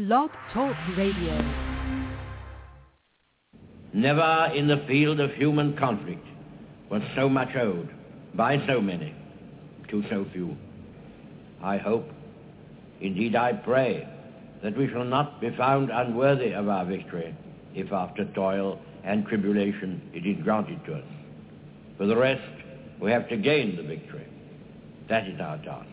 Blog Talk Radio. Never in the field of human conflict was so much owed by so many to so few. I hope, indeed I pray, that we shall not be found unworthy of our victory if after toil and tribulation it is granted to us. For the rest, we have to gain the victory. That is our task.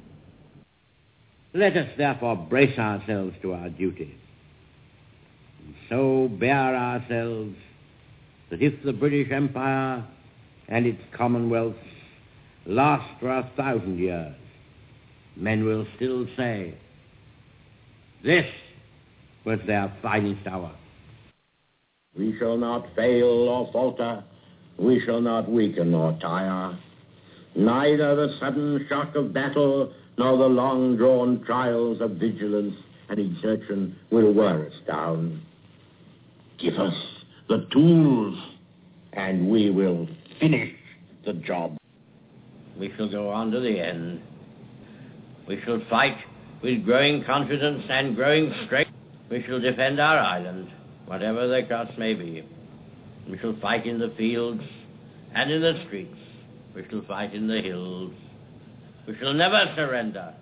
Let us therefore brace ourselves to our duties, and so bear ourselves that if the British Empire and its commonwealths last for 1,000 years, men will still say, this was their finest hour. We shall not fail or falter. We shall not weaken or tire. Neither the sudden shock of battle nor the long-drawn trials of vigilance and exertion will wear us down. Give us the tools, and we will finish the job. We shall go on to the end. We shall fight with growing confidence and growing strength. We shall defend our island, whatever the cost may be. We shall fight in the fields and in the streets. We shall fight in the hills. We shall never surrender.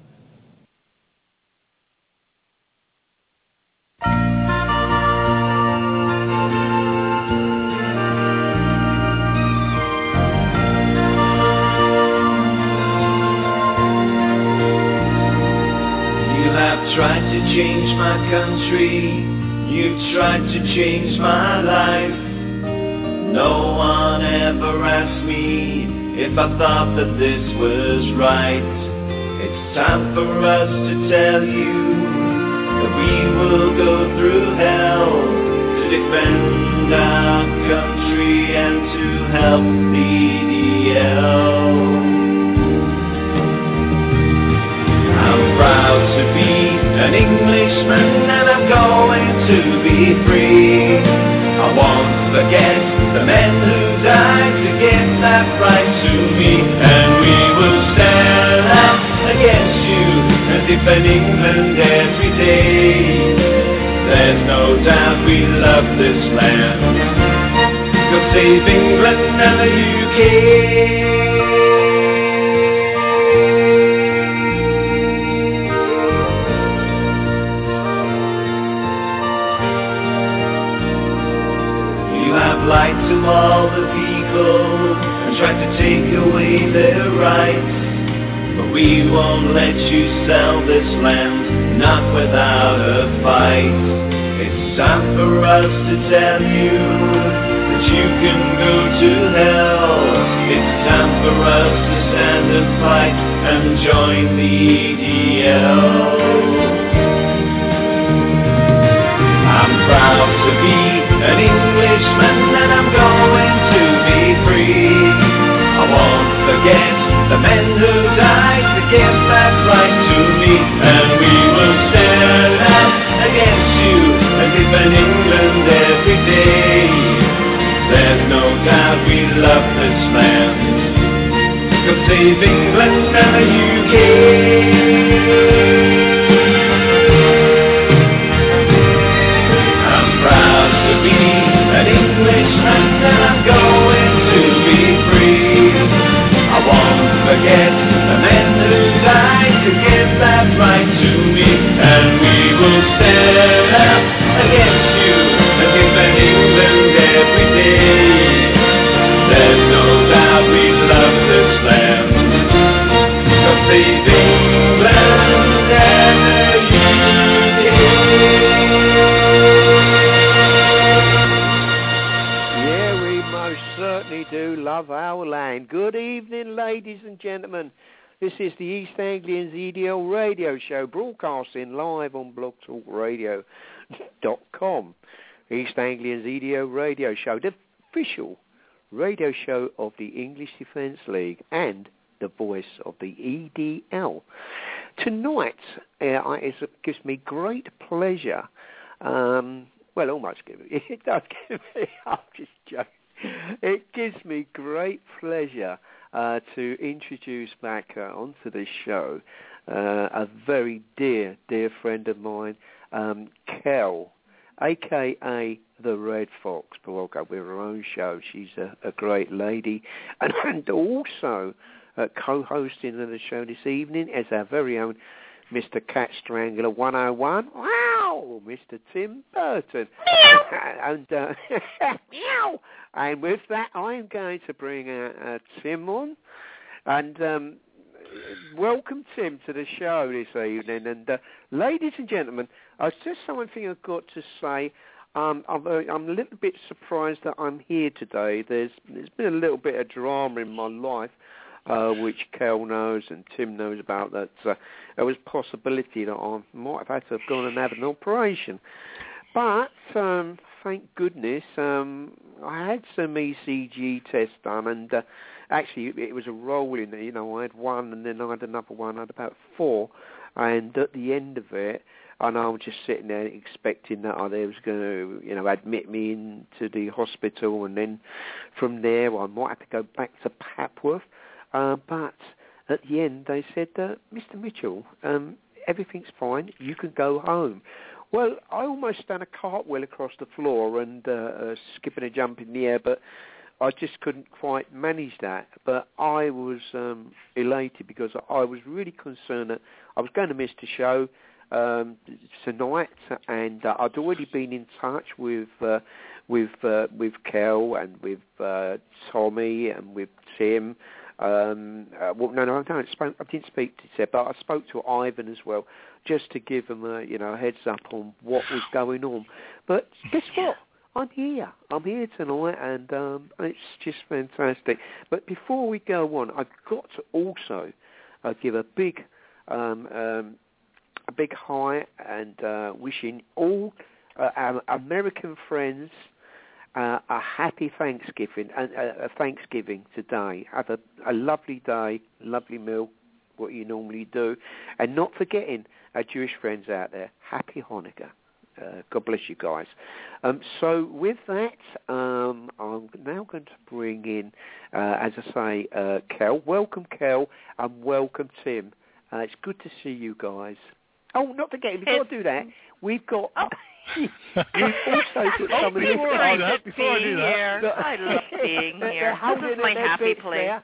You have tried to change my country. You've tried to change my life. No one ever asked me if I thought that this was right. It's time for us to tell you that we will go through hell to defend our country and to help the EDL. I'm proud to be an Englishman and I'm going to be free. I won't forget the men who died to give that right to me, and we will stand up against you and defend England every day. There's no doubt we love this land. God save England and the UK. Lied to all the people and tried to take away their rights, but we won't let you sell this land, not without a fight. It's time for us to tell you that you can go to hell. It's time for us to stand and fight and join the EDL. I'm proud to be an Englishman and I'm going to be free. I won't forget the men who died to give that right to me, and we will stand up against you and defend England every day. There's no doubt we love this land. God save England and the UK. An Englishman and I'm going to be free. I won't forget the men who died to give that right to me, and we will stand up against you and defend England every day. There's no doubt we love this land. God save England and the UK. Do love our land. Good evening, ladies and gentlemen. This is the East Anglians EDL radio show, broadcasting live on blogtalkradio.com. East Anglians EDL radio show, the official radio show of the English Defence League and the voice of the EDL. Tonight, it gives me great pleasure. Well, almost give me. It does give me. I'm just joking. It gives me great pleasure to introduce back onto the show a very dear friend of mine, Kel, a.k.a. the Red Fox, but we'll go with her own show. She's a great lady. And also co-hosting the show this evening is our very own Mr. Cat Strangler 101. Wow! Mr. Tim Burton. And, meow! And with that, I'm going to bring Tim on. And welcome, Tim, to the show this evening. And ladies and gentlemen, just something I've got to say. I'm a little bit surprised that I'm here today. There's been a little bit of drama in my life, which Kel knows and Tim knows about, that there was a possibility that I might have had to have gone and had an operation. But thank goodness I had some ECG tests done, and actually it was a rolling. I had one and then I had another one. I had about 4, and at the end of it, and I was just sitting there expecting that they was going to, admit me into the hospital, and then from there I might have to go back to Papworth. But at the end they said, Mr. Mitchell, everything's fine, you can go home. Well, I almost done a cartwheel across the floor and skipping a jump in the air, but I just couldn't quite manage that. But I was elated because I was really concerned that I was going to miss the show tonight, and I'd already been in touch with Kel and with Tommy and with Tim. I didn't speak to Tim, but I spoke to Ivan as well, just to give them a heads up on what was going on. But guess what? I'm here. I'm here tonight, and it's just fantastic. But before we go on, I've got to also give a big hi and wishing all our American friends a happy Thanksgiving and Thanksgiving today. Have a lovely day, lovely meal, what you normally do, and not forgetting our Jewish friends out there. Happy Hanukkah. God bless you guys. So with that, I'm now going to bring in, as I say, Kel. Welcome, Kel, and welcome, Tim. It's good to see you guys. Oh, not forgetting, we've got to do that. We've got... We've also got some of this... Before I do that. I love being here. This is my happy place.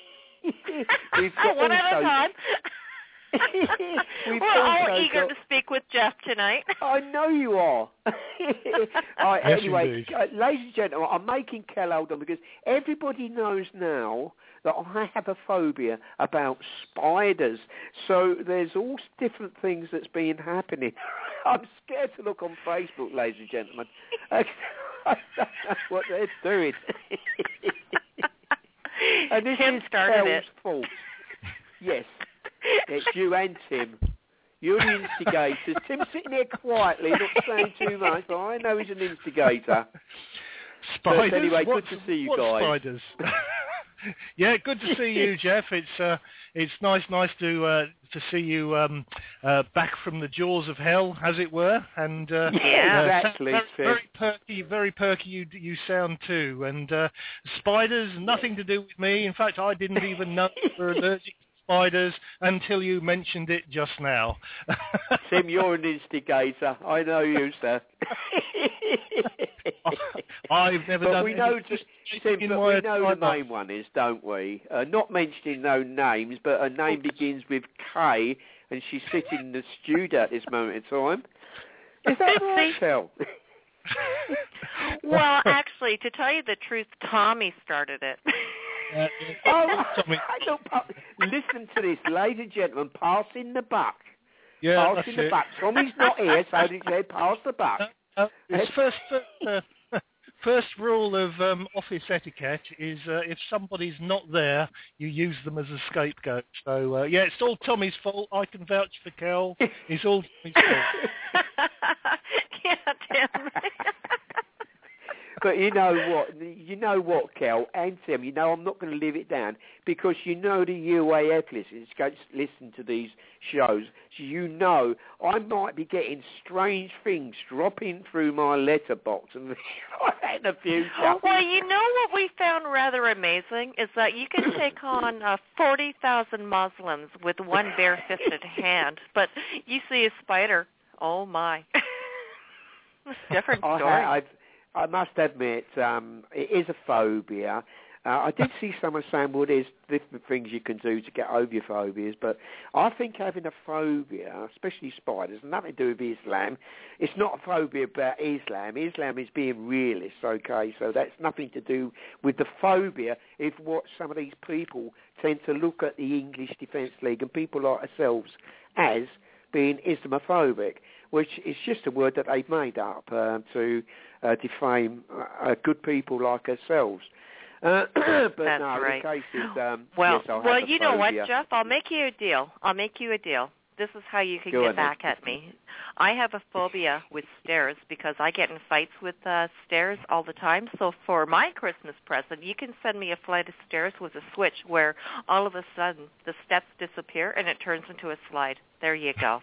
One at a time. We're all eager to speak with Jeff tonight. I know you are. Anyway, ladies and gentlemen, I'm making Kel hold on because everybody knows now that I have a phobia about spiders. So there's all different things that's been happening. I'm scared to look on Facebook, ladies and gentlemen. I don't know what they're doing. And this Tim is started Kel's fault. Yes. It's you and Tim. You're the instigators. Tim's sitting here quietly, not saying too much, but I know he's an instigator. Spiders? But anyway, good to see you guys. Spiders? Yeah, good to see you, Jeff. It's nice to see you back from the jaws of hell, as it were. And exactly. Very perky. You sound too. And spiders, nothing to do with me. In fact, I didn't even know you were allergic to spiders until you mentioned it just now. Tim, you're an instigator. I know you, sir. I've never done we know Tim, but we know the main one is, don't we? Not mentioning no names, but her name begins with K, and she's sitting in the studio at this moment in time. Is that right, Phil? Well, actually, to tell you the truth, Tommy started it. Listen to this, ladies and gentlemen, passing the buck. Yeah, passing the buck. Tommy's not here, so he said, pass the buck. First rule of office etiquette is if somebody's not there, you use them as a scapegoat. So, it's all Tommy's fault. I can vouch for Kel. It's all Tommy's fault. Yeah, Tim. But you know what, Kel and Tim, I'm not going to live it down because the UAF listeners listen to these shows, so I might be getting strange things dropping through my letterbox and in the future. Well, what we found rather amazing is that you can take on 40,000 Muslims with one bare-fisted hand, but you see a spider, oh my. It's a different story. I must admit, it is a phobia. I did see someone saying, well, there's different things you can do to get over your phobias, but I think having a phobia, especially spiders, nothing to do with Islam. It's not a phobia about Islam. Islam is being realist, okay? So that's nothing to do with the phobia. It's what some of these people tend to look at the English Defence League and people like ourselves as being Islamophobic, which is just a word that they've made up to defame good people like ourselves. But that's no, right. The case is, well, yes, you know what, Jeff? I'll make you a deal. This is how you can get back at me. I have a phobia with stairs because I get in fights with stairs all the time. So for my Christmas present, you can send me a flight of stairs with a switch where all of a sudden the steps disappear and it turns into a slide. There you go.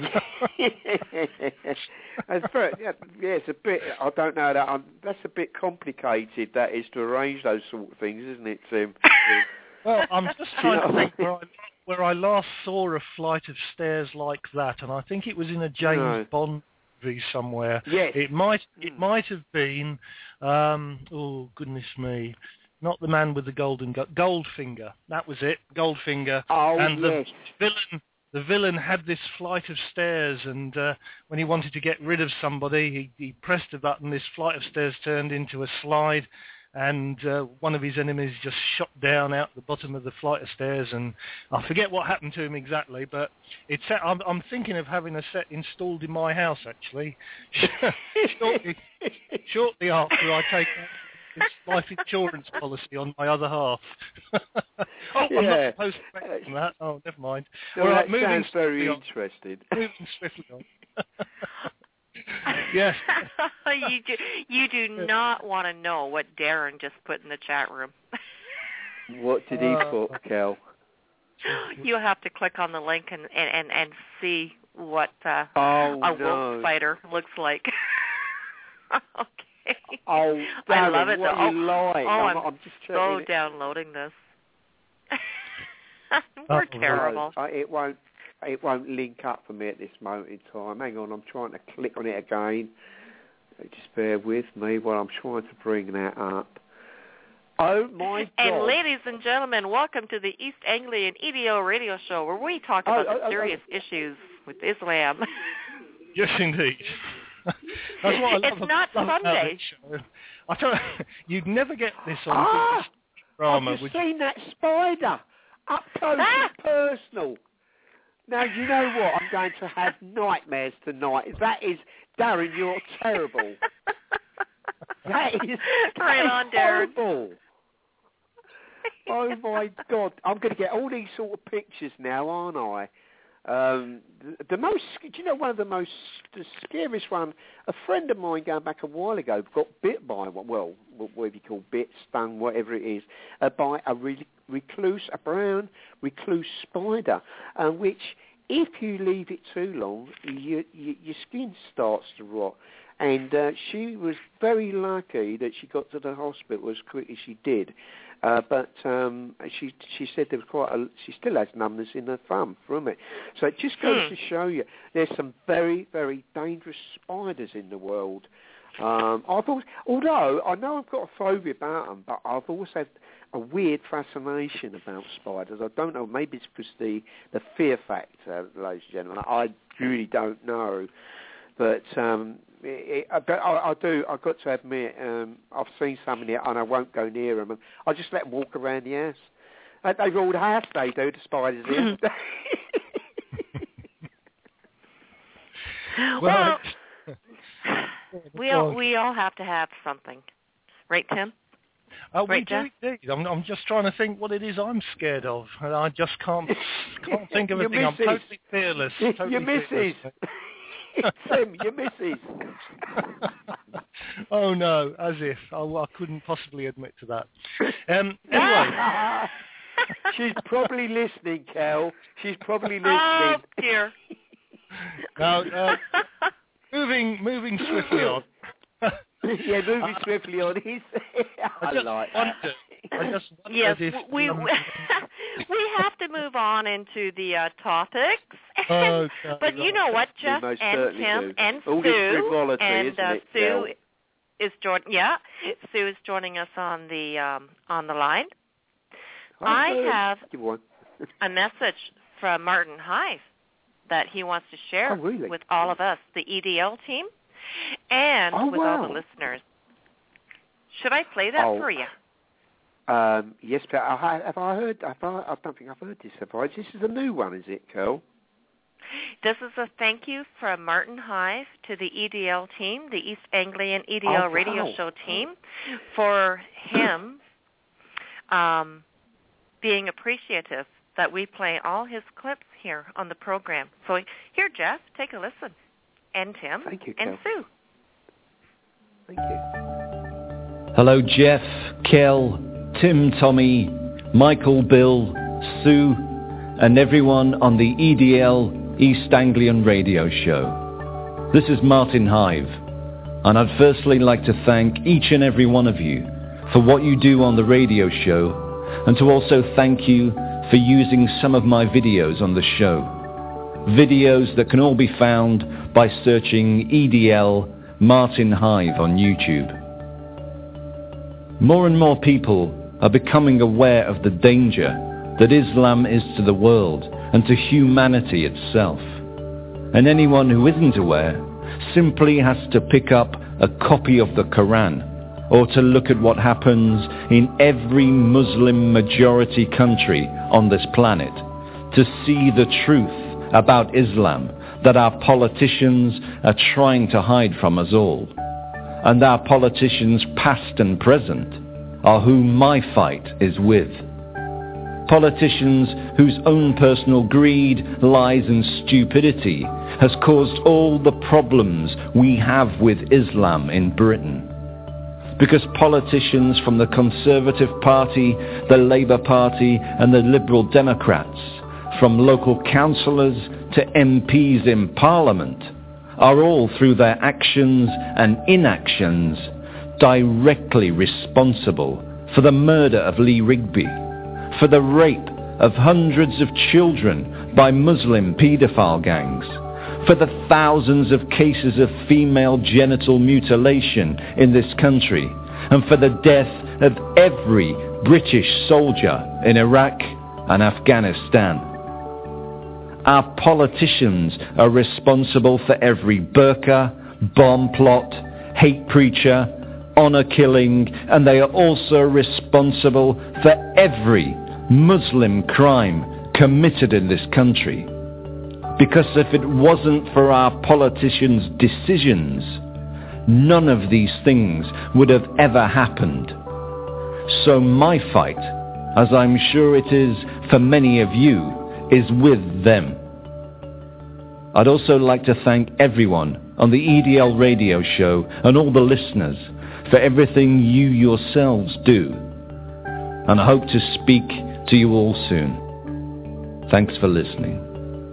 It's a bit. I don't know that. That's a bit complicated. That is to arrange those sort of things, isn't it, Tim? Well, I'm just trying to think where I last saw a flight of stairs like that, and I think it was in a James Bond movie somewhere. Yes. It might have been. Oh goodness me. Not the man with the Goldfinger. That was it. Goldfinger. Oh, and yes. The villain had this flight of stairs, and when he wanted to get rid of somebody, he pressed a button. This flight of stairs turned into a slide, and one of his enemies just shot down out the bottom of the flight of stairs. And I forget what happened to him exactly, but I'm thinking of having a set installed in my house, actually, shortly after I take this life insurance policy on my other half. I'm not supposed to mention that. Oh, never mind. No, that sounds very interesting. Moving swiftly on. Yes. You do not want to know what Darren just put in the chat room. What did he put, Kel? You'll have to click on the link and see what a wolf spider looks like. Okay. Oh, Darren, I love it. What though. You like? I'm just so downloading this. We're terrible. No, it won't link up for me at this moment in time. Hang on, I'm trying to click on it again. Just bear with me while I'm trying to bring that up. Oh my God! And ladies and gentlemen, welcome to the East Anglian EDO radio show, where we talk about the serious issues with Islam. Yes, indeed. That's what I love. It's not Sunday. I tell you, you'd never get this on drama. I've just seen that spider up close and personal. Now, you know what? I'm going to have nightmares tonight. That is, Darren, you're terrible. That is right on, horrible. Oh my God! I'm going to get all these sort of pictures now, aren't I? The most, do you know, one of the scariest one, a friend of mine going back a while ago got bit by one, well, whatever you call bit, stung, whatever it is, by a a brown recluse spider, which if you leave it too long, your skin starts to rot. And she was very lucky that she got to the hospital as quick as she did. But she said there was she still has numbness in her thumb from it. So it just goes to show you there's some very, very dangerous spiders in the world. Although I know I've got a phobia about them, but I've always had a weird fascination about spiders. I don't know, maybe it's because the fear factor, ladies and gentlemen. I really don't know. But I do. I've got to admit, I've seen some in here, and I won't go near them. And I just let them walk around the house. They rule the house. They do, the spiders here. Well, we all have to have something, right, Tim? We do indeed. I'm just trying to think what it is I'm scared of, and I just can't think of anything. I'm totally fearless. Your missus. Tim, your missus. Oh no, as if. Oh, I couldn't possibly admit to that. Anyway. She's probably listening, Kel. She's probably listening. Oh, dear. Now, moving swiftly on. Yeah, moving swiftly on. I just wonder yes, if... we have to move on into the topics. Oh, but you know what, Jeff and Tim and Sue, and Sue is joining. Yeah, Sue is joining us on the line. I have a message from Martin Hive that he wants to share with all of us, the EDL team, and all the listeners. Should I play that for you? Yes, but have I heard? I don't think I've heard this. This is a new one, is it, Carl? This is a thank you from Martin Hive to the EDL team, the East Anglian EDL radio show team, for him being appreciative that we play all his clips here on the program. So here, Jeff, take a listen. And Tim. Thank you, and Sue. Thank you. Hello, Jeff, Kel, Tim, Tommy, Michael, Bill, Sue, and everyone on the EDL East Anglian radio show. This is Martin Hive, and I'd firstly like to thank each and every one of you for what you do on the radio show, and to also thank you for using some of my videos on the show. Videos that can all be found by searching EDL Martin Hive on YouTube. More and more people are becoming aware of the danger that Islam is to the world and to humanity itself. And anyone who isn't aware simply has to pick up a copy of the Quran, or to look at what happens in every Muslim majority country on this planet, to see the truth about Islam that our politicians are trying to hide from us all. And our politicians, past and present, are who my fight is with. Politicians whose own personal greed, lies and stupidity has caused all the problems we have with Islam in Britain. Because politicians from the Conservative Party, the Labour Party and the Liberal Democrats, from local councillors to MPs in Parliament, are all through their actions and inactions directly responsible for the murder of Lee Rigby, for the rape of hundreds of children by Muslim paedophile gangs, for the thousands of cases of female genital mutilation in this country, and for the death of every British soldier in Iraq and Afghanistan. Our politicians are responsible for every burqa, bomb plot, hate preacher, honor killing, and they are also responsible for every Muslim crime committed in this country. Because if it wasn't for our politicians' decisions, none of these things would have ever happened. So my fight, as I'm sure it is for many of you, is with them. I'd also like to thank everyone on the EDL radio show and all the listeners for everything you yourselves do. And I hope to speak to you all soon. Thanks for listening.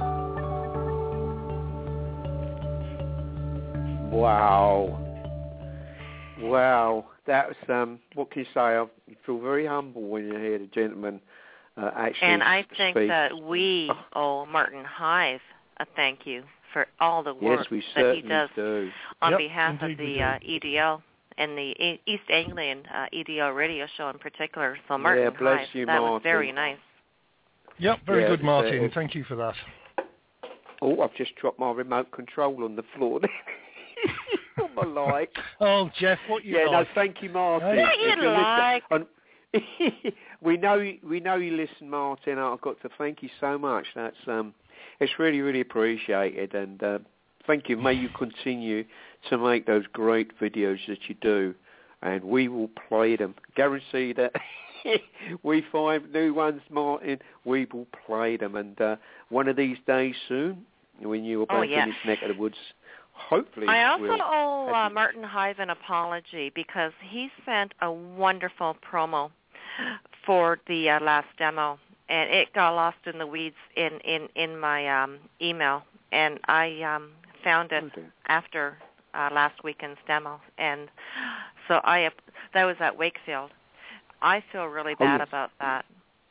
Wow, that was, what can you say? I feel very humble when you hear the gentleman actually And I think speak. that we owe Martin Hive a thank you for all the work that he does on behalf of the EDL and the East Anglian EDL radio show in particular. So Martin Hive, that was very nice. Yep, very good, Martin. Thank you for that. Oh, I've just dropped my remote control on the floor. On my like. Oh, Jeff, what you like? No, thank you, Martin. What you like? We know you listen, Martin. I've got to thank you so much. That's it's really, really appreciated, and thank you. May you continue to make those great videos that you do, and we will play them. Guarantee that we find new ones, Martin. We will play them, and one of these days soon, when you are back in this neck of the woods, hopefully... I also owe Martin Hive an apology because he sent a wonderful promo for the last demo, and it got lost in the weeds in my email, and I found it after last weekend's demo, and so that was at Wakefield. I feel really bad about that.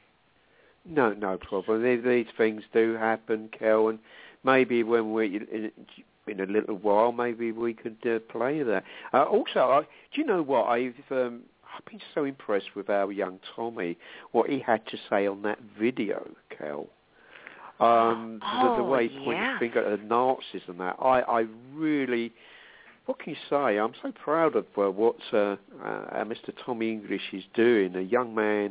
No problem. These things do happen, Kel, and maybe when we're in a little while, maybe we could play that. Also, do you know what? I've been so impressed with our young Tommy, what he had to say on that video, Kel. The way he pointed his finger at the Nazis and that. I really... What can you say? I'm so proud of what Mr. Tommy English is doing. A young man.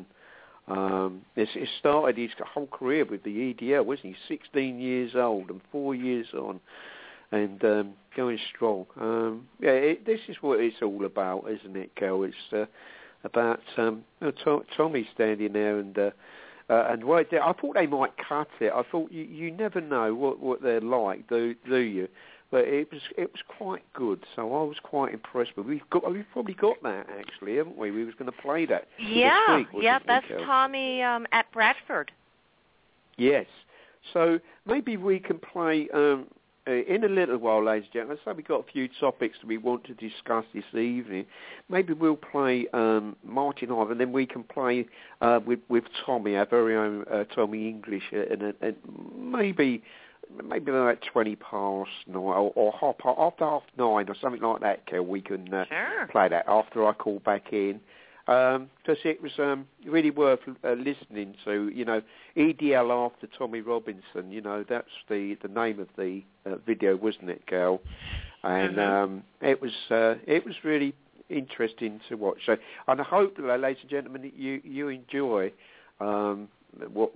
He started his whole career with the EDL, wasn't he? 16 years old and 4 years on, and going strong. This is what it's all about, isn't it, Kel? It's about Tommy standing there and right there. I thought they might cut it. I thought you never know what they're like, do you? But it was quite good, so I was quite impressed with. We've probably got that actually, haven't we? We was going to play that. Yeah, this week, that's Tommy at Bradford. Yes, so maybe we can play in a little while, ladies and gentlemen. So we've got a few topics that we want to discuss this evening. Maybe we'll play Martin Hive, and then we can play with Tommy, our very own Tommy English, and maybe about 20 past 9 or after half 9 or something like that, Kel. We can play that after I call back in. Because it was really worth listening to. You know, EDL after Tommy Robinson. You know, that's the name of the video, wasn't it, Kel? And it was really interesting to watch. So, and I hope, ladies and gentlemen, that you enjoy. What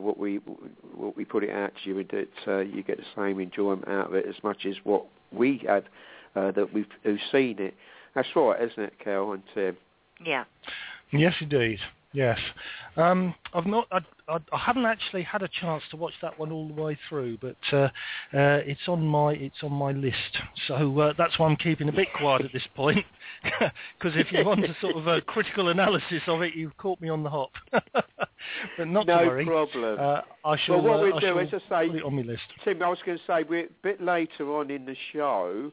we put it out to you, and that you get the same enjoyment out of it as much as what we had who've seen it. That's right, isn't it, Kel and Tim? Yeah. Yes, indeed. Yes. I haven't actually had a chance to watch that one all the way through, but it's on my list. So that's why I'm keeping a bit quiet at this point, because if you want a sort of a critical analysis of it, you've caught me on the hop. But not to worry. No problem. I shall. Well, what we'll do is, I say, put it on my list. Tim, I was going to say, we're a bit later on in the show.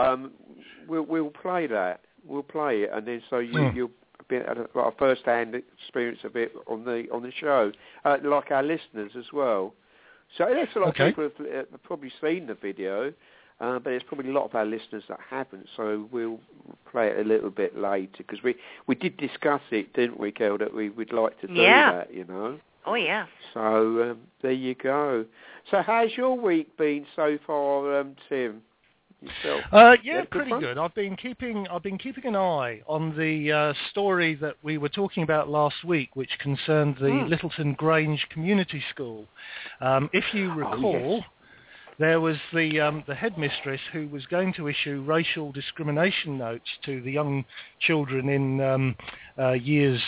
We'll play that. We'll play it, and then so you'll be a first-hand experience of it on the show, like our listeners as well. So there's a lot of people have probably seen the video, but there's probably a lot of our listeners that haven't. So we'll play it a little bit later because we did discuss it, didn't we, Kel? That we would like to do that, you know. Oh yeah. So there you go. So how's your week been so far, Tim? Yeah, pretty good. I've been keeping an eye on the story that we were talking about last week, which concerned the Littleton Grange Community School. If you recall, there was the headmistress who was going to issue racial discrimination notes to the young children in years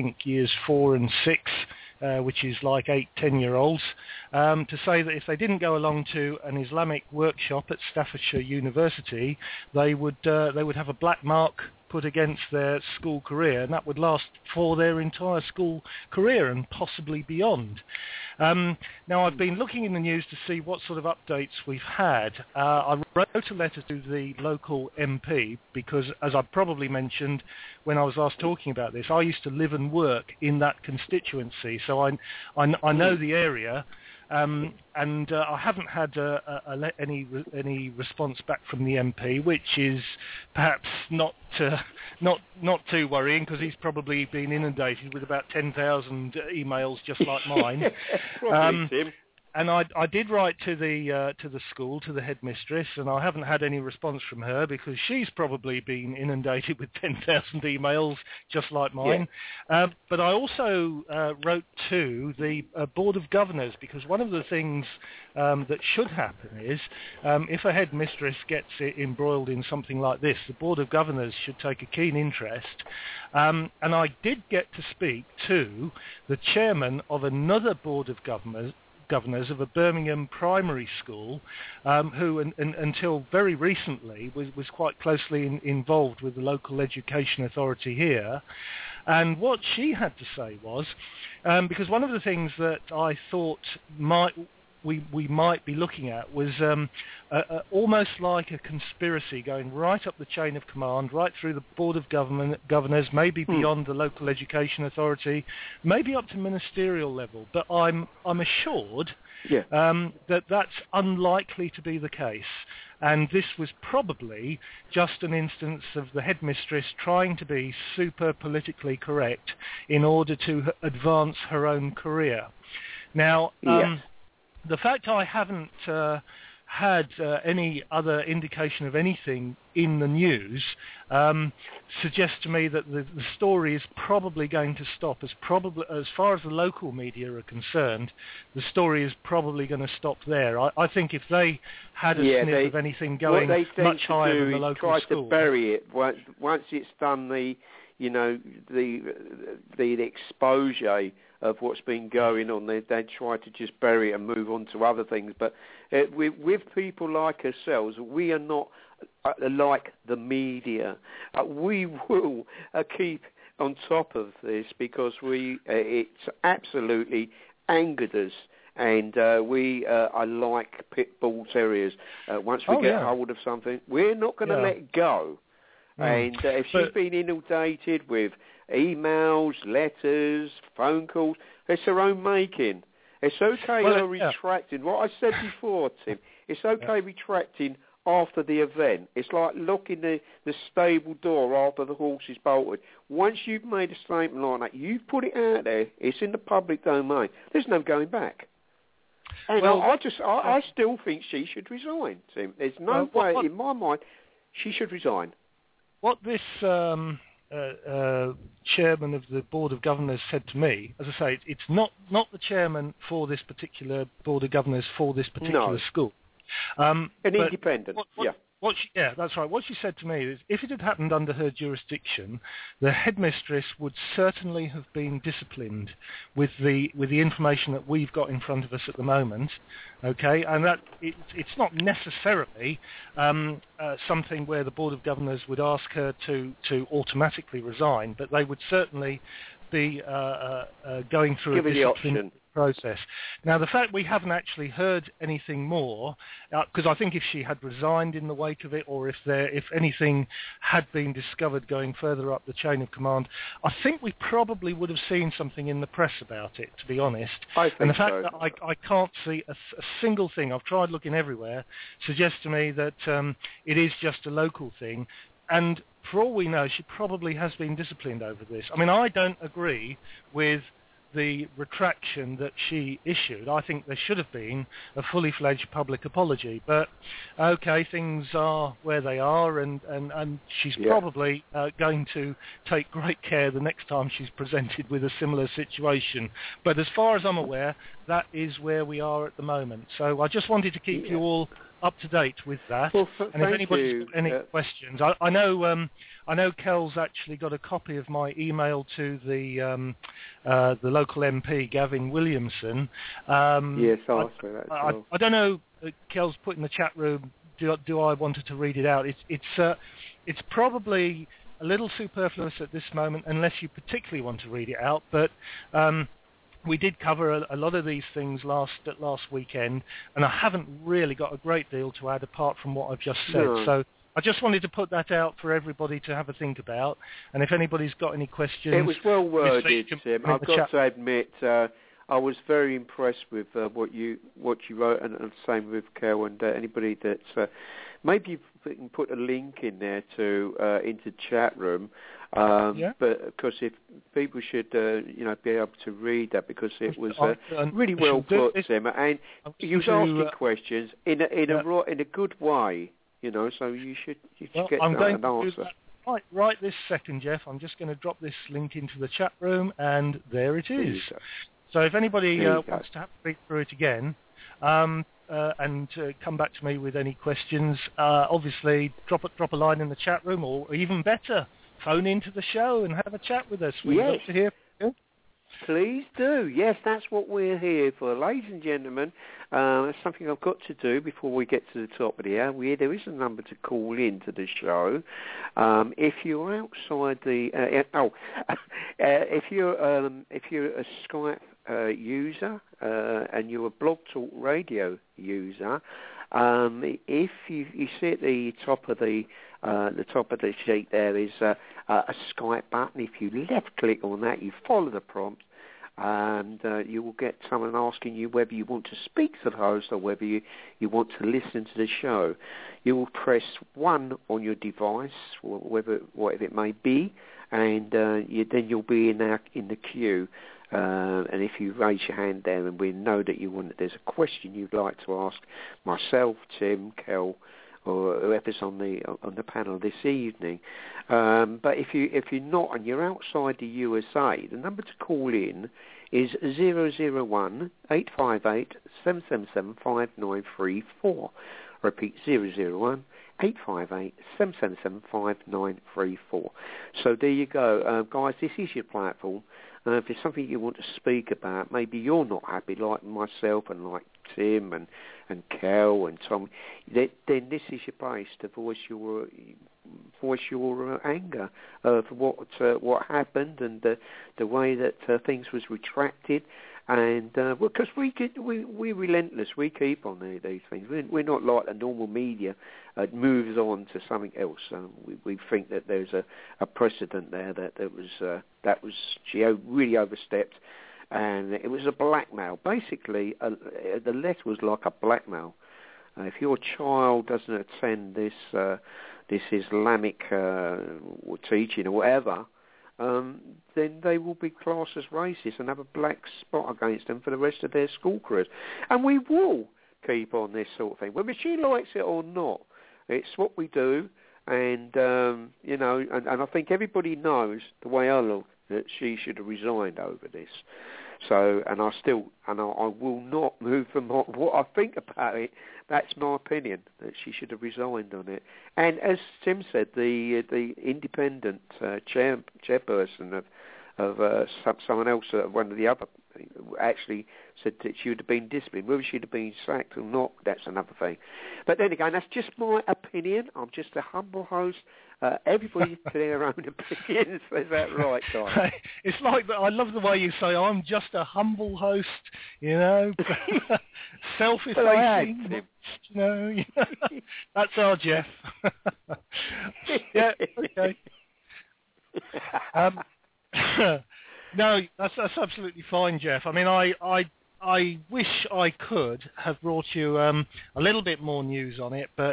4 and 6. Which is like 8-10-year-olds, to say that if they didn't go along to an Islamic workshop at Staffordshire University, they would have a black mark put against their school career, and that would last for their entire school career and possibly beyond. Now, I've been looking in the news to see what sort of updates we've had. I wrote a letter to the local MP because, as I probably mentioned when I was last talking about this, I used to live and work in that constituency, so I know the area. And I haven't had any response back from the MP, which is perhaps not too worrying because he's probably been inundated with about 10,000 emails just like mine. Probably, Tim. And I did write to the school, to the headmistress, and I haven't had any response from her because she's probably been inundated with 10,000 emails just like mine. Yeah. But I also wrote to the Board of Governors because one of the things that should happen is if a headmistress gets embroiled in something like this, the Board of Governors should take a keen interest. And I did get to speak to the chairman of another Board of Governors Governors of a Birmingham primary school who until very recently was quite closely involved with the local education authority here. And what she had to say was, because one of the things that I thought we might be looking at was almost like a conspiracy going right up the chain of command, right through the Board of Governors, maybe beyond the local education authority, maybe up to ministerial level. But I'm assured that that's unlikely to be the case. And this was probably just an instance of the headmistress trying to be super politically correct in order to advance her own career. Now, the fact I haven't had any other indication of anything in the news suggests to me that the story is probably going to stop. As far as the local media are concerned, the story is probably going to stop there. I think if they had a sniff of anything going much higher than the local try school, to bury it once it's done the exposure of what's been going on. They try to just bury it and move on to other things. But with people like ourselves, we are not like the media. We will keep on top of this because it's absolutely angered us. And we are like pit bull terriers. Once we get hold of something, we're not going to let it go. And if she's been inundated with emails, letters, phone calls, it's her own making. It's okay her retracting. What I said before, Tim, it's okay retracting after the event. It's like locking the stable door after the horse is bolted. Once you've made a statement like that, you've put it out there, it's in the public domain. There's no going back. And I still think she should resign, Tim. There's no way, in my mind, she should resign. What this chairman of the Board of Governors said to me, as I say, it's not the chairman for this particular Board of Governors for this particular school. An independent, that's right. What she said to me is, if it had happened under her jurisdiction, the headmistress would certainly have been disciplined with the information that we've got in front of us at the moment. Okay, and that it's not necessarily something where the Board of Governors would ask her to automatically resign, but they would certainly be going through a discipline process. Now, the fact we haven't actually heard anything more, because I think if she had resigned in the wake of it, or if anything had been discovered going further up the chain of command, I think we probably would have seen something in the press about it, to be honest. And the fact that I can't see a single thing, I've tried looking everywhere, suggests to me that it is just a local thing. And for all we know, she probably has been disciplined over this. I mean, I don't agree with the retraction that she issued. I think there should have been a fully fledged public apology. But okay, things are where they are, and she's probably going to take great care the next time she's presented with a similar situation. But as far as I'm aware, that is where we are at the moment. So I just wanted to keep you all up to date with that. Well, and if anybody's got any questions, I know Kel's actually got a copy of my email to the local MP, Gavin Williamson. Yes, I'll say that. I don't know. Kel's put in the chat room. Do I wanted to read it out? It's probably a little superfluous at this moment, unless you particularly want to read it out. But we did cover a lot of these things last weekend, and I haven't really got a great deal to add apart from what I've just said. No. So I just wanted to put that out for everybody to have a think about. And if anybody's got any questions... It was well worded, Tim. I've got to admit, I was very impressed with what you wrote, and same with Kel and anybody that... maybe you can put a link in there into chat room. But of course, if people should, be able to read that, because it was really well put, Tim, and you was asking questions in a good way, so you should get an answer. Right this second, Jeff. I'm just going to drop this link into the chat room, and there it is. So if anybody wants to have to read through it again, and come back to me with any questions, obviously drop a line in the chat room, or even better, phone into the show and have a chat with us. We'd love to hear from you. Please do. Yes, that's what we're here for. Ladies and gentlemen, that's something I've got to do before we get to the top of the hour. There is a number to call in to the show. If you're outside the... if you're a Skype user and you're a Blog Talk Radio user, if you see at the top of the sheet there is a Skype button. If you left click on that, you follow the prompt, and you will get someone asking you whether you want to speak to the host or whether you want to listen to the show. You will press 1 on your device, whatever it may be, and then you'll be in the queue. And if you raise your hand there, and we know that there's a question you'd like to ask myself, Tim, Kel, or whoever's on the panel this evening. But if you're not and you're outside the USA, the number to call in is 001 858 777 5934. Repeat, 001 858 777 5934. So there you go, guys. This is your platform. If there's something you want to speak about, maybe you're not happy like myself and like Tim and Kel and Tom, then this is your place to voice your anger for what happened and the way that things was retracted. And because we're relentless, we keep on these things. We're not like the normal media moves on to something else. We think that there's a precedent there that was she really overstepped, and it was a blackmail. Basically, the letter was like a blackmail. If your child doesn't attend this Islamic teaching or whatever, then they will be classed as racist and have a black spot against them for the rest of their school careers. And we will keep on this sort of thing, whether she likes it or not. It's what we do, and and I think everybody knows the way I look that she should have resigned over this. So, and I will not move from what I think about it. That's my opinion, that she should have resigned on it. And as Tim said, the independent chairperson of someone else, one of the other, actually said that she would have been disciplined. Whether she'd have been sacked or not, that's another thing. But then again, that's just my opinion. I'm just a humble host. Everybody to their own opinions. Is that right, guys? It's like that. I love the way you say, I'm just a humble host, self-effacing, That's our Jeff. Yeah, okay. No, that's absolutely fine, Jeff. I mean, I wish I could have brought you a little bit more news on it, but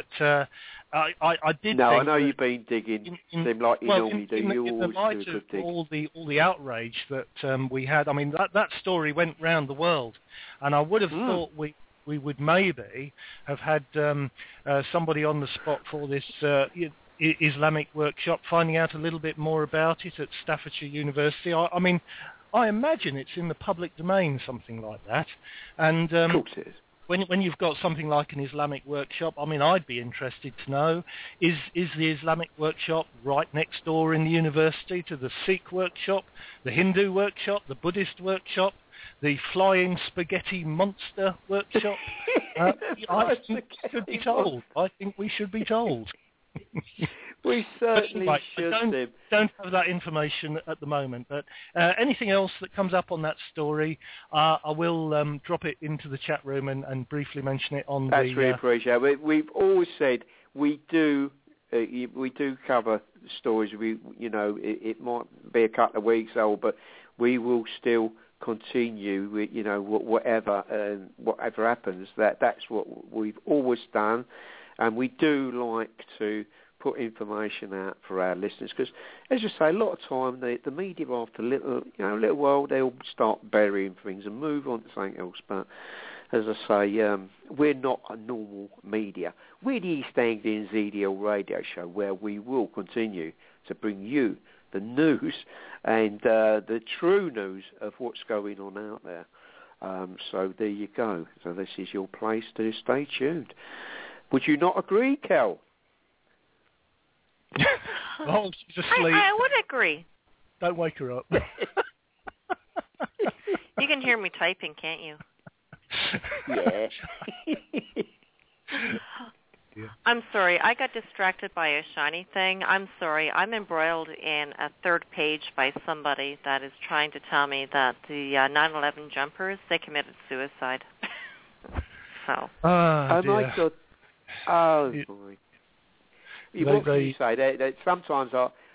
I did. No, think I know you've been digging. Seem like you normally do. You always do a good dig. All the outrage that we had. I mean, that story went round the world, and I would have thought we would maybe have had somebody on the spot for this Islamic workshop, finding out a little bit more about it at Staffordshire University. I mean, I imagine it's in the public domain, something like that. And of course it is. When you've got something like an Islamic workshop, I mean, I'd be interested to know, is the Islamic workshop right next door in the university to the Sikh workshop, the Hindu workshop, the Buddhist workshop, the flying spaghetti monster workshop? I think we should be told. I think we should be told. We certainly should. Don't have that information at the moment, but anything else that comes up on that story, I will drop it into the chat room and briefly mention it on That's really appreciated. We've always said we do cover stories. It might be a couple of weeks old, but we will still continue with, whatever happens. That's what we've always done. And we do like to put information out for our listeners because, as you say, a lot of time the media after a little while they'll start burying things and move on to something else. But as I say, we're not a normal media. We're the East Anglian ZDL radio show where we will continue to bring you the news and the true news of what's going on out there. So there you go. So this is your place to stay tuned. Would you not agree, Kel? Oh, she's asleep. I would agree. Don't wake her up. You can hear me typing, can't you? Yeah. I'm sorry. I got distracted by a shiny thing. I'm sorry. I'm embroiled in a third page by somebody that is trying to tell me that the 9/11 jumpers, they committed suicide. So. Oh my God. Oh, boy. What can you say? They sometimes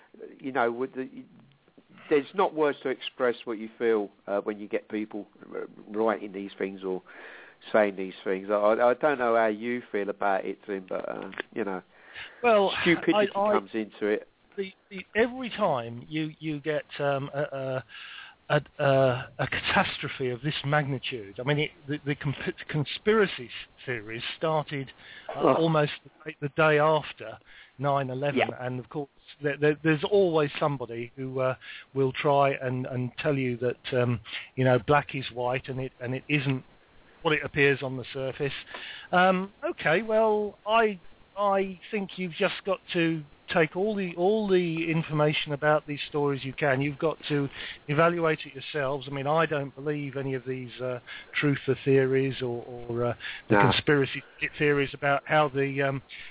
there's not words to express what you feel when you get people writing these things or saying these things. I don't know how you feel about it, Tim, but well, stupidity comes into it. Every time you get a catastrophe of this magnitude. I mean, the conspiracy theories started almost the day after 9/11, and of course there's always somebody who will try and tell you that black is white and it isn't what it appears on the surface. Okay, well, I think you've just got to take all the information about these stories you can. You've got to evaluate it yourselves. I mean, I don't believe any of these truther theories or the conspiracy theories about how there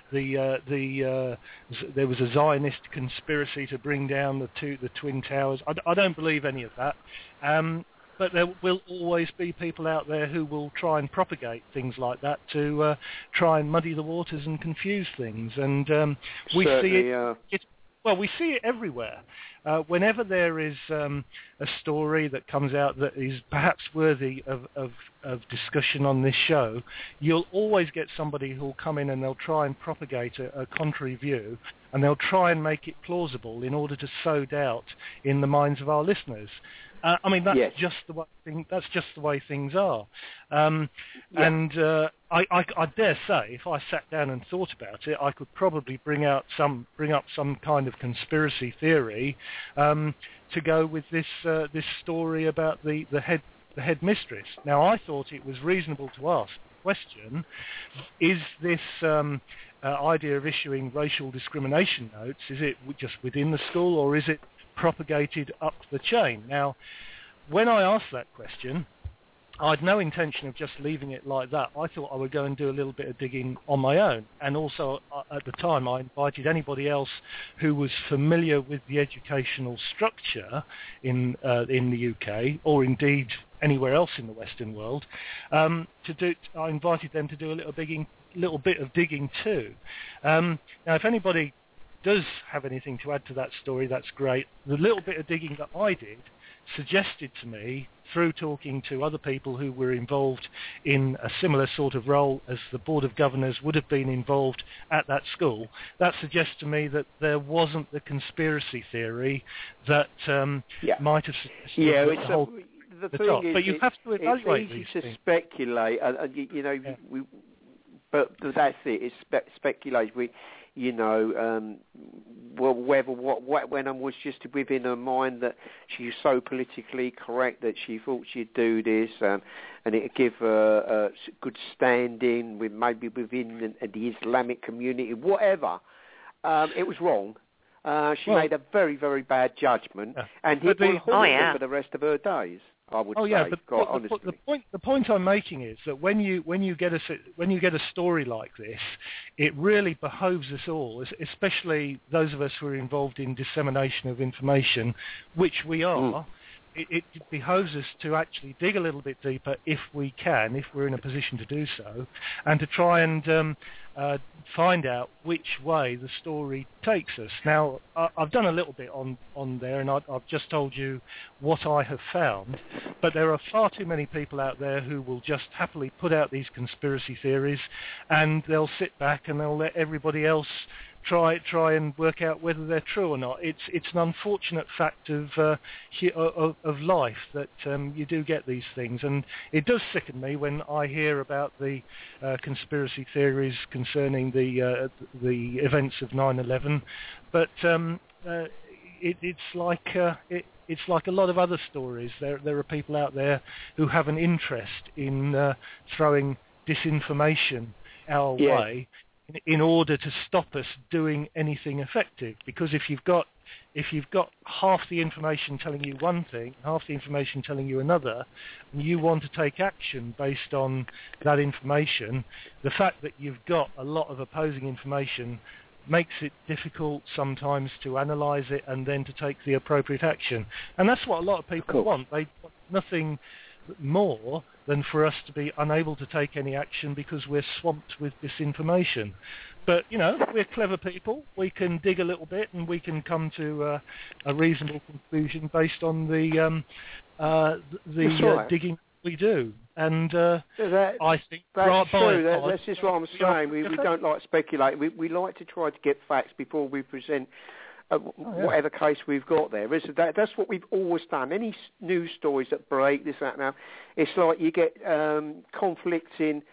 was a Zionist conspiracy to bring down the Twin Towers. I don't believe any of that. But there will always be people out there who will try and propagate things like that to try and muddy the waters and confuse things. And we see it. We see it everywhere. Whenever there is a story that comes out that is perhaps worthy of discussion on this show, you'll always get somebody who'll come in and they'll try and propagate a contrary view, and they'll try and make it plausible in order to sow doubt in the minds of our listeners. I mean, that's just the way things are. And I dare say, if I sat down and thought about it, I could probably bring up some kind of conspiracy theory to go with this story about the headmistress. Now, I thought it was reasonable to ask the question: is this idea of issuing racial discrimination notes, is it just within the school, or is it propagated up the chain? Now, when I asked that question, I had no intention of just leaving it like that. I thought I would go and do a little bit of digging on my own. And also, at the time, I invited anybody else who was familiar with the educational structure in the UK, or indeed anywhere else in the Western world, I invited them to do a little bit of digging too. Now, if anybody does have anything to add to that story, that's great. The little bit of digging that I did suggested to me, through talking to other people who were involved in a similar sort of role as the Board of Governors would have been involved at that school, that suggests to me that there wasn't the conspiracy theory that might have suggested the top. But you have to evaluate these things. It's easy to speculate, but that's it. It's speculation. When I was just within her mind that she's so politically correct that she thought she'd do this, and it'd give her a good standing maybe within the Islamic community, whatever. It was wrong. She made a very, very bad judgment, and it will haunt her for the rest of her days, I would say. But honestly. The point I'm making is that when you get a story like this, it really behoves us all, especially those of us who are involved in dissemination of information, which we are. It behoves us to actually dig a little bit deeper if we can, if we're in a position to do so, and to try and find out which way the story takes us. Now, I've done a little bit on there, and I've just told you what I have found, but there are far too many people out there who will just happily put out these conspiracy theories, and they'll sit back and they'll let everybody else try and work out whether they're true or not. It's an unfortunate fact of life that you do get these things, and it does sicken me when I hear about the conspiracy theories concerning the events of 9/11. But it's like a lot of other stories. There are people out there who have an interest in throwing disinformation our way. in order to stop us doing anything effective. Because if you've got half the information telling you one thing, half the information telling you another, and you want to take action based on that information, the fact that you've got a lot of opposing information makes it difficult sometimes to analyse it and then to take the appropriate action. And that's what a lot of people want. They want nothing more than for us to be unable to take any action because we're swamped with disinformation. But, we're clever people. We can dig a little bit and we can come to a reasonable conclusion based on the digging we do. And I think... That's true. That's just what I'm saying. We don't like speculate. We like to try to get facts before we present whatever case we've got there. That's what we've always done. Any news stories that break, this, that, now, it's like you get conflicting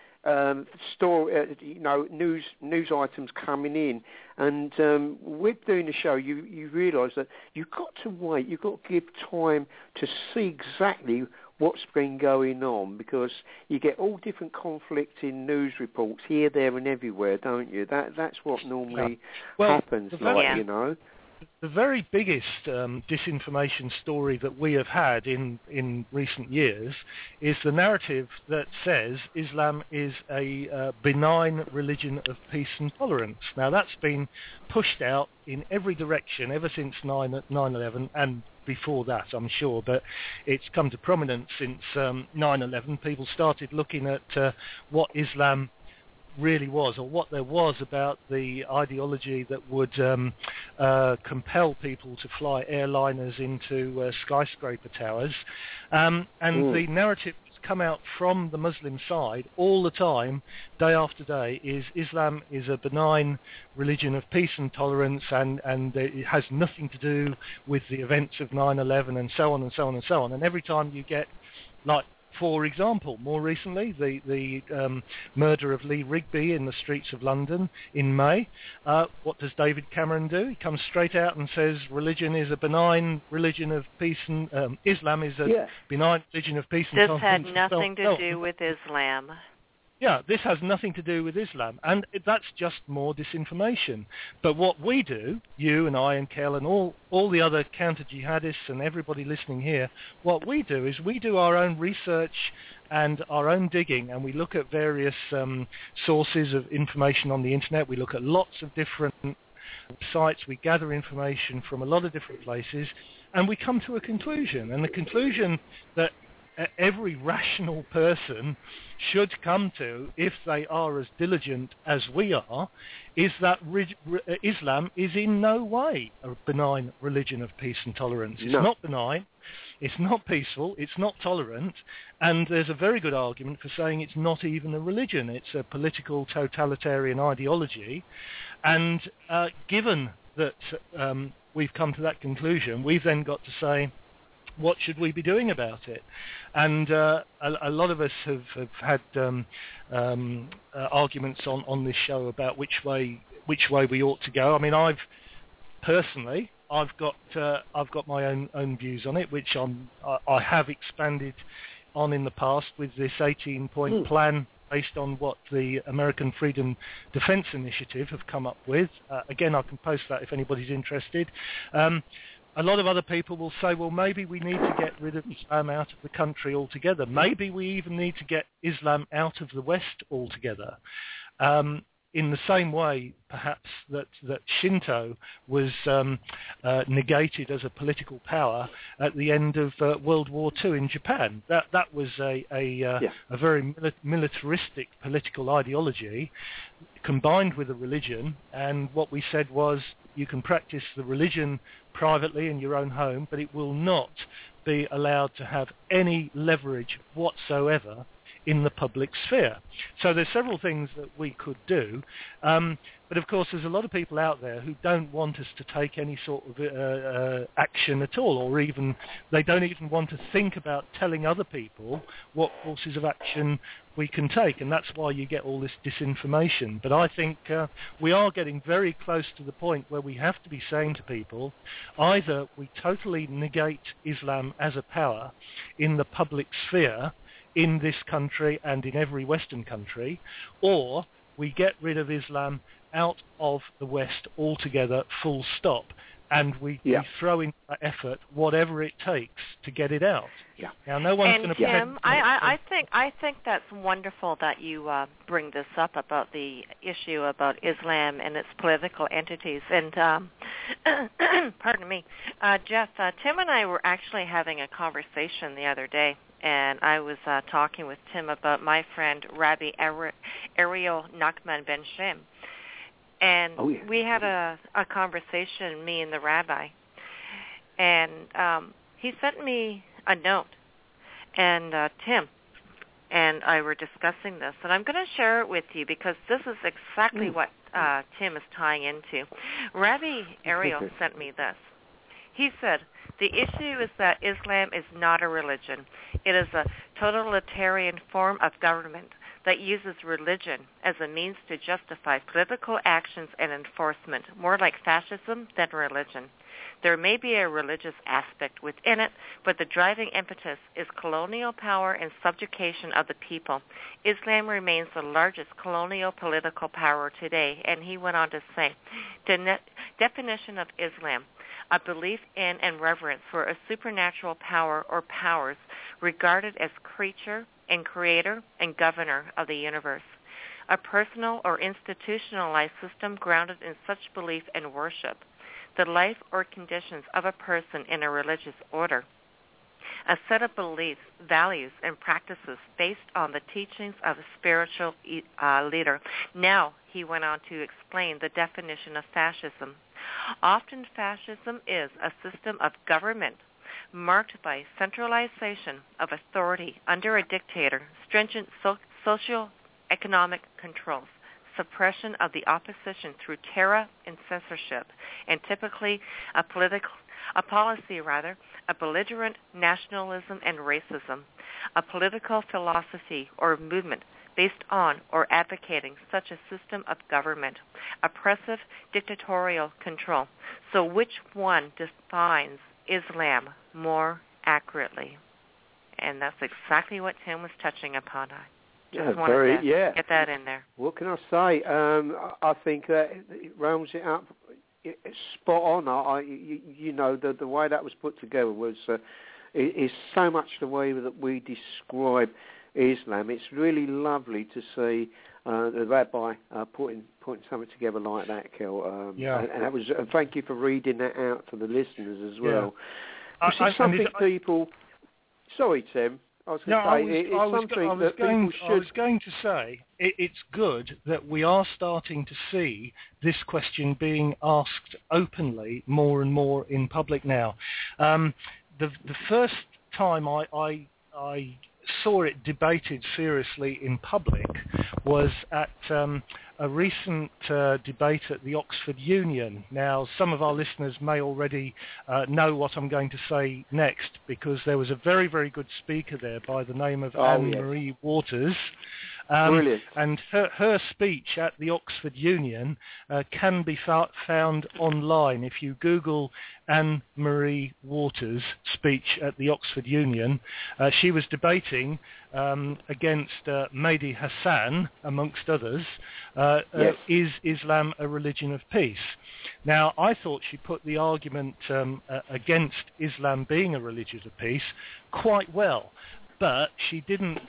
news items coming in, and with doing the show, you realise that you've got to wait. You've got to give time to see exactly what's been going on, because you get all different conflicting news reports here, there, and everywhere, don't you? That's what normally happens, The very biggest disinformation story that we have had in recent years is the narrative that says Islam is a benign religion of peace and tolerance. Now, that's been pushed out in every direction ever since 9/11 and before that, I'm sure, but it's come to prominence since 9/11. People started looking at what Islam really was, or what there was about the ideology that would compel people to fly airliners into skyscraper towers. And the narrative that's come out from the Muslim side all the time, day after day, is Islam is a benign religion of peace and tolerance, and it has nothing to do with the events of 9/11 and so on and so on and so on. And every time you get, like, for example, more recently, the murder of Lee Rigby in the streets of London in May, what does David Cameron do? He comes straight out and says religion is a benign religion of peace, and Islam is a benign religion of peace and tolerance. This had nothing to do with Islam. Yeah, this has nothing to do with Islam, and that's just more disinformation. But what we do, you and I and Kel and all the other counter-jihadists and everybody listening here, what we do is we do our own research and our own digging, and we look at various sources of information on the internet. We look at lots of different sites. We gather information from a lot of different places, and we come to a conclusion. And the conclusion that every rational person should come to, if they are as diligent as we are, is that Islam is in no way a benign religion of peace and tolerance. It's not benign, it's not peaceful, it's not tolerant, and there's a very good argument for saying it's not even a religion. It's a political totalitarian ideology. And given that we've come to that conclusion, we've then got to say, what should we be doing about it? And a lot of us have had arguments on this show about which way we ought to go. I mean, I've got my own views on it, which I have expanded on in the past with this 18-point plan based on what the American Freedom Defense Initiative have come up with. Again, I can post that if anybody's interested. A lot of other people will say, well, maybe we need to get rid of Islam out of the country altogether. Maybe we even need to get Islam out of the West altogether. In the same way, perhaps, that Shinto was negated as a political power at the end of World War II in Japan. That was a very militaristic political ideology combined with a religion, and what we said was, you can practice the religion privately in your own home, but it will not be allowed to have any leverage whatsoever in the public sphere. So there's several things that we could do, but of course there's a lot of people out there who don't want us to take any sort of action at all, or even they don't even want to think about telling other people what courses of action we can take, and that's why you get all this disinformation. But I think we are getting very close to the point where we have to be saying to people, either we totally negate Islam as a power in the public sphere in this country and in every Western country, or we get rid of Islam out of the West altogether, full stop. And we throw in that effort, whatever it takes, to get it out. Yeah. Now, no one's going to. Tim, I think that's wonderful that you bring this up about the issue about Islam and its political entities. And pardon me, Jeff, Tim and I were actually having a conversation the other day, and I was talking with Tim about my friend Rabbi Ariel Nachman Ben Shem. And we had a conversation, me and the rabbi, and he sent me a note, and Tim and I were discussing this, and I'm going to share it with you because this is exactly what Tim is tying into. Rabbi Ariel sent me this. He said, the issue is that Islam is not a religion. It is a totalitarian form of government that uses religion as a means to justify political actions and enforcement, more like fascism than religion. There may be a religious aspect within it, but the driving impetus is colonial power and subjugation of the people. Islam remains the largest colonial political power today, and he went on to say, the definition of Islam, a belief in and reverence for a supernatural power or powers regarded as creature and creator and governor of the universe, a personal or institutionalized system grounded in such belief and worship, the life or conditions of a person in a religious order, a set of beliefs, values, and practices based on the teachings of a spiritual leader. Now, he went on to explain the definition of fascism. Often fascism is a system of government marked by centralization of authority under a dictator, stringent socio-economic controls, suppression of the opposition through terror and censorship, and typically a policy of belligerent nationalism and racism, a political philosophy or movement based on or advocating such a system of government, oppressive dictatorial control. So which one defines Islam more accurately? And that's exactly what Tim was touching upon. I just wanted to get that in there. What can I say? I think that it rounds it up. It's spot on. You know, the way that was put together was is so much the way that we describe Islam. It's really lovely to see the rabbi putting something together like that, Kel. And that was. Thank you for reading that out to the listeners as well. This is something people. Sorry, Tim. I was going to say it's good that we are starting to see this question being asked openly more and more in public now. The first time I saw it debated seriously in public was at a recent debate at the Oxford Union. Now, some of our listeners may already know what I'm going to say next, because there was a very, very good speaker there by the name of Anne-Marie Waters. And her speech at the Oxford Union can be found online. If you Google Anne-Marie Waters' speech at the Oxford Union, she was debating against Mehdi Hassan, amongst others, is Islam a religion of peace? Now, I thought she put the argument against Islam being a religion of peace quite well, but she didn't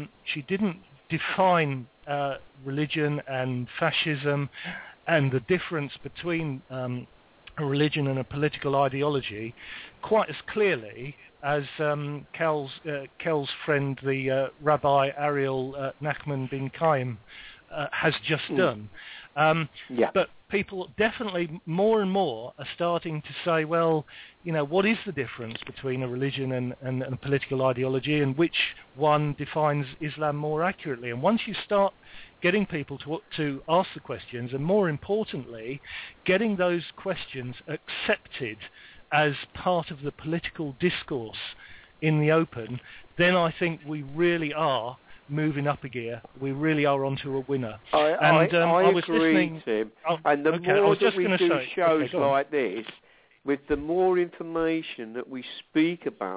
define religion and fascism and the difference between a religion and a political ideology quite as clearly as Kel's friend, the Rabbi Ariel Nachman bin Chaim, has just done. But people definitely more and more are starting to say, well, you know, what is the difference between a religion and a political ideology, and which one defines Islam more accurately? And once you start getting people to ask the questions, and more importantly, getting those questions accepted as part of the political discourse in the open, then I think we really are moving up a gear. We really are onto a winner. I agree, Tim. And the more that we do shows like this, with the more information that we speak about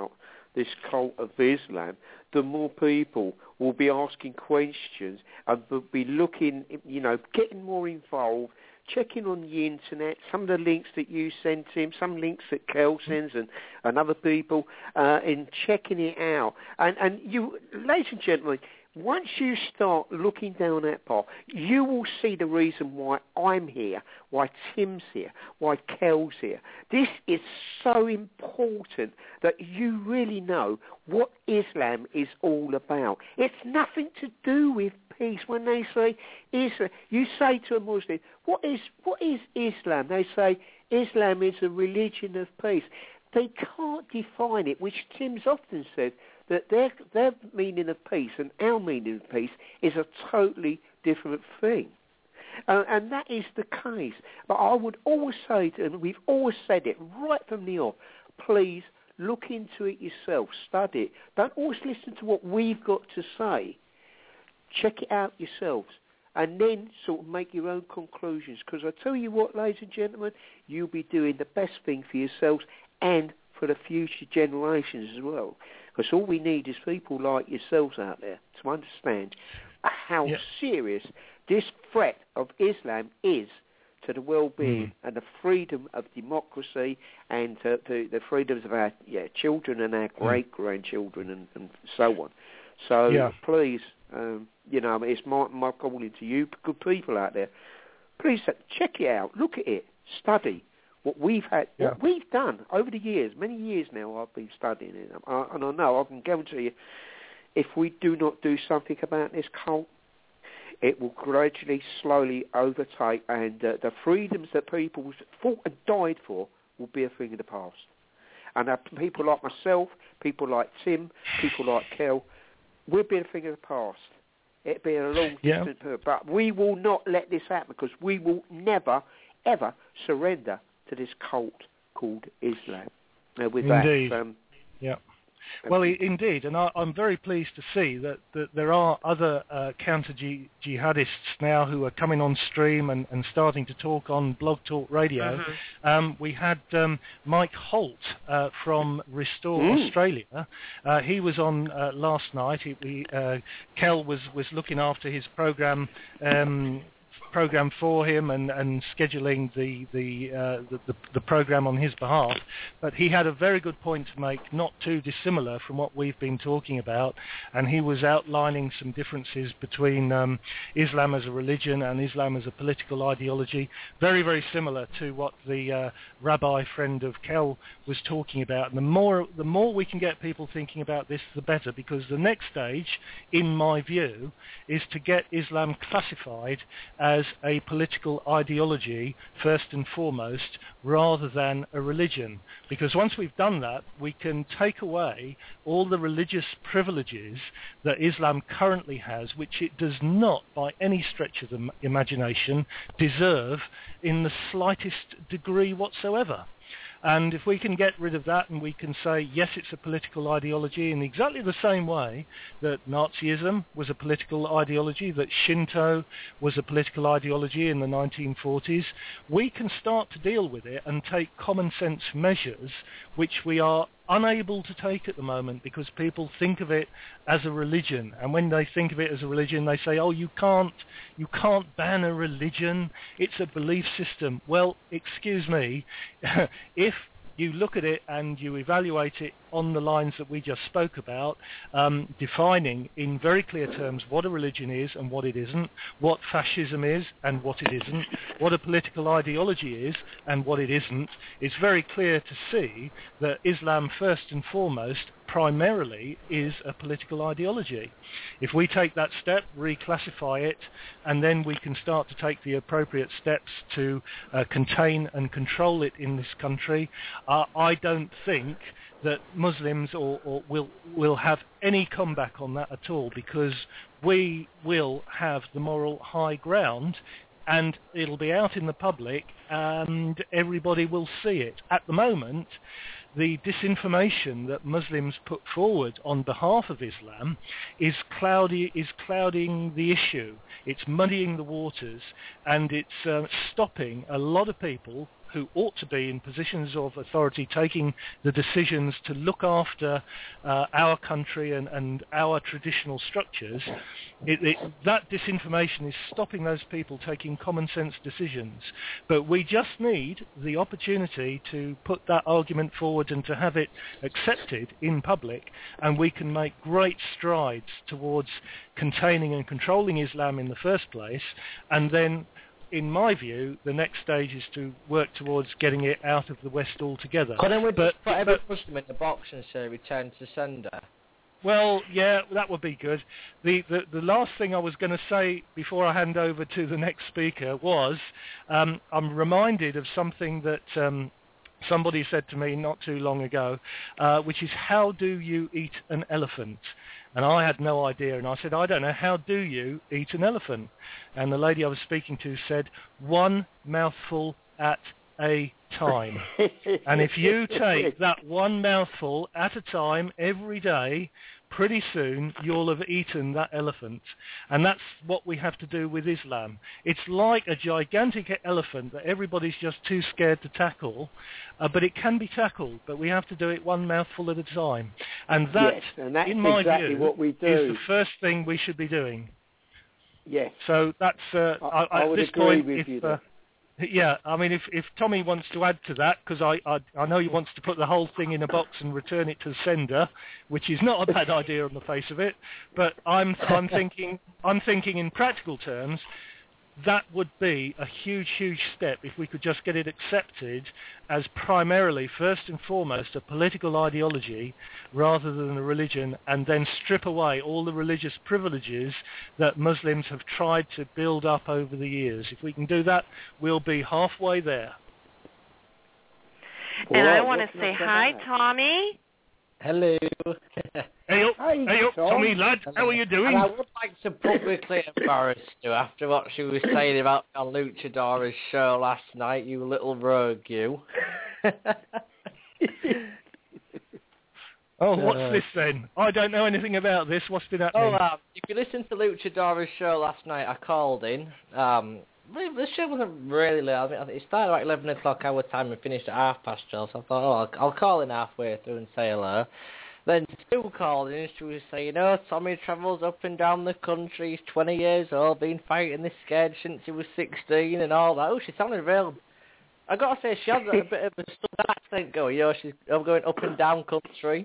this cult of Islam, the more people will be asking questions and will be looking, getting more involved, checking on the internet, some of the links that you sent him, some links that Kel sends and other people, in checking it out. And you, ladies and gentlemen, once you start looking down that path, you will see the reason why I'm here, why Tim's here, why Kel's here. This is so important that you really know what Islam is all about. It's nothing to do with peace. When they say Islam, you say to a Muslim, what is Islam? They say Islam is a religion of peace. They can't define it, which Tim's often said, that their meaning of peace and our meaning of peace is a totally different thing. And that is the case. But I would always say, and we've always said it right from the off, please look into it yourself, study it. Don't always listen to what we've got to say. Check it out yourselves. And then sort of make your own conclusions. Because I tell you what, ladies and gentlemen, you'll be doing the best thing for yourselves and for the future generations as well. Because all we need is people like yourselves out there to understand how serious this threat of Islam is to the well-being and the freedom of democracy and the freedoms of our children and our great-grandchildren and so on. So please, it's my calling to you, good people out there. Please check it out, look at it, study. What we've done over the years, many years now, I've been studying it, and I know I can guarantee you, if we do not do something about this cult, it will gradually, slowly overtake, and the freedoms that people fought and died for will be a thing of the past. And people like myself, people like Tim, people like Kel, will be a thing of the past. It'll be a long distant period, but we will not let this happen because we will never, ever surrender to this cult called Islam. With indeed. That, well, indeed, and I'm very pleased to see that there are other counter-jihadists now who are coming on stream and starting to talk on Blog Talk Radio. We had Mike Holt from Restore Australia. He was on last night. Kel was looking after his program for him and scheduling the program on his behalf, but he had a very good point to make, not too dissimilar from what we've been talking about, and he was outlining some differences between Islam as a religion and Islam as a political ideology, very, very similar to what the rabbi friend of Kel was talking about. And the more we can get people thinking about this, the better, because the next stage, in my view, is to get Islam classified as a political ideology first and foremost, rather than a religion. Because once we've done that, we can take away all the religious privileges that Islam currently has, which it does not, by any stretch of the imagination, deserve in the slightest degree whatsoever. And if we can get rid of that and we can say, yes, it's a political ideology in exactly the same way that Nazism was a political ideology, that Shinto was a political ideology in the 1940s, we can start to deal with it and take common sense measures which we are unable to take at the moment because people think of it as a religion, and when they think of it as a religion they say, oh, you can't ban a religion, it's a belief system. Well, excuse me, if you look at it and you evaluate it on the lines that we just spoke about, defining in very clear terms what a religion is and what it isn't, what fascism is and what it isn't, what a political ideology is and what it isn't, it's very clear to see that Islam, first and foremost, primarily is a political ideology. If we take that step, reclassify it, and then we can start to take the appropriate steps to contain and control it in this country, I don't think that Muslims will have any comeback on that at all, because we will have the moral high ground and it'll be out in the public and everybody will see it. At the moment, the disinformation that Muslims put forward on behalf of Islam is clouding the issue. It's muddying the waters, and it's stopping a lot of people who ought to be in positions of authority taking the decisions to look after our country and our traditional structures, that disinformation is stopping those people taking common sense decisions. But we just need the opportunity to put that argument forward and to have it accepted in public, and we can make great strides towards containing and controlling Islam in the first place, and then, in my view, the next stage is to work towards getting it out of the West altogether. Couldn't we put every Muslim in the box and say return to sender? Well, yeah, that would be good. The last thing I was going to say before I hand over to the next speaker was I'm reminded of something that somebody said to me not too long ago, which is, how do you eat an elephant? And I had no idea, and I said, I don't know, how do you eat an elephant? And the lady I was speaking to said, one mouthful at a time. And if you take that one mouthful at a time every day, pretty soon you'll have eaten that elephant. And that's what we have to do with Islam. It's like a gigantic elephant that everybody's just too scared to tackle, but it can be tackled, but we have to do it one mouthful at a time. And that, yes, and that's in my exactly view, what we do. is the first thing we should be doing. Yes. So that's, I would at this agree point, with you. yeah, I mean, if Tommy wants to add to that, because I know he wants to put the whole thing in a box and return it to the sender, which is not a bad idea on the face of it, but I'm thinking in practical terms, that would be a huge, huge step if we could just get it accepted as primarily, first and foremost, a political ideology rather than a religion, and then strip away all the religious privileges that Muslims have tried to build up over the years. If we can do that, we'll be halfway there. And I want to say hi, Tommy. Hello. Hey up, Tommy, lad, how are you doing? And I would like to publicly embarrass you after what she was saying about on Luchadora's show last night, you little rogue, you. Oh, what's this then? I don't know anything about this. What's been happening? Oh, if you listened to Luchadora's show last night, I called in. The show wasn't really late. I mean, it started at 11 o'clock our time and finished at 12:30, so I thought, I'll call in halfway through and say hello. Then Sue called in and she was saying, Tommy travels up and down the country, he's 20 years old, been fighting this scared since he was 16 and all that. Oh, she sounded real... I got to say, she has a bit of a southern accent going, I'm going up and down country.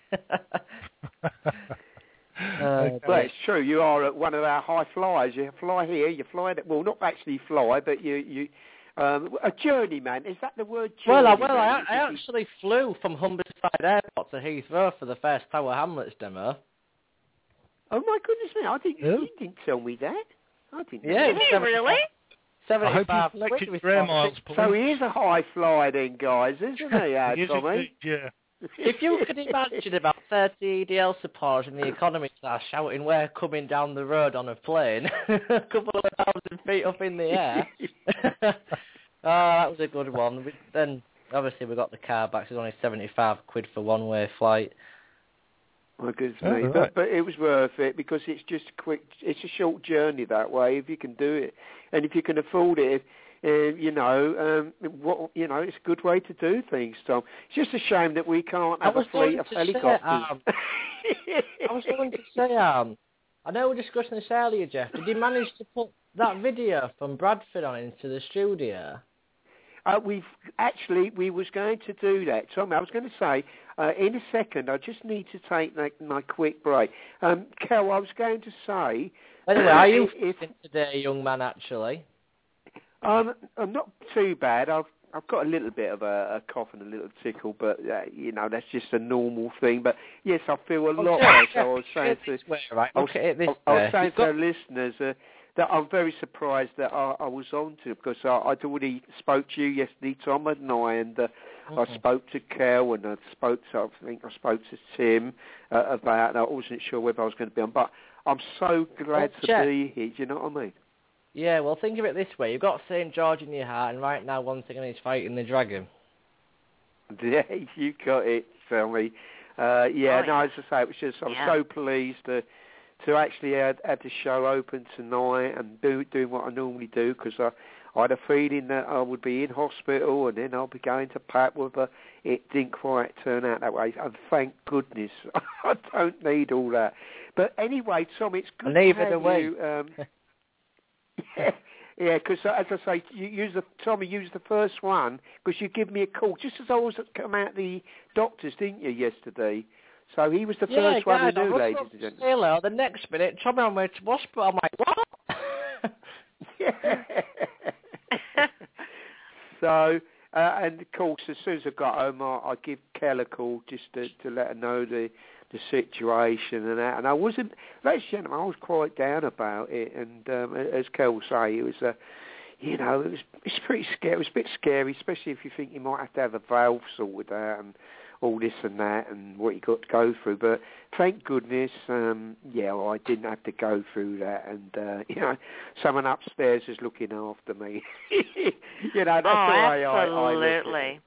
But it's true, you are one of our high flyers. You fly here, you fly... Well, not actually fly, but you a journeyman. Is that the word, journeyman? Well, I actually flew from Humberside Airport to Heathrow for the first Tower Hamlets demo. Oh, my goodness me, you didn't tell me that. I didn't know Did you really? 75 miles. So he is a high flyer then, guys, isn't he, Tommy? Yeah. If you could imagine about 30 EDL supporters in the economy class shouting, we're coming down the road on a plane, a couple of 1,000 feet up in the air. That was a good one. Then, obviously, we got the car back. So it was only £75 for one-way flight. My goodness me. Right. But it was worth it because it's just it's a short journey that way if you can do it. And if you can afford it, it's a good way to do things, Tom. It's just a shame that we can't have a fleet of helicopters. I was going to say, I know we were discussing this earlier, Jeff. Did you manage to put that video from Bradford on into the studio? We was going to do that, Tom. I was going to say, in a second, I just need to take my quick break. Kel, I was going to say... Anyway, are you today, young man, actually? I'm not too bad. I've got a little bit of a cough and a little tickle, but that's just a normal thing. But yes, I feel a lot better. So I was saying to our listeners that I'm very surprised that I was on to, because I'd already spoke to you yesterday, Tom, hadn't I? And I spoke to Kel, and I spoke to Tim about, and I wasn't sure whether I was going to be on, but I'm so glad to be here. Do you know what I mean? Yeah, well, think of it this way. You've got St. George in your heart, and right now one thing is fighting the dragon. Yeah, you got it, Tommy. No, as I say, it was just, I'm so pleased to actually had the show open tonight and doing what I normally do, because I had a feeling that I would be in hospital and then I'll be going to Papworth. It didn't quite turn out that way, and thank goodness I don't need all that. But anyway, Tom, it's good to have you. Yeah, because as I say, Tommy used the first one because you give me a call just as I was come out the doctors, didn't you, yesterday? So he was the first one who knew, ladies and gentlemen. Hello, the next minute, Tommy on my way to hospital. I'm like, what? Yeah. So, and of course, as soon as I got home, I give Kel a call just to let her know the situation and that. And I wasn't, ladies and gentlemen, I was quite down about it. And as Kel will say, it was it's pretty scary. It was a bit scary, especially if you think you might have a valve sorted out and all this and that and what you got to go through. But thank goodness, I didn't have to go through that. And, someone upstairs is looking after me. That's the way I look at it.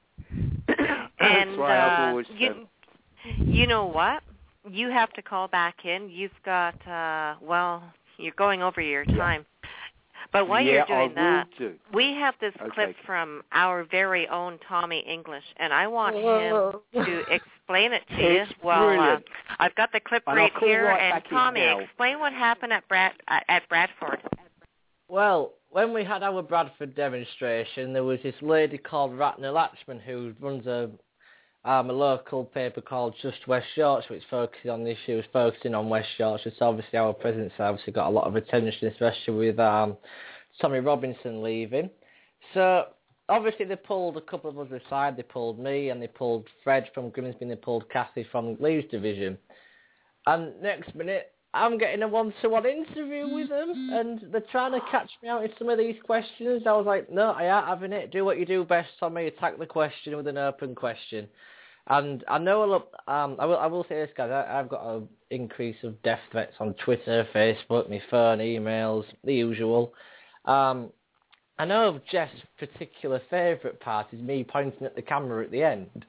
And that's why I've always you know what? You have to call back in. You've got, you're going over your time. But while you're doing that, we have this clip from our very own Tommy English, and I want him to explain it to you. Well, I've got the clip right here, and Tommy, explain what happened at Bradford. Well, when we had our Bradford demonstration, there was this lady called Ratna Latchman who runs a local paper called Just West Yorkshire, which focuses on the issues, focusing on West Yorkshire. So obviously our presence obviously got a lot of attention, especially with Tommy Robinson leaving. So obviously they pulled a couple of us aside. They pulled me and they pulled Fred from Grimsby and they pulled Kathy from Leeds Division. And next minute, I'm getting a one-to-one interview with them, and they're trying to catch me out in some of these questions. I was like, no, I ain't having it. Do what you do best, Tommy. Attack the question with an open question. And I know, I will say this, guys. I've got an increase of death threats on Twitter, Facebook, my phone, emails, the usual. I know Jeff's particular favourite part is me pointing at the camera at the end.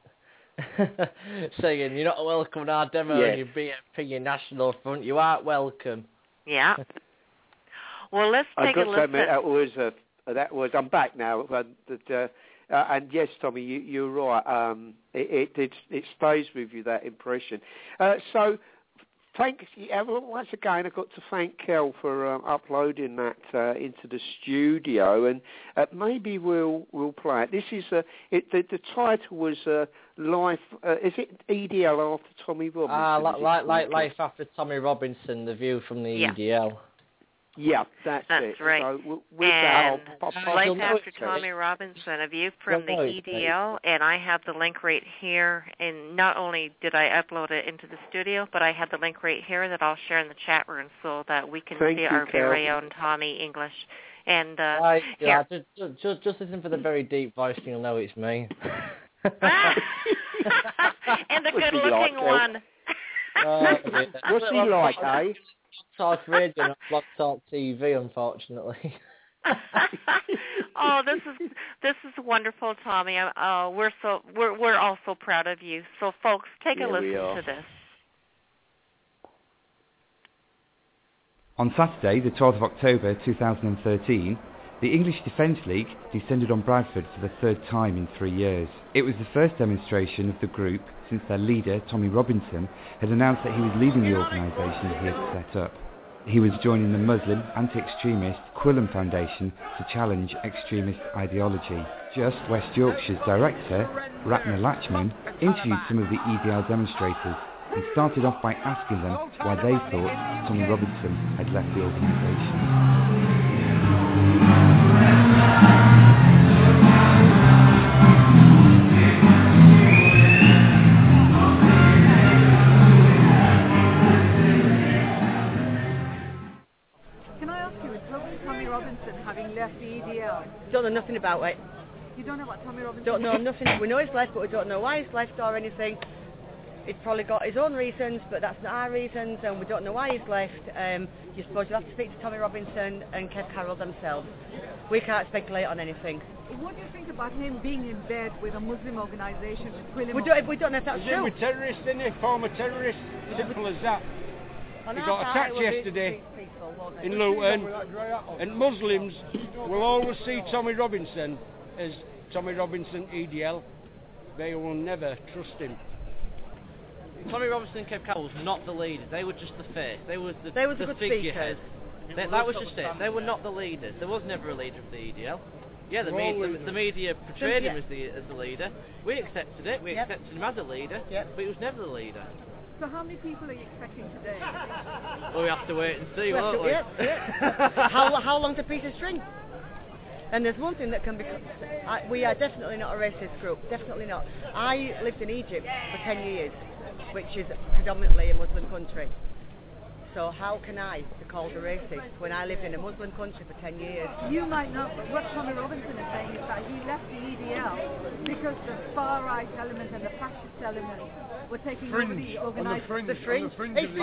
Saying, you're not welcome in our demo and your BFP, your National Front, you aren't welcome. Yeah. Well, let's take a listen. That was, I'm back now, and yes, Tommy, you're right. It stays with you, that impression. So, thanks. Once again, I've got to thank Kel for uploading that into the studio, and maybe we'll play it. This is the title was Life. Is it EDL after Tommy Robinson? Life after Tommy Robinson, the view from the EDL. Yeah, that's it. Right. So with that, Life After Tommy Robinson, a view from the EDL, and I have the link right here. And not only did I upload it into the studio, but I have the link right here that I'll share in the chat room so that we can see our very own Tommy English. And just listen for the very deep voice, and you'll know it's me. And the good-looking one. What's he like, eh? Talk radio, not Blog Talk TV, unfortunately. Oh, this is wonderful, Tommy. We're all so proud of you. So, folks, take a listen to this. On Saturday, the 12th of October 2013, the English Defence League descended on Bradford for the third time in 3 years. It was the first demonstration of the group since their leader, Tommy Robinson, had announced that he was leaving the organisation he had set up. He was joining the Muslim anti-extremist Quillen Foundation to challenge extremist ideology. Just West Yorkshire's director, Ratna Latchman, interviewed some of the EDL demonstrators and started off by asking them why they thought Tommy Robinson had left the organisation. Don't know nothing about it. You don't know what Tommy Robinson Don't know nothing. We know he's left, but we don't know why he's left or anything. He's probably got his own reasons, but that's not our reasons, and we don't know why he's left. You suppose you'll have to speak to Tommy Robinson and Kev Carroll themselves. We can't speculate on anything. What do you think about him being in bed with a Muslim organisation? We don't know if that's true. With terrorists, isn't he? Former terrorists. Simple as that. We got attacked yesterday in Luton, and Muslims will always see Tommy Robinson as Tommy Robinson EDL. They will never trust him. Tommy Robinson and Kev Carroll was not the leaders. They were just the face. They were the figureheads. That was just it. They were not the leaders. There was never a leader of the EDL. Yeah, the media portrayed him as the leader. We accepted it. We accepted him as a leader, but he was never the leader. So how many people are you expecting today? Well, we have to wait and see, won't we? How long's a piece of string? And there's one thing that can be... we are definitely not a racist group. Definitely not. I lived in Egypt for 10 years, which is predominantly a Muslim country. So how can I be called a racist when I lived in a Muslim country for 10 years? You might not, but what Tommy Robinson is saying is that he left the EDL because the far-right element and the fascist element were taking over the organised... On the fringe of the EDL.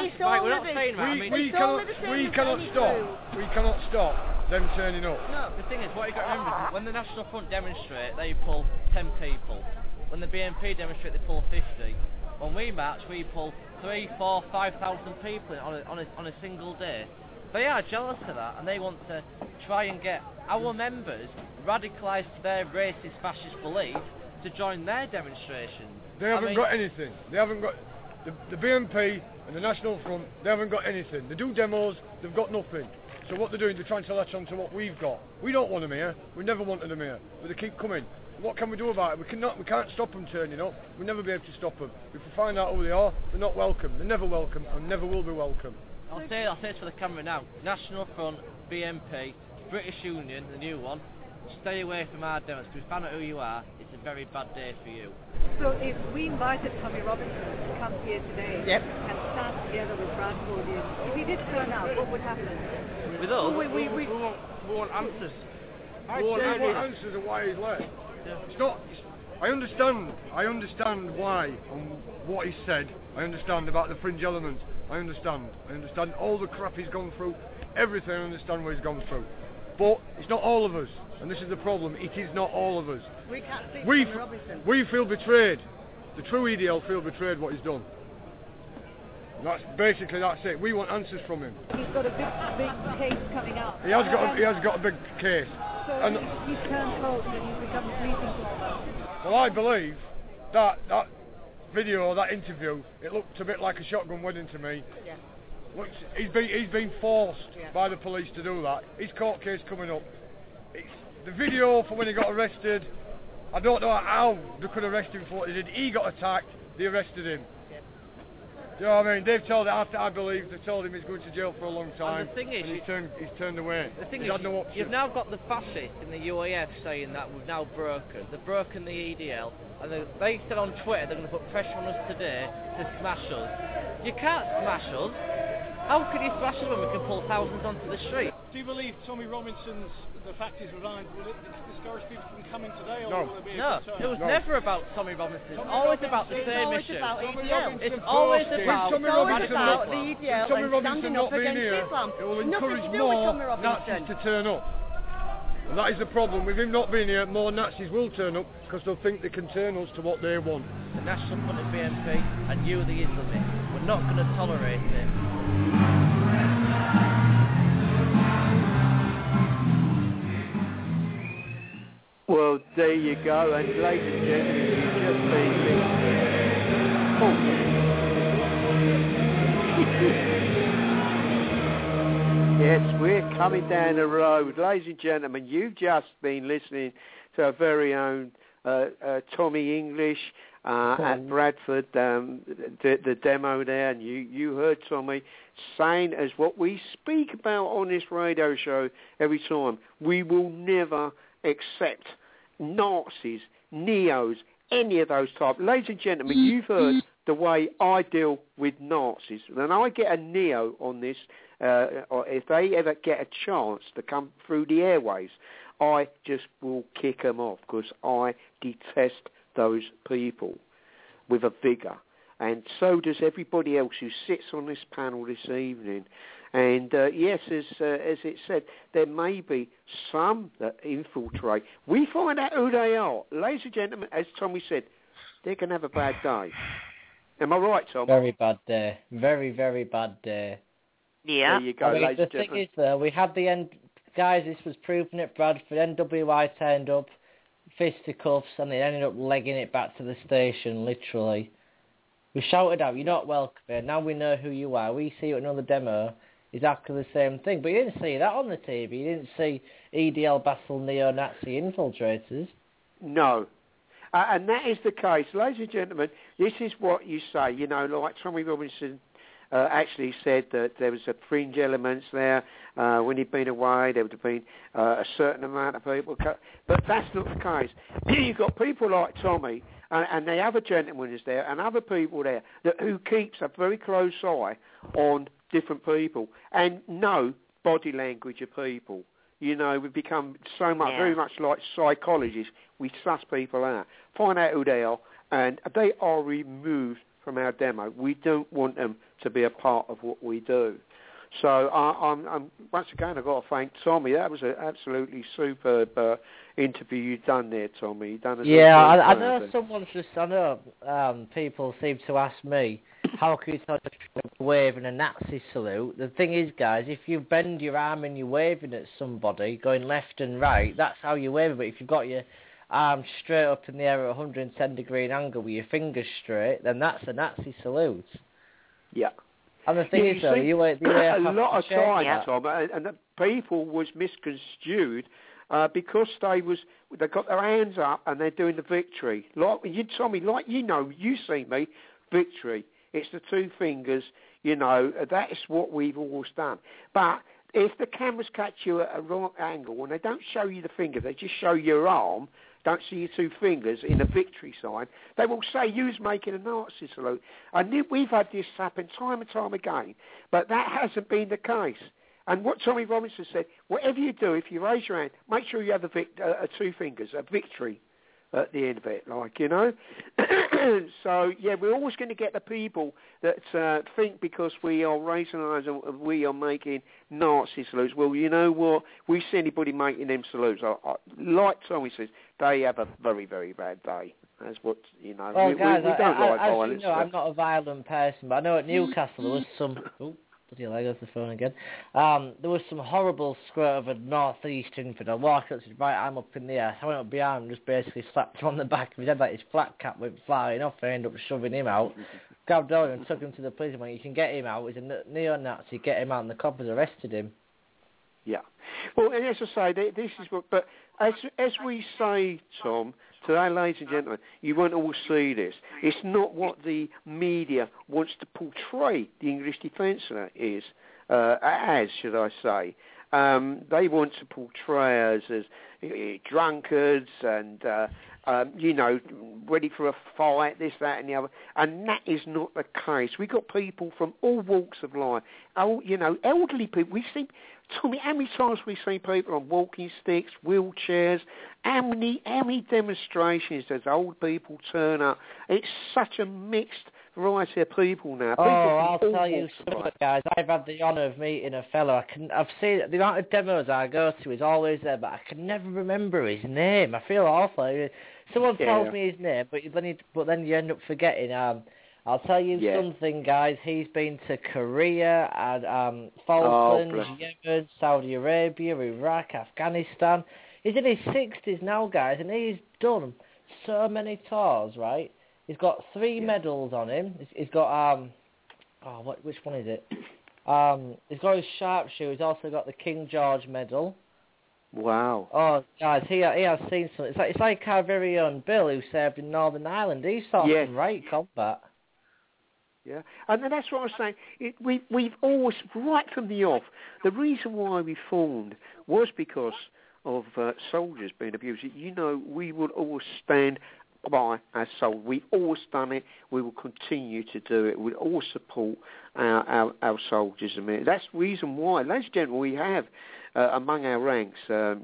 We cannot stop them turning up. No, the thing is, what you got to remember is when the National Front demonstrate, they pull 10 people. When the BNP demonstrate, they pull 50. When we march, we pull 3, 4, 5,000 people on a single day. They are jealous of that, and they want to try and get our members radicalised to their racist, fascist belief to join their demonstrations. They haven't got anything. They haven't got the BNP and the National Front. They haven't got anything. They do demos. They've got nothing. So what they're doing, they're trying to latch on to what we've got. We don't want them here. We never wanted them here, but they keep coming. What can we do about it? We can't stop them turning up. We'll never be able to stop them. If we find out who they are, they're not welcome. They're never welcome and never will be welcome. I'll say this for the camera now. National Front, BNP, British Union, the new one, stay away from our demos, because we found out who you are. It's a very bad day for you. So if we invited Tommy Robinson to come here today and stand together with Bradford, if he did turn out, what would happen? With us? We want answers. We want answers of why he's left. It's not. I understand why and what he said. I understand about the fringe elements. I understand all the crap he's gone through. Everything. I understand what he's gone through. But it's not all of us, and this is the problem. It is not all of us. We can't see Tommy Robinson. We feel betrayed. The true EDL feel betrayed what he's done. That's it. We want answers from him. He's got a big case coming up. He has got a big case. So and he's turned cold and he's become a sleeping quarter. Well, I believe that video, that interview, it looked a bit like a shotgun wedding to me. Yeah. He's been forced by the police to do that. His court case coming up. The video from when he got arrested, I don't know how they could arrest him for what he did. He got attacked, they arrested him. Do you know what I mean? They've told him, I believe, they told him he's going to jail for a long time. And the thing is, he's turned away. The thing is, you've now got the fascists in the UAF saying that we've now broken. They've broken the EDL, and they said on Twitter they're going to put pressure on us today to smash us. You can't smash us. How can you smash us when we can pull thousands onto the street? Do you believe Tommy Robinson's, the fact he's resigned, will it discourage people from coming today? Or No. Will there be No, a it was never about Tommy Robinson. It's always about the same issue. It's always about Tommy Robinson the EDL Tommy and Robinson standing not up being against here, Islam. it will Nothing encourage to do with Tommy more Robinson. Nazis to turn up. And that is the problem. With him not being here, more Nazis will turn up because they'll think they can turn us to what they want. The National Front and BNP and you, the Islamists, we're not going to tolerate it. Well, there you go, and ladies and gentlemen, you've just been listening. Yes, we're coming down the road. Ladies and gentlemen, you've just been listening to our very own Tommy English at Bradford, the demo there, and you heard Tommy saying as what we speak about on this radio show every time. We will never accept Nazis, neos, any of those types. Ladies and gentlemen, you've heard the way I deal with Nazis. When I get a neo on this, or if they ever get a chance to come through the airways, I just will kick them off because I detest those people with a vigour. And so does everybody else who sits on this panel this evening. And yes, as it said, there may be some that infiltrate. We find out who they are. Ladies and gentlemen, as Tommy said, they can have a bad day. Am I right, Tom? Very bad day. Very, very bad day. Yeah. There you go, I mean, ladies the and thing gentlemen. is, though, we had the end... Guys, this was proven at Bradford. NWI turned up, fisticuffs, and they ended up legging it back to the station, literally. We shouted out, "You're not welcome here. Now we know who you are. We see you at another demo." Exactly the same thing. But you didn't see that on the TV. You didn't see EDL battle neo-Nazi infiltrators. No. And that is the case. Ladies and gentlemen, this is what you say. You know, like Tommy Robinson actually said that there was a fringe elements there. When he'd been away, there would have been a certain amount of people. But that's not the case. You've got people like Tommy and the other gentleman is there and other people there who keeps a very close eye on different people and know body language of people. You know, we've become so much, very much like psychologists. We suss people out, find out who they are, and they are removed from our demo. We don't want them to be a part of what we do. So I'm once again, I've got to thank Tommy. That was an absolutely superb interview you've done there, Tommy. You've done I know I know people seem to ask me, how can you tell you're waving a Nazi salute? The thing is, guys, if you bend your arm and you're waving at somebody, going left and right, that's how you wave it. But if you've got your arm straight up in the air at 110 degree angle with your fingers straight, then that's a Nazi salute. Yeah. And the thing is, though, you a lot of times, Tom, and the people was misconstrued because they got their hands up and they're doing the victory. Like you, Tommy, like you know, you see me, victory. It's the two fingers, you know, that is what we've always done. But if the cameras catch you at a wrong angle and they don't show you the finger, they just show your arm, don't see your two fingers in a victory sign, they will say you's making a Nazi salute. And we've had this happen time and time again, but that hasn't been the case. And what Tommy Robinson said, whatever you do, if you raise your hand, make sure you have two fingers, a victory at the end of it, like, you know. So, yeah, we're always going to get the people that think because we are raising our eyes and we are making Nazi salutes. Well, you know what? We see anybody making them salutes, like Tommy says, they have a very, very bad day. That's what, you know, well, we guys, don't like violence. You know, I'm not a violent person, but I know at Newcastle there was some... Bloody hell, there goes the phone again. There was some horrible squirt of a north-east infidel. Walked up to his right arm up in the air. I went up behind him and just basically slapped him on the back of his head like his flat cap went flying off. I ended up shoving him out. Grabbed on and took him to the police and went, "You can get him out. He's a neo-Nazi. Get him out." And the coppers arrested him. Yeah. Well, and as I say, this is what... But as we say, Tom, today, ladies and gentlemen, you won't all see this. It's not what the media wants to portray the English Defence is, as, should I say. They want to portray us as drunkards and, you know, ready for a fight, this, that and the other. And that is not the case. We've got people from all walks of life. You know, elderly people. We see... Tommy, how many times we see people on walking sticks, wheelchairs? How many demonstrations does old people turn up? It's such a mixed variety of people now. I'll tell you something, guys. I've had the honour of meeting a fellow. I've seen the amount of demos I go to is always there, but I can never remember his name. I feel awful. Someone tells me his name, but then you end up forgetting. I'll tell you something, guys. He's been to Korea and Falklands, Yemen, Saudi Arabia, Iraq, Afghanistan. He's in his 60s now, guys, and he's done so many tours, right? He's got 3 medals on him. He's got, which one is it? He's got his sharpshooter. He's also got the King George medal. Wow. Oh, guys, he has seen something. It's like our very own Bill, who served in Northern Ireland. He saw some right combat. Yeah, and that's what I was saying. We've always, right from the off, the reason why we formed was because of soldiers being abused. You know, we would always stand by our soldiers. We've always done it. We will continue to do it. We'll always support our soldiers. I mean, that's the reason why, ladies and gentlemen, we have among our ranks,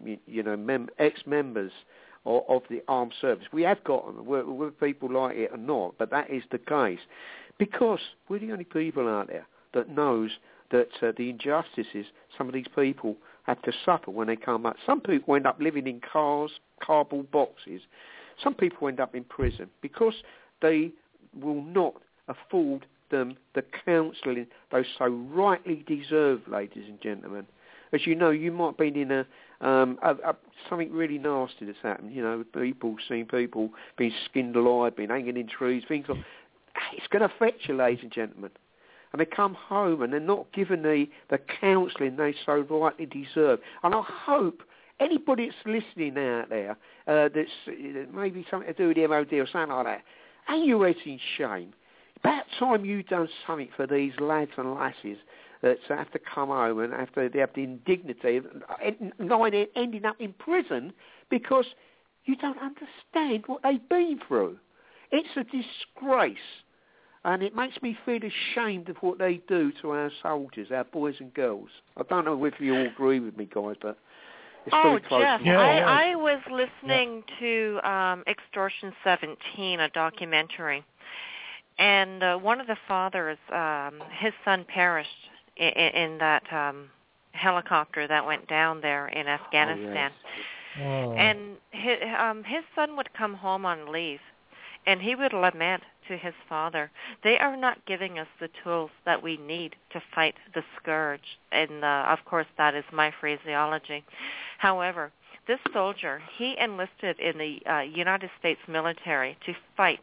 ex-members of the armed service. We have got them, whether people like it or not, but that is the case. Because we're the only people out there that knows that the injustices some of these people have to suffer when they come up. Some people end up living in cars, cardboard boxes. Some people end up in prison because they will not afford them the counselling they so rightly deserve, ladies and gentlemen. As you know, you might have been in something really nasty that's happened. You know, seeing people being skinned alive, being hanging in trees, things like it's going to affect you, ladies and gentlemen. And they come home and they're not given the counselling they so rightly deserve. And I hope anybody that's listening out there that's maybe something to do with the MOD or something like that, ain't you raising shame? About time you've done something for these lads and lasses that have to come home and they have the indignity of ending up in prison because you don't understand what they've been through. It's a disgrace. And it makes me feel ashamed of what they do to our soldiers, our boys and girls. I don't know if you all agree with me, guys, but it's very close Jeff, to my heart. I was listening to Extortion 17, a documentary, and one of the fathers, his son perished in that helicopter that went down there in Afghanistan. And his son would come home on leave, and he would lament to his father, they are not giving us the tools that we need to fight the scourge. And, of course, that is my phraseology. However, this soldier, he enlisted in the United States military to fight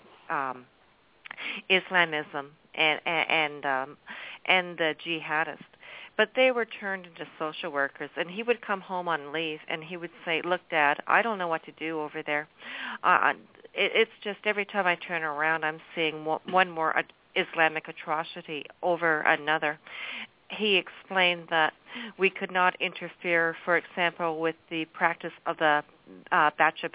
Islamism and the jihadists. But they were turned into social workers, and he would come home on leave, and he would say, look, Dad, I don't know what to do over there. It's just every time I turn around, I'm seeing one more Islamic atrocity over another. He explained that we could not interfere, for example, with the practice of the Bacha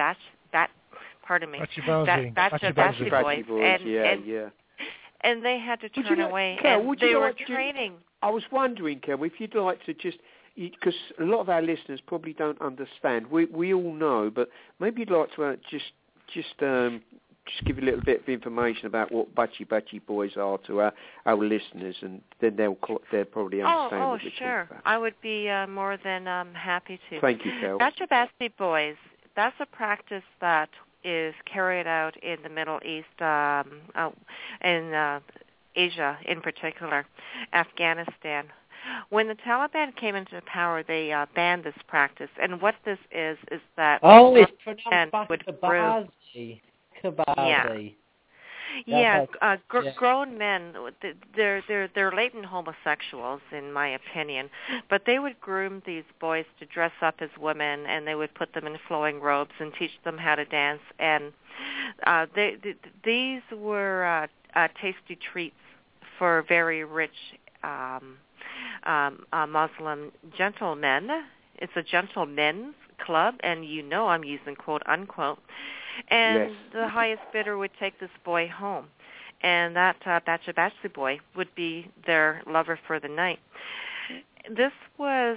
boys. And they had to turn away, and they were training. I was wondering, Kel, if you'd like to just, because a lot of our listeners probably don't understand. We all know, but maybe you'd like to just give a little bit of information about what Bachi boys are to our listeners, and then they'll probably understand what we're sure. talking about. I would be more than happy to. Thank you, Kel. Bachi boys, that's a practice that is carried out in the Middle East, in Asia in particular, Afghanistan. When the Taliban came into power, they banned this practice. And what this is that it's pronounced Kabazi. Grown men, they're latent homosexuals, in my opinion, but they would groom these boys to dress up as women, and they would put them in flowing robes and teach them how to dance. And these were tasty treats for very rich Muslim gentlemen. It's a gentlemen's club, and I'm using quote unquote. And the highest bidder would take this boy home, and that Bacha boy would be their lover for the night. This was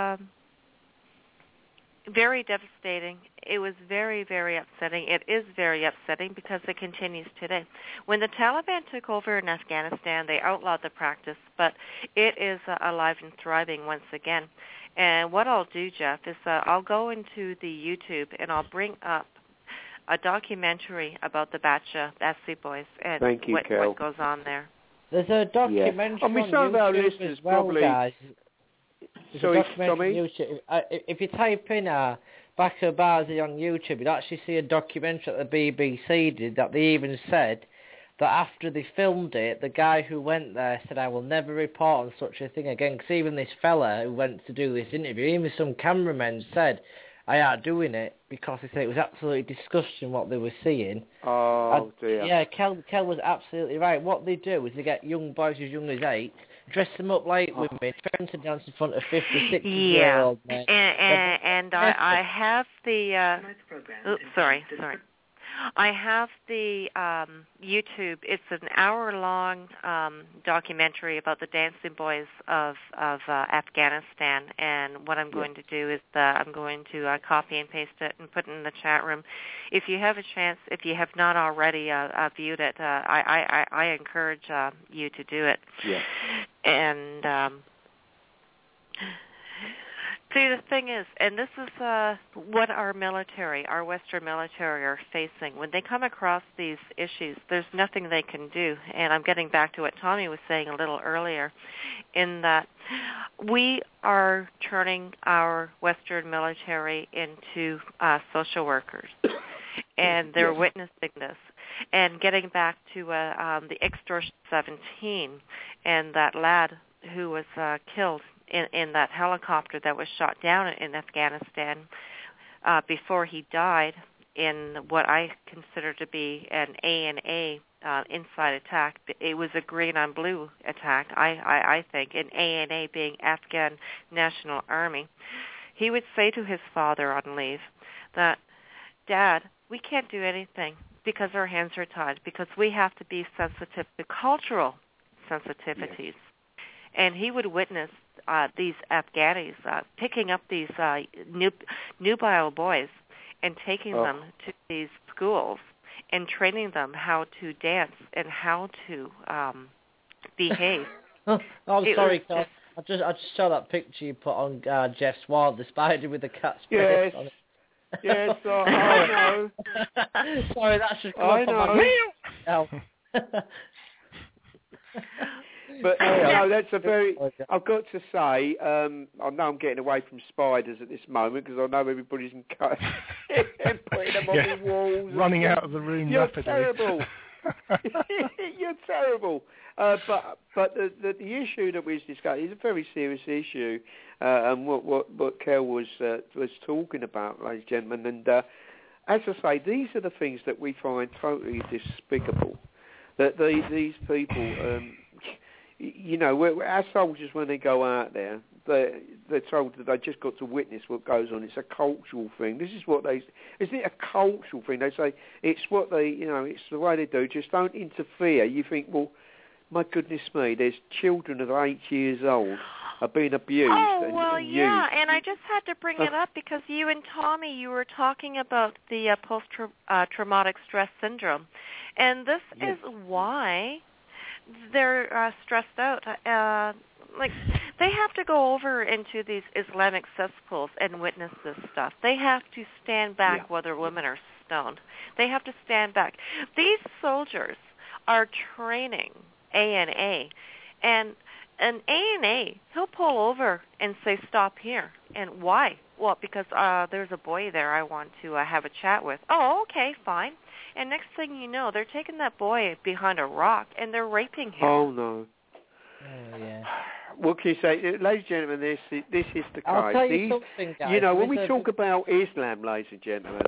very devastating. It was very, very upsetting. It is very upsetting because it continues today. When the Taliban took over in Afghanistan, they outlawed the practice, but it is alive and thriving once again. And what I'll do, Jeff, is I'll go into the YouTube and I'll bring up a documentary about the Bacha boys and what goes on there. There's a documentary on YouTube as well, guys. Sorry. YouTube. If you type in Bacha Bazi on YouTube, you'd actually see a documentary that the BBC did that they even said that after they filmed it, the guy who went there said, I will never report on such a thing again, because even this fella who went to do this interview, even some cameramen said, I ain't doing it, because they said it was absolutely disgusting what they were seeing. Oh, dear. Yeah, Kel was absolutely right. What they do is they get young boys as young as 8, dress them up like women, train to dance in front of 50, 60-year-old men. And I have the... sorry. I have the YouTube. It's an hour-long documentary about the dancing boys of Afghanistan. And what I'm going to do is I'm going to copy and paste it and put it in the chat room. If you have a chance, if you have not already viewed it, I encourage you to do it. Yeah. And See, the thing is, and this is what our Western military are facing. When they come across these issues, there's nothing they can do. And I'm getting back to what Tommy was saying a little earlier, in that we are turning our Western military into social workers. And they're witnessing this. And getting back to the Extortion 17 and that lad who was killed in that helicopter that was shot down in Afghanistan before he died in what I consider to be an ANA inside attack. It was a green on blue attack, I think, an ANA being Afghan National Army. He would say to his father on leave that, Dad, we can't do anything because our hands are tied, because we have to be sensitive to cultural sensitivities. Yes. And he would witness these Afghanis picking up these nubile boys and taking them to these schools and training them how to dance and how to behave. I'm sorry, Carl. I just saw that picture you put on Jeff Sward, the spider with the cat's face on it. Yes, I know. Sorry, that's just come up on my But no, that's a very. I've got to say, I know I'm getting away from spiders at this moment because I know everybody's in and putting them on the walls, running out of the room rapidly. Terrible. You're terrible. But the issue that we've discussed is a very serious issue, and what Kel was talking about, ladies and gentlemen. And as I say, these are the things that we find totally despicable. That these people. You know, our soldiers, when they go out there, they're told that they just got to witness what goes on. It's a cultural thing. This is what isn't it a cultural thing? They say it's what they, it's the way they do. Just don't interfere. You think, well, my goodness me, there's children of 8 years old are being abused. And I just had to bring it up because you and Tommy, you were talking about the post-traumatic stress syndrome, and this is why they're stressed out. Like, they have to go over into these Islamic cesspools and witness this stuff. They have to stand back whether women are stoned. They have to stand back. These soldiers are training ANA, and an ANA, he'll pull over and say, stop here. And why? Well, because there's a boy there I want to have a chat with. Oh, okay, fine. And next thing you know, they're taking that boy behind a rock and they're raping him. Oh, no. Oh, yeah. What can you say? Ladies and gentlemen, this is the case. I'll tell you something, guys. When we talk about Islam, ladies and gentlemen,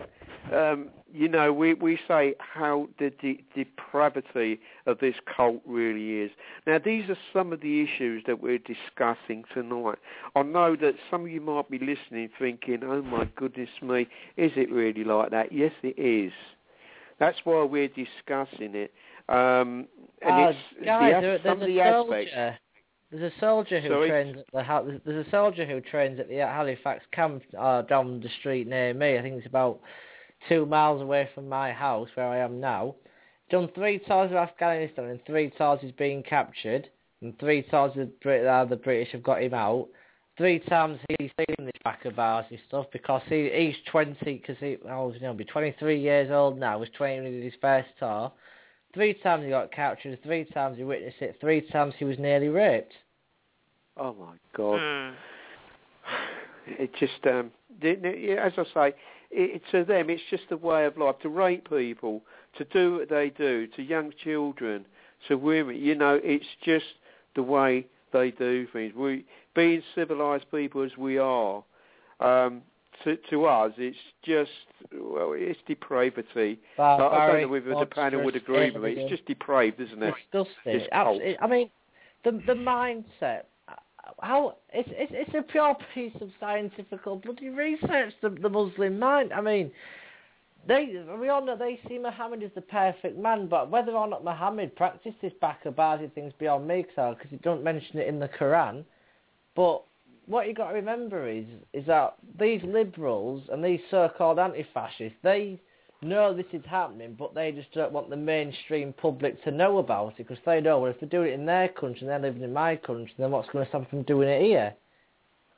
we say how the depravity of this cult really is. Now, these are some of the issues that we're discussing tonight. I know that some of you might be listening thinking, oh, my goodness me, is it really like that? Yes, it is. That's why we're discussing it. And it's guys, some of the aspects. There's a soldier who trains at there's a soldier who trains at the Halifax camp down the street near me. I think it's about 2 miles away from my house where I am now. Done 3 tours of Afghanistan and 3 tours he's being captured, and 3 tours the British have got him out. 3 times he's seen this back of bars and stuff because he's 20, because he'll be 23 years old now. Was training with his first tour. 3 times he got captured. 3 times he witnessed it. 3 times he was nearly raped. Oh my God! It just, as I say, to them it's just a way of life. To rape people, to do what they do, to young children, to women. It's just the way they do things. We, being civilized people as we are, to us, it's just, it's depravity. I don't know whether the panel would agree with me. It's just depraved, isn't it? Disgusting. Absolutely. I mean, the mindset. How it's a pure piece of scientific bloody research. The Muslim mind. I mean, we all know they see Muhammad as the perfect man, but whether or not Muhammad practiced this Bakabazi thing's beyond me, because he don't mention it in the Quran. But what you got to remember is that these liberals and these so-called anti-fascists, they know this is happening, but they just don't want the mainstream public to know about it, because they know, well, if they do it in their country and they're living in my country, then what's going to stop them from doing it here?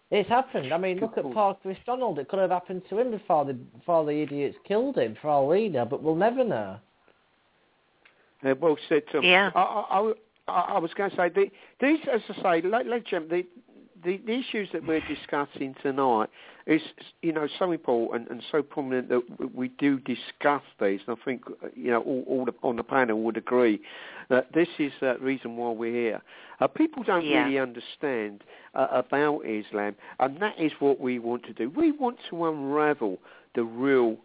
It's happened. I mean, look at Paul Chris Donald. It could have happened to him before the idiots killed him, for all we know, but we'll never know. Well said, Tom. Yeah. I was going to say, these, as I say, the issues that we're discussing tonight is, so important and so prominent that we do discuss these. And I think, all on the panel would agree that this is the reason why we're here. People don't really understand about Islam, and that is what we want to do. We want to unravel the real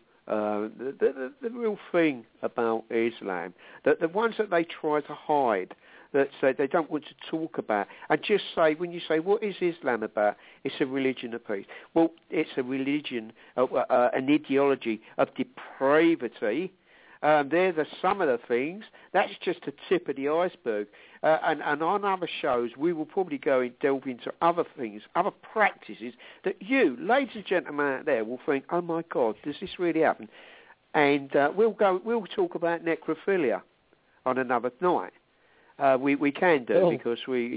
the real thing about Islam, that the ones that they try to hide, that they don't want to talk about, and just say, when you say, what is Islam about? It's a religion of peace. Well, it's a religion, an ideology of depravity. They're some of the things. That's just the tip of the iceberg. And on other shows, we will probably delve into other things, other practices that you, ladies and gentlemen out there, will think, oh my God, does this really happen? And we'll talk about necrophilia on another night. We can do because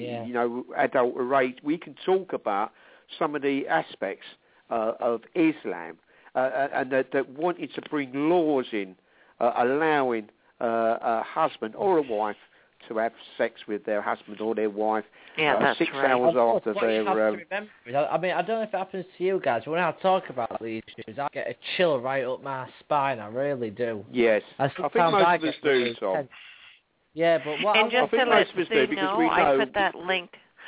adulterate. We can talk about some of the aspects of Islam and that wanting to bring laws in, allowing a husband or a wife to have sex with their husband or their wife 6 hours after their... I mean, I don't know if it happens to you guys, but when I talk about these issues, I get a chill right up my spine. I really do. Yes. I think most of us do, Tom. Yeah, but what and just to let Sue know, I put that link.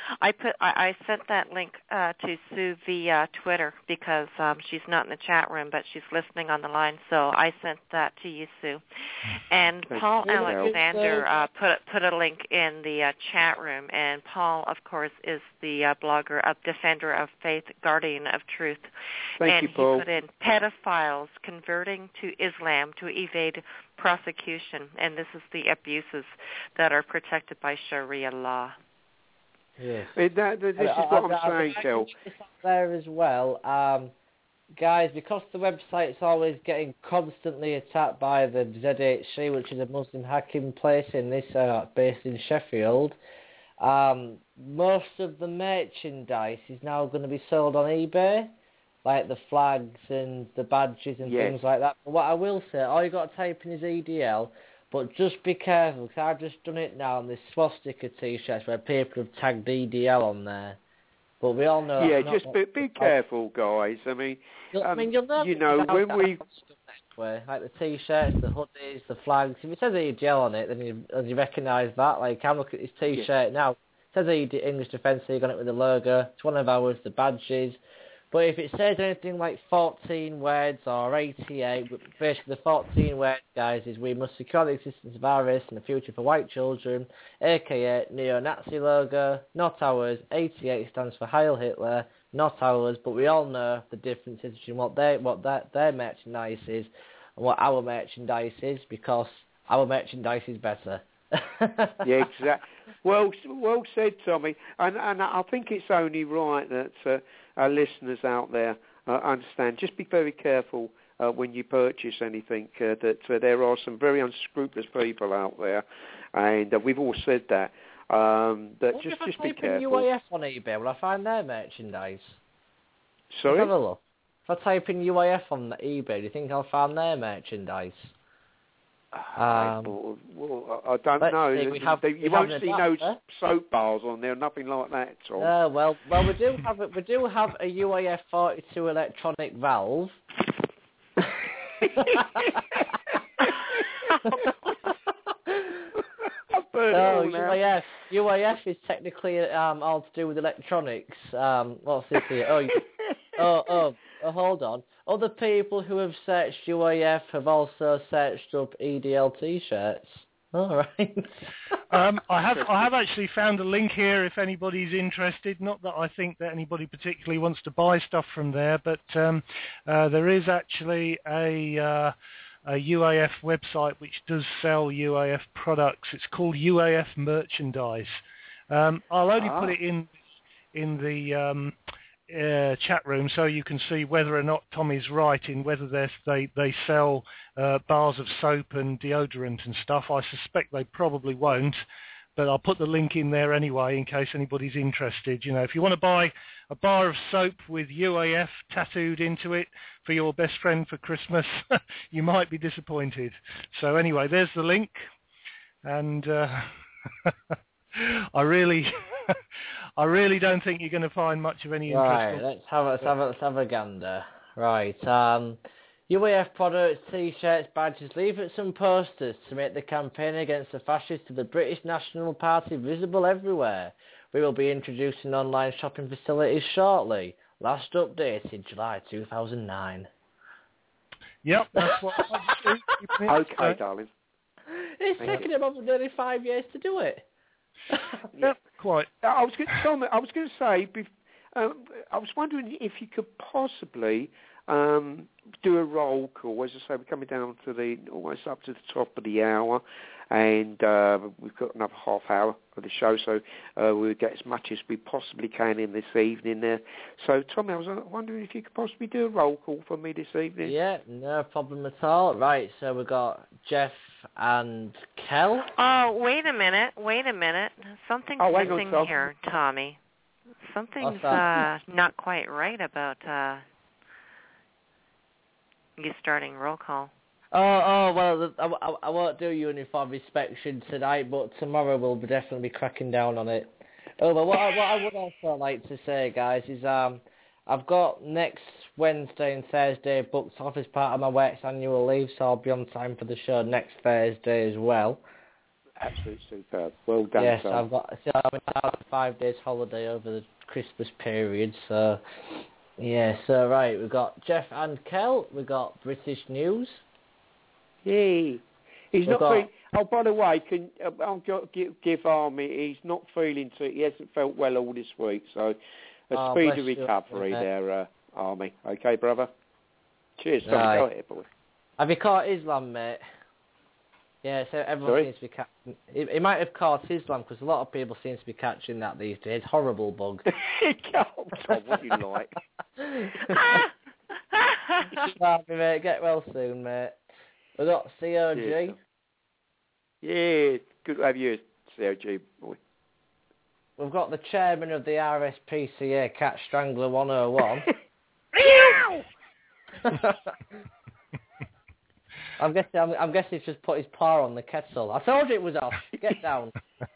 I sent that link to Sue via Twitter because she's not in the chat room, but she's listening on the line. So I sent that to you, Sue. And Paul Alexander put a link in the chat room. And Paul, of course, is the blogger, defender of faith, guardian of truth. Thank you, Paul. He put in pedophiles converting to Islam to evade prosecution, and this is the abuses that are protected by Sharia law. Yes. This is what I'm saying, Kel. There as well, guys, because the website's always getting constantly attacked by the ZHC, which is a Muslim hacking place in this based in Sheffield. Most of the merchandise is now going to be sold on eBay, like the flags and the badges and things like that. But what I will say, all you got to type in is EDL. But just be careful, because I've just done it now on this swastika T-shirts where people have tagged EDL on there. But we all know... Yeah, just be careful, guys. I mean, you'll know when we... Like the T-shirts, the hoodies, the flags. If it says EDL on it, then you recognise that. Like, I'm looking at this T-shirt now. It says English Defence League on it with the logo. It's one of ours, the badges. But if it says anything like 14 words or 88, basically the 14 words, guys, is we must secure the existence of our race and the future for white children, aka neo-Nazi logo, not ours. 88 stands for Heil Hitler, not ours, but we all know the differences between what their merchandise is and what our merchandise is, because our merchandise is better. Yeah, exactly. Well said, Tommy. And I think it's only right that our listeners out there understand. Just be very careful when you purchase anything. That there are some very unscrupulous people out there, and we've all said that. Just be careful. UAF on eBay, will I find their merchandise? Sorry. Let's have a look. If I type in UAF on the eBay, do you think I'll find their merchandise? I don't know. You won't see no soap bars on there, nothing like that, Tom. Well, we do have a UAF 42 electronic valve. UAF is technically all to do with electronics. What's this here? Hold on. Other people who have searched UAF have also searched up EDL T-shirts. All right. I have actually found a link here if anybody's interested. Not that I think that anybody particularly wants to buy stuff from there, but there is actually a UAF website which does sell UAF products. It's called UAF Merchandise. I'll only put it in the chat room so you can see whether or not Tommy's right in whether they sell bars of soap and deodorant and stuff. I suspect they probably won't, but I'll put the link in there anyway in case anybody's interested. You know, if you want to buy a bar of soap with UAF tattooed into it for your best friend for Christmas, you might be disappointed. So anyway, there's the link, and I really don't think you're going to find much of any interest. Right, let's have a gander. Right, UAF products, T-shirts, badges, leaflets and posters to make the campaign against the fascists of the British National Party visible everywhere. We will be introducing online shopping facilities shortly. Last updated July 2009. Yep, that's what I do. Okay, darling. It's taken him over nearly 5 years to do it. Yep, quite. I was going to say, I was wondering if you could possibly do a roll call. As I say, we're coming down to almost up to the top of the hour, and we've got another half hour of the show, so we'll get as much as we possibly can in this evening there. So, Tommy, I was wondering if you could possibly do a roll call for me this evening. Yeah, no problem at all. Right, so we've got Jeff and Kel. Oh, wait a minute. Something's missing here, Tommy. Something's not quite right about you starting roll call. Oh, well, I won't do uniform inspection tonight, but tomorrow we'll definitely be cracking down on it. Oh, but what I would also like to say, guys, is I've got next Wednesday and Thursday booked off as part of my work's annual leave, so I'll be on time for the show next Thursday as well. Absolutely superb. Well done, yes, son. I've got 5 days holiday over the Christmas period, so... Yeah, so right, we've got Jeff and Kel, we've got British News. Yay. He's not feeling... Oh, by the way, I'll give Army, he's not feeling too... He hasn't felt well all this week, so a speedy recovery there, Army. Okay, brother? Cheers, son. Right. Go ahead, boy. Have you caught Islam, mate? Yeah, so everyone seems to be catching... He might have caught Islam, because a lot of people seem to be catching that these days. Horrible bug. Oh, Tom, what do you like? Mate, get well soon, mate. We've got COG. Cheers, yeah, good to have you, COG, boy. We've got the chairman of the RSPCA, Cat Strangler 101. I'm guessing he's just put his paw on the kettle. I told you it was off. Get down.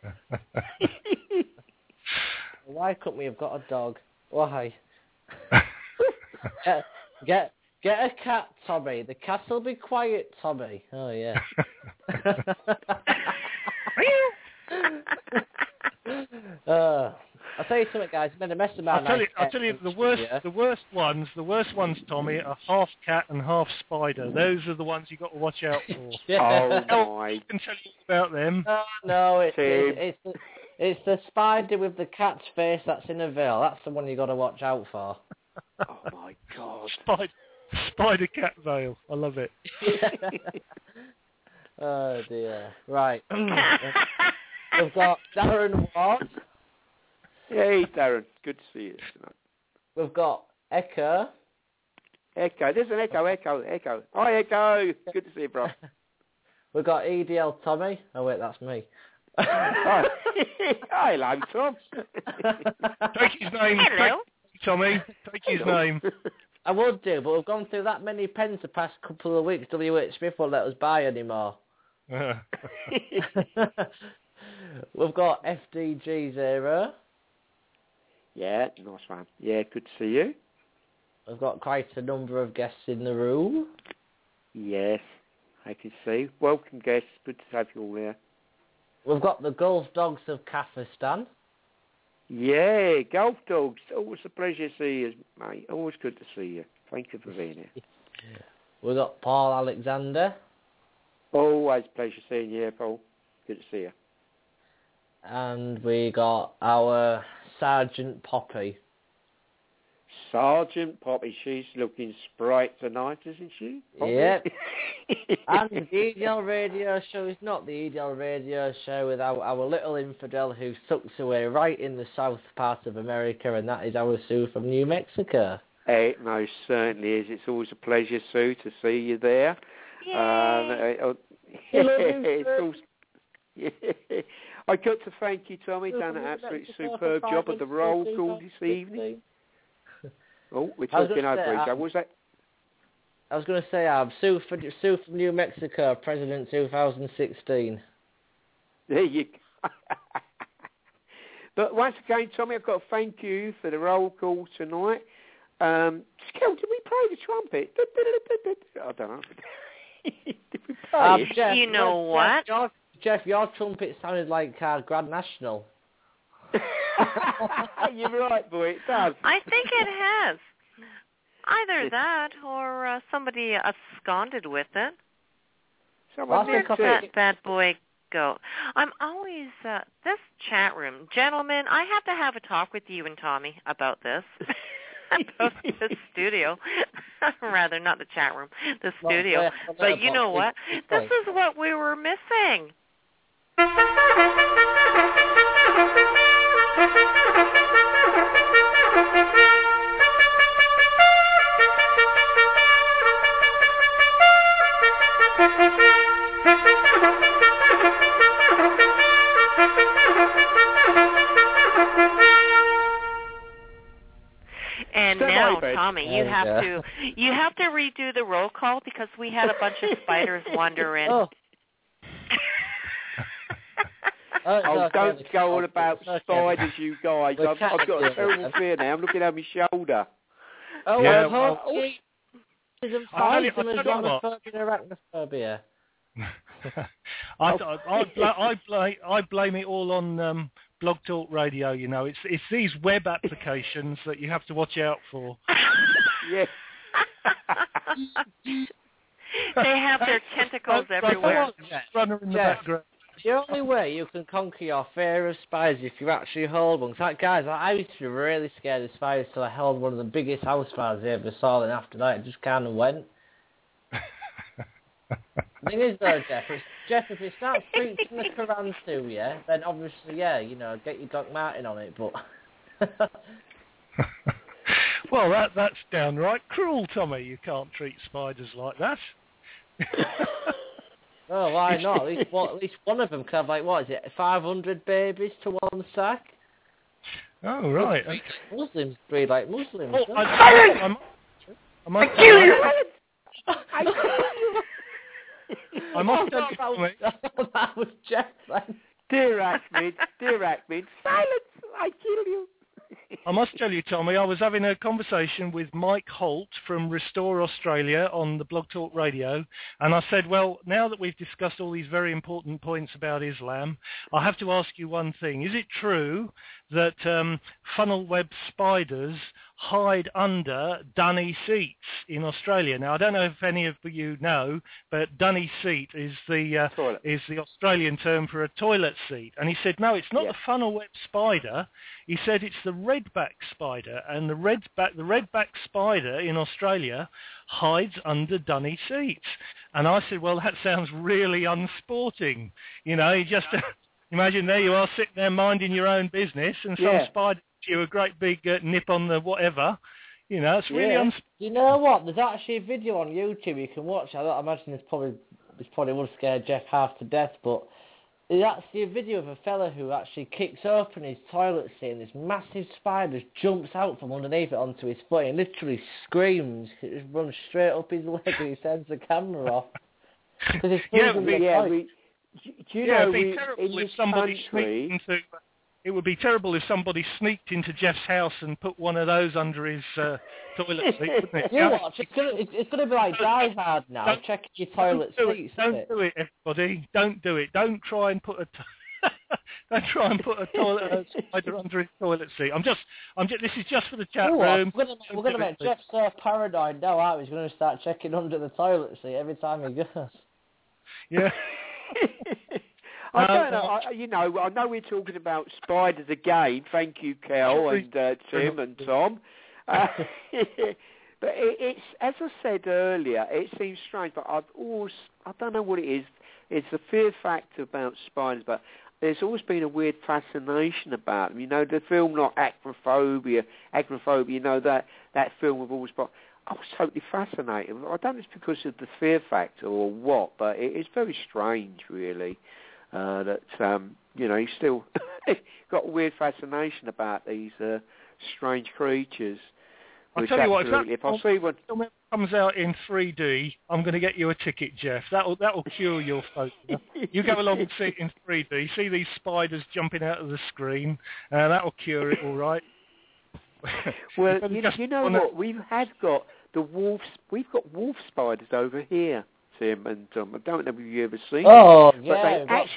Why couldn't we have got a dog? Why? Get a cat, Tommy. The cat'll be quiet, Tommy. Oh, yeah. I'll tell you something, guys. I've made a mess of my life. I'll tell you, the worst ones, Tommy, are half cat and half spider. Those are the ones you got to watch out for. Yeah. Oh my! I can tell you about them. No, it's the spider with the cat's face that's in a veil. That's the one you got to watch out for. Oh my God! Spider cat veil. I love it. Oh dear. Right. We've got Darren Ward. Hey, Darren. Good to see you tonight. We've got Echo. There's an Echo. Hi, Echo. Good to see you, bro. We've got EDL Tommy. Oh, wait, that's me. Hi, hello, Tom. Take his name. Hello. Tommy. Take his name. I would do, but we've gone through that many pens the past couple of weeks. W.H. Smith won't let us buy anymore. We've got FDG0. Yeah, nice one. Yeah, good to see you. We've got quite a number of guests in the room. Yes, I can see. Welcome, guests. Good to have you all here. We've got the Golf Dogs of Kafiristan. Yeah, Golf Dogs. Always a pleasure to see you, mate. Always good to see you. Thank you for being here. We've got Paul Alexander. Always a pleasure seeing you, Paul. Good to see you. And we got our Sergeant Poppy. Sergeant Poppy, she's looking sprite tonight, isn't she? Poppy? Yep. And the EDL radio show is not the EDL radio show without our little infidel who sucks away right in the south part of America, and that is our Sue from New Mexico. It most certainly is. It's always a pleasure, Sue, to see you there. I got to thank you, Tommy. Done an absolutely superb job at the roll call this evening. Oh, we're talking over each other. What was that? I was going to say, Sue from New Mexico, President 2016. There you go. But once again, Tommy, I've got to thank you for the roll call tonight. Kel, did we play the trumpet? I don't know. Did we play it? Jeff, you know what? Jeff, your trumpet sounded like Grand National. You're right, boy. It does. I think it has. Either that or somebody absconded with it. Someone Where did that bad boy go? I'm always, this chat room. Gentlemen, I have to have a talk with you and Tommy about this. About the studio. Rather, not the chat room, the studio. But you know what? This is what we were missing. And now, Tommy, you have to redo the roll call because we had a bunch of spiders wander in. Don't go on about spiders, you guys. I've got a terrible fear now. I'm looking over my shoulder. Arachnophobia. I blame it all on Blog Talk Radio. You know, it's these web applications that you have to watch out for. Yeah. They have their tentacles everywhere. Runner in the background. The only way you can conquer your fear of spiders if you actually hold one. Guys, I used to be really scared of spiders till I held one of the biggest house spiders I ever saw, and after that it just kind of went. The thing is though, Jeff, if it starts preaching the Quran to you, then obviously, get your Doc Martin on it, but... Well, that's downright cruel, Tommy. You can't treat spiders like that. Oh, why not? At least one of them can have, 500 babies to one sack? Oh, right. Muslims breed like Muslims. Oh, I kill you! I must tell you, Tommy. That was Jeff, then. Dear Ahmed, silence! I kill you! I must tell you, Tommy, I was having a conversation with Mike Holt from Restore Australia on the Blog Talk Radio, and I said, well, now that we've discussed all these very important points about Islam, I have to ask you one thing. Is it true that funnel web spiders hide under dunny seats in Australia? Now, I don't know if any of you know, but dunny seat is the Australian term for a toilet seat. And he said, no, it's not the funnel web spider. He said it's the redback spider, and the redback spider in Australia hides under dunny seats. And I said, well, that sounds really unsporting. You know, you just imagine there you are sitting there minding your own business, and some spider gives you a great big nip on the whatever. You know, it's really unsporting. You know what? There's actually a video on YouTube you can watch. I imagine this probably would scare Jeff half to death, but there's actually a video of a fella who actually kicks open his toilet seat and this massive spider jumps out from underneath it onto his foot and literally screams. It just runs straight up his leg and he sends the camera off. It would be terrible if somebody sneaked into Jeff's house and put one of those under his toilet seat, wouldn't it? You know what? It's going to be like Die Hard now, checking your toilet seats. Don't do it, everybody. Don't do it. Don't try and put a toilet spider under his toilet seat. This is just for the chat room. We're going to make Jeff so paranoid now, aren't we? He's going to start checking under the toilet seat every time he goes. Yeah. I don't know. I know we're talking about spiders again. Thank you, Kel and Tim and Tom. But it's, as I said earlier, it seems strange, but I don't know what it is. It's the fear factor about spiders, but there's always been a weird fascination about them. You know, the film like Agoraphobia, you know, that film with all the spiders. I was totally fascinated. I don't know if it's because of the fear factor or what, but it's very strange, really. that he's still got a weird fascination about these strange creatures. I'll tell you what, if I see one comes out in 3D, I'm going to get you a ticket, Jeff. That'll cure your phobia. You go along and see it in 3D. See these spiders jumping out of the screen. That'll cure it, all right. Well, you know what? We've got wolf spiders over here, Tim and Tom. I don't know if you've ever seen them. Oh, yeah. But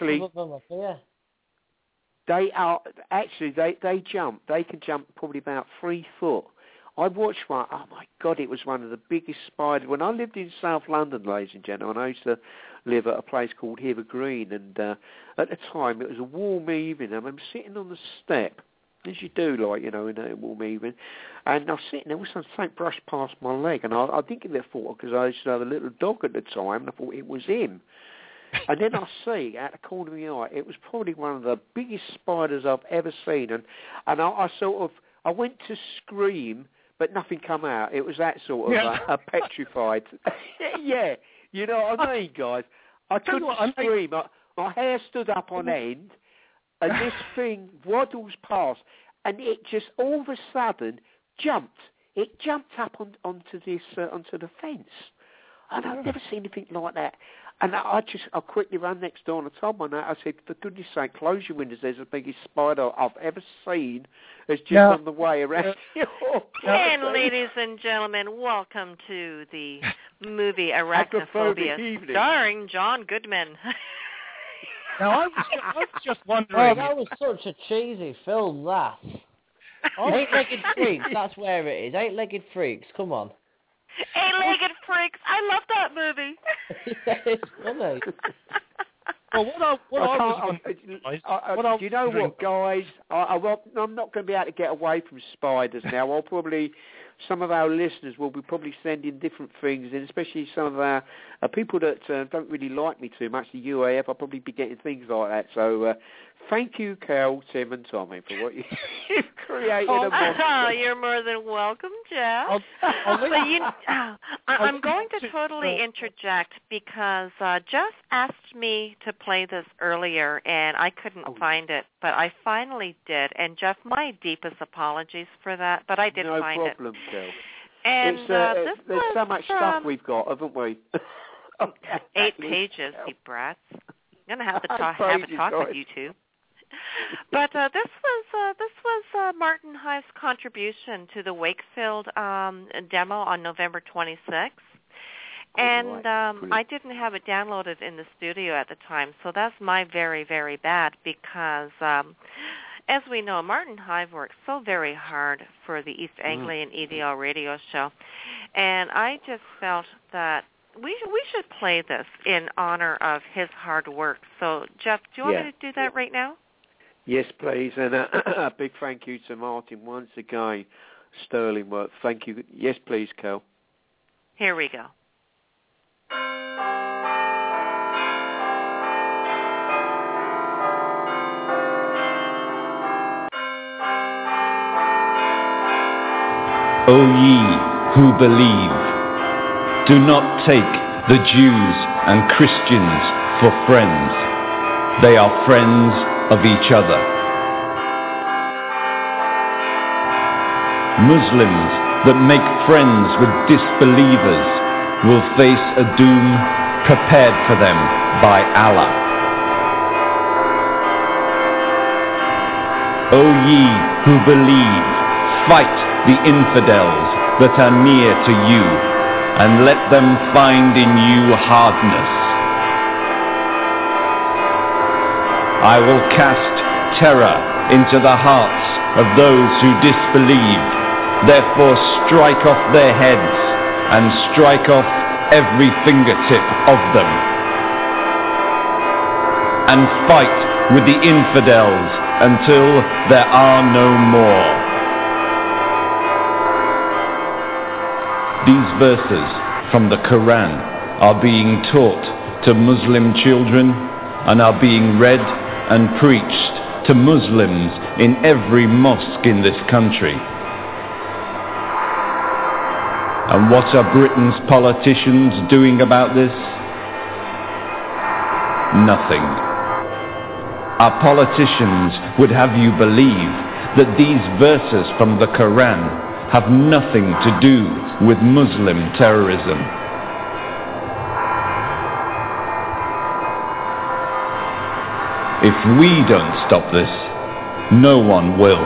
they jump. They can jump probably about 3 foot. I watched one. Oh my God! It was one of the biggest spiders. When I lived in South London, ladies and gentlemen, I used to live at a place called Hither Green, and at the time it was a warm evening. And I'm sitting on the step, as you do, in a warm evening, and I was sitting there with something brushed past my leg, and I didn't give it a thought because I used to have a little dog at the time, and I thought it was him. And then I see out the corner of my eye, it was probably one of the biggest spiders I've ever seen, and I went to scream. But nothing come out. It was that sort of petrified. Yeah, you know what I mean, guys? I couldn't scream. My hair stood up on end, and this thing waddles past, and it just all of a sudden jumped. It jumped up onto the fence, and I've never seen anything like that. And I quickly ran next door and I told my mate, I said, for goodness sake, close your windows. There's the biggest spider I've ever seen. It's just on the way around. And ladies and gentlemen, welcome to the movie Arachnophobia, starring John Goodman. Now, I was just wondering. Oh, that was such a cheesy film, that. Eight-Legged Freaks, that's where it is. Eight-Legged Freaks, come on. Eight-Legged Freaks, I love that movie. It's funny. Well, do you know what, guys? I'm not going to be able to get away from spiders now. Some of our listeners will be probably sending different things, and especially some of our people that don't really like me too much, the UAF, I'll probably be getting things like that. So thank you, Cal, Tim, and Tommy, for what you've created. You're more than welcome, Jeff. I'm going to totally interject because Jeff asked me to play this earlier, and I couldn't find it, but I finally did. And Jeff, my deepest apologies for that, but I did find it. No problem, Cal. And there's so much stuff we've got, haven't we? 8 pages, you brats. I'm going to have to have a talk with you two. But this was Martin Hive's contribution to the Wakefield demo on November 26th. And I didn't have it downloaded in the studio at the time, so that's my very, very bad because, as we know, Martin Hive worked so very hard for the East Anglian EDL radio show, and I just felt that we should play this in honor of his hard work. So, Jeff, do you want me to do that right now? Yes, please, and a big thank you to Martin once again. Sterling work. Thank you. Yes, please, Kel. Here we go. O ye who believe, do not take the Jews and Christians for friends. They are friends of each other. Muslims that make friends with disbelievers will face a doom prepared for them by Allah. O ye who believe, fight the infidels that are near to you, and let them find in you hardness. I will cast terror into the hearts of those who disbelieve. Therefore strike off their heads, and strike off every fingertip of them. And fight with the infidels until there are no more. These verses from the Quran are being taught to Muslim children and are being read and preached to Muslims in every mosque in this country. And what are Britain's politicians doing about this? Nothing. Our politicians would have you believe that these verses from the Quran have nothing to do with Muslim terrorism. If we don't stop this, no one will.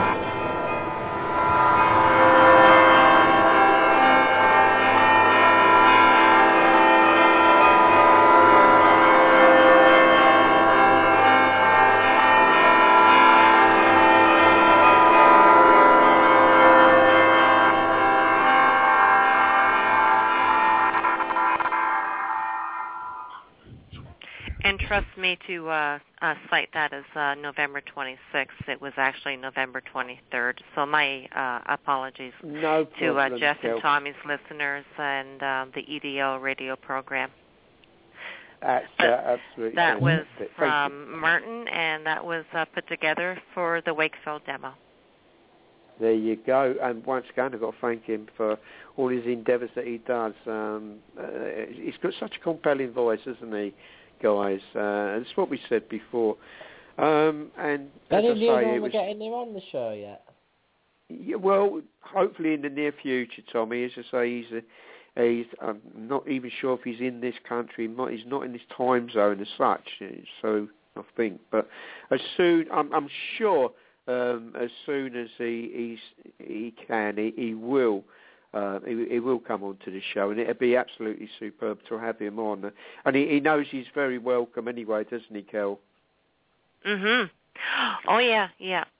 And trust me to cite that as November 26th. It was actually November 23rd. So my apologies No to problem, Jeff and Kel. Tommy's listeners and the EDL radio program. That's absolutely That was fantastic. Thank from Martin, and that was put together for the Wakefield demo. There you go. And once again, I've got to thank him for all his endeavours that he does. He's got such a compelling voice, isn't he, guys? And it's what we said before. And as I Any news say, on it was... getting him on the show yet? Yeah, well, hopefully in the near future, Tommy. As I say, I'm not even sure if he's in this country. He's not in this time zone as such. So I think, but as soon, I'm sure, as soon as he can, he will. He will come onto the show, and it'll be absolutely superb to have him on. And he knows he's very welcome anyway, doesn't he, Kel? Mhm. Oh yeah.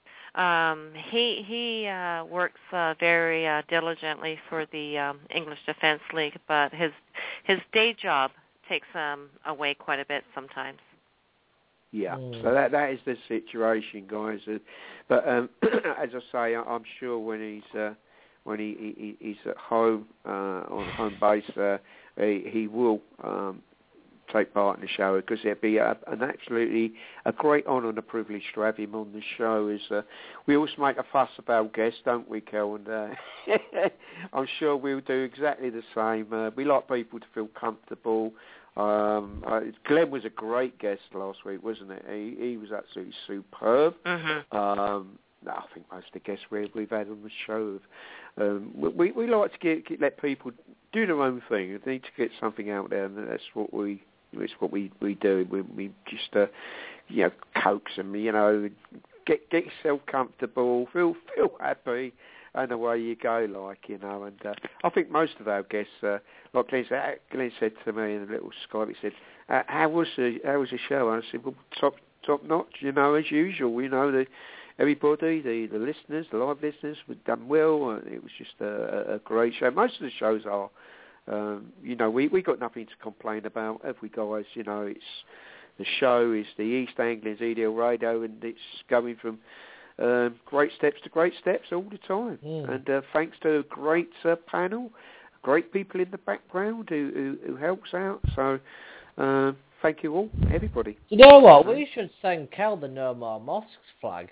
He works very diligently for the English Defence League, but his day job takes away quite a bit sometimes. Yeah, so that is the situation, guys. But as I say, I'm sure when he's at home on home base, he will take part in the show, because it'd be an absolutely a great honour and a privilege to have him on the show. We always make a fuss about guests, don't we, Kel? And I'm sure we'll do exactly the same. We like people to feel comfortable. Glenn was a great guest last week, wasn't it? He was absolutely superb. I think most of the guests we've had on the show, we like to let people do their own thing. They need to get something out there, and that's what we do. We just coax them, get yourself comfortable, feel happy, and away you go, And I think most of our guests, like Glenn said to me in a little Skype, he said, how was the show? And I said, well, top notch, as usual. Everybody, the listeners, the live listeners, were done well. It was just a great show. Most of the shows are. We got nothing to complain about, have we, guys? It's the show is the East Anglians EDL Radio, and it's going from great steps to great steps all the time. And thanks to a great panel, great people in the background who helps out. So thank you all, everybody. You know what? We should send Kel the No More Mosques flag.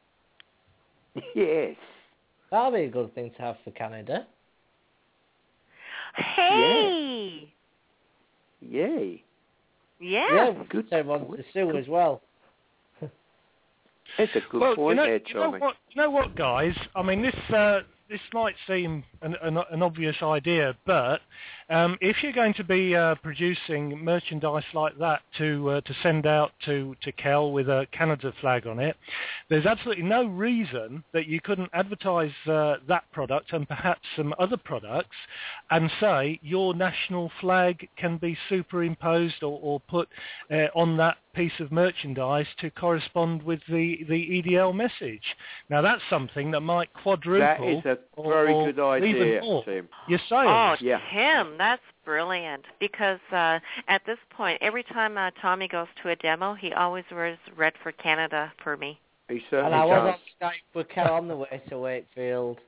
Yes. That'll be a good thing to have for Canada. Hey! Yay. Yeah. Good. Everyone to sue as well. It's a good point there, Tommy. You know what, guys? I mean, this might seem an obvious idea, but if you're going to be producing merchandise like that to send out to Kel with a Canada flag on it, there's absolutely no reason that you couldn't advertise that product and perhaps some other products and say your national flag can be superimposed or put on that piece of merchandise to correspond with the EDL message. Now that's something that might quadruple. That is a very good idea, Tim. You're saying? Oh, Tim, that's brilliant. Because at this point, every time Tommy goes to a demo, he always wears red for Canada for me. He certainly and I was does. on Skype with Kel on the way to Wakefield.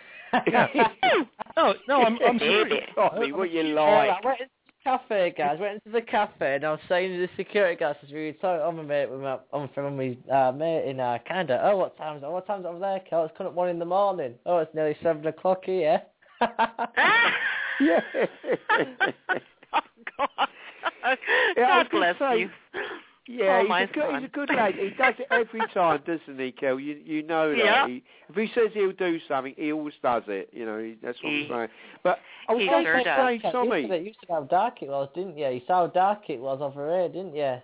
No, I'm serious. Tommy, what you like? I went into the cafe, guys. Went into the cafe, and I was saying to the security guys, "We were talking on my mate with my mate in Canada. Oh, what time's it over there, Kel? It's coming up 1 a.m. Oh, it's nearly 7 o'clock here." Yeah. Oh God! God bless you. Yeah, Oh, he's a good lad. He does it every time, doesn't he, Kel? You know that. Yeah. If he says he'll do something, he always does it. You know, that's what I'm saying. But I was he going sure to does. say, Tommy. You used to know how dark it was, didn't you? You saw how dark it was over here, didn't you?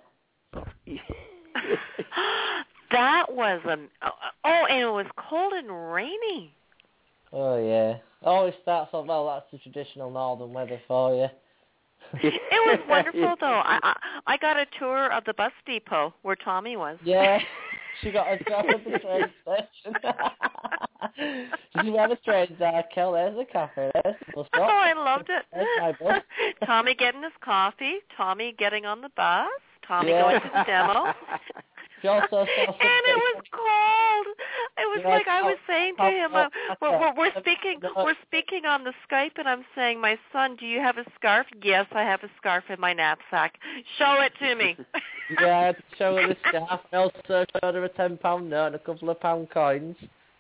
That was and it was cold and rainy. Oh, yeah. Always starts off, well, that's the traditional northern weather for you. It was wonderful, though. I got a tour of the bus depot where Tommy was. Yeah, she got a job at the train station. Did you have a train there, Kel? There's the cafe. There's the bus stop. Oh, I loved it. There's my bus. Tommy getting his coffee, Tommy getting on the bus, Tommy going to the demo. She also saw and it was cold. It was like I was saying to him, we're speaking on the Skype, and I'm saying, my son, do you have a scarf? Yes, I have a scarf in my knapsack. Show it to me. Yeah, I had to show her the scarf. I also showed her a £10 note and a couple of pound coins.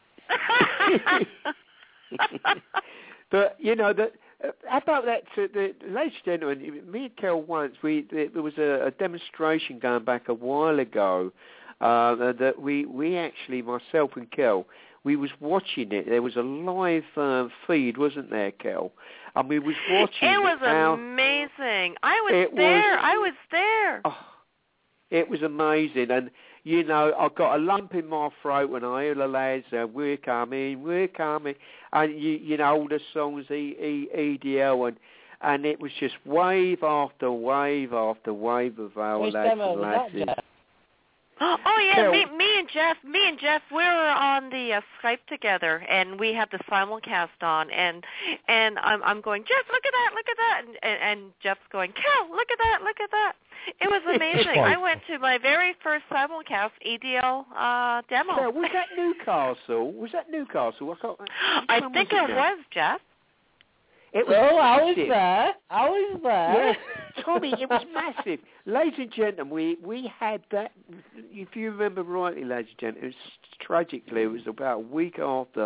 But you know that. How about that, ladies and gentlemen? Me and Kel once there was a demonstration going back a while ago that we actually, myself and Kel, we was watching it. There was a live feed, wasn't there, Kel? And we was watching. It was amazing. I was there. Oh, it was amazing, and you know, I got a lump in my throat when I heard the lads say, we're coming, and you know all the songs, EDL, and it was just wave after wave after wave of our lads and lasses. Oh yeah, me and Jeff, we were on the Skype together, and we had the simulcast on, and I'm going, Jeff, look at that, and Jeff's going, Kel, look at that. It was amazing. I went to my very first simulcast EDL demo. Yeah, was that Newcastle? I think it was, Jeff. It was I was there. Yeah, Tommy, it was massive. Ladies and gentlemen, we had that, if you remember rightly, ladies and gentlemen, it was tragically, it was about a week after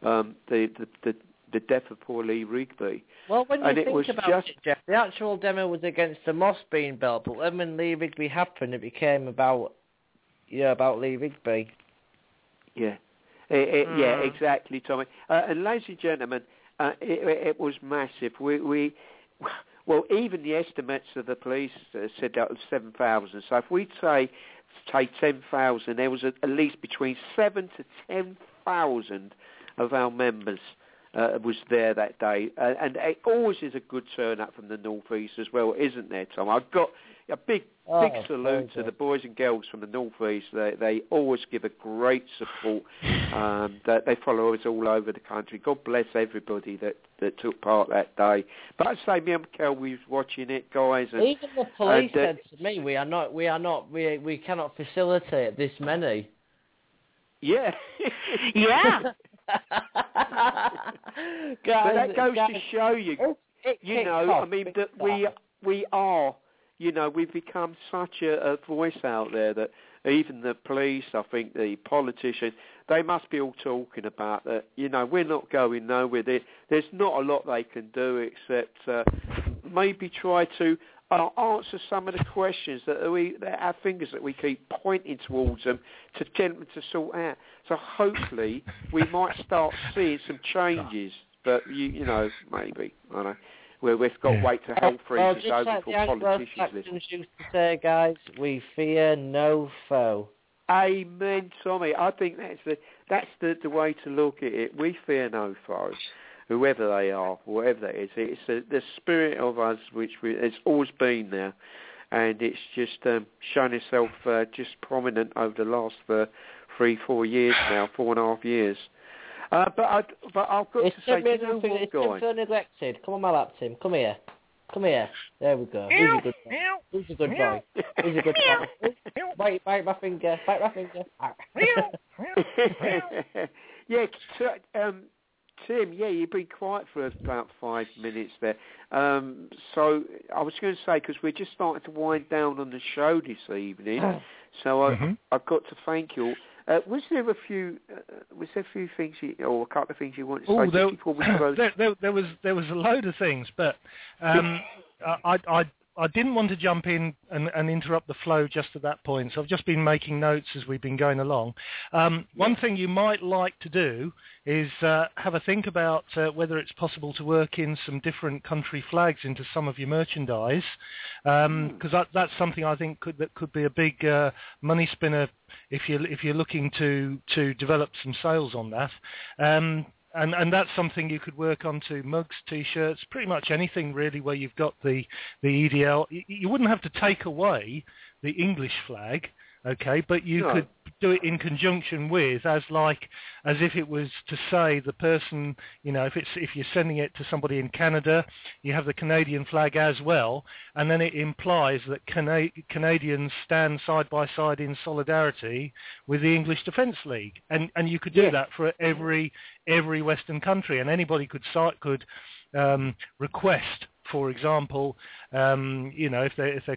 the death of poor Lee Rigby. Well, when you think about it, Jeff, the actual demo was against the mosque being built, but then when Lee Rigby happened, it became about Lee Rigby. Yeah. Yeah, exactly, Tommy. And ladies and gentlemen, it was massive. Well, even the estimates of the police said that was 7,000. So if we take 10,000, there was at least between 7,000 to 10,000 of our members was there that day, and it always is a good turnout from the North East as well, isn't there, Tom? I've got a big salute to the boys and girls from the North East. They always give a great support. That they follow us all over the country. God bless everybody that took part that day. But I'd say me and Kel, we was watching it, guys. And, even the police said to me, we cannot facilitate this many. Yeah. Yeah. But that goes to show you, you know, I mean, that we are, you know, we've become such a voice out there that even the police, I think the politicians, they must be all talking about that, you know, we're not going nowhere. There's not a lot they can do except maybe try to answer some of the questions that our fingers that we keep pointing towards them to get them to sort out. So hopefully we might start seeing some changes, but you know, maybe, I don't know. We've got to wait till hell freezes over for politicians. Used to say, guys, we fear no foe. Amen, Tommy. I think that's the way to look at it. We fear no foe, whoever they are, whatever that is. It's the spirit of us which has always been there, and it's just shown itself just prominent over the last 3-4 years now, 4.5 years. But I've got to say, you know what, it's so neglected. Come on, my lap, Tim. Come here. There we go. Who's a good boy? Who's a good boy? Bite my finger. Yeah, Tim, yeah, you've been quiet for about 5 minutes there. So I was going to say, because we're just starting to wind down on the show this evening, so I've got to thank you all. Was there a few things or a couple of things you wanted to say before we close? There was a load of things, but I I didn't want to jump in and interrupt the flow just at that point, so I've just been making notes as we've been going along. One thing you might like to do is have a think about whether it's possible to work in some different country flags into some of your merchandise, because that's something I think could be a big money spinner if you're looking to develop some sales on that. And that's something you could work on to mugs, T-shirts, pretty much anything really where you've got the EDL. You wouldn't have to take away the English flag, okay, but you could do it in conjunction with, as if it was to say the person, if you're sending it to somebody in Canada, you have the Canadian flag as well, and then it implies that Canadians stand side by side in solidarity with the English Defence League, and you could do that for every Western country, and anybody could request, for example, if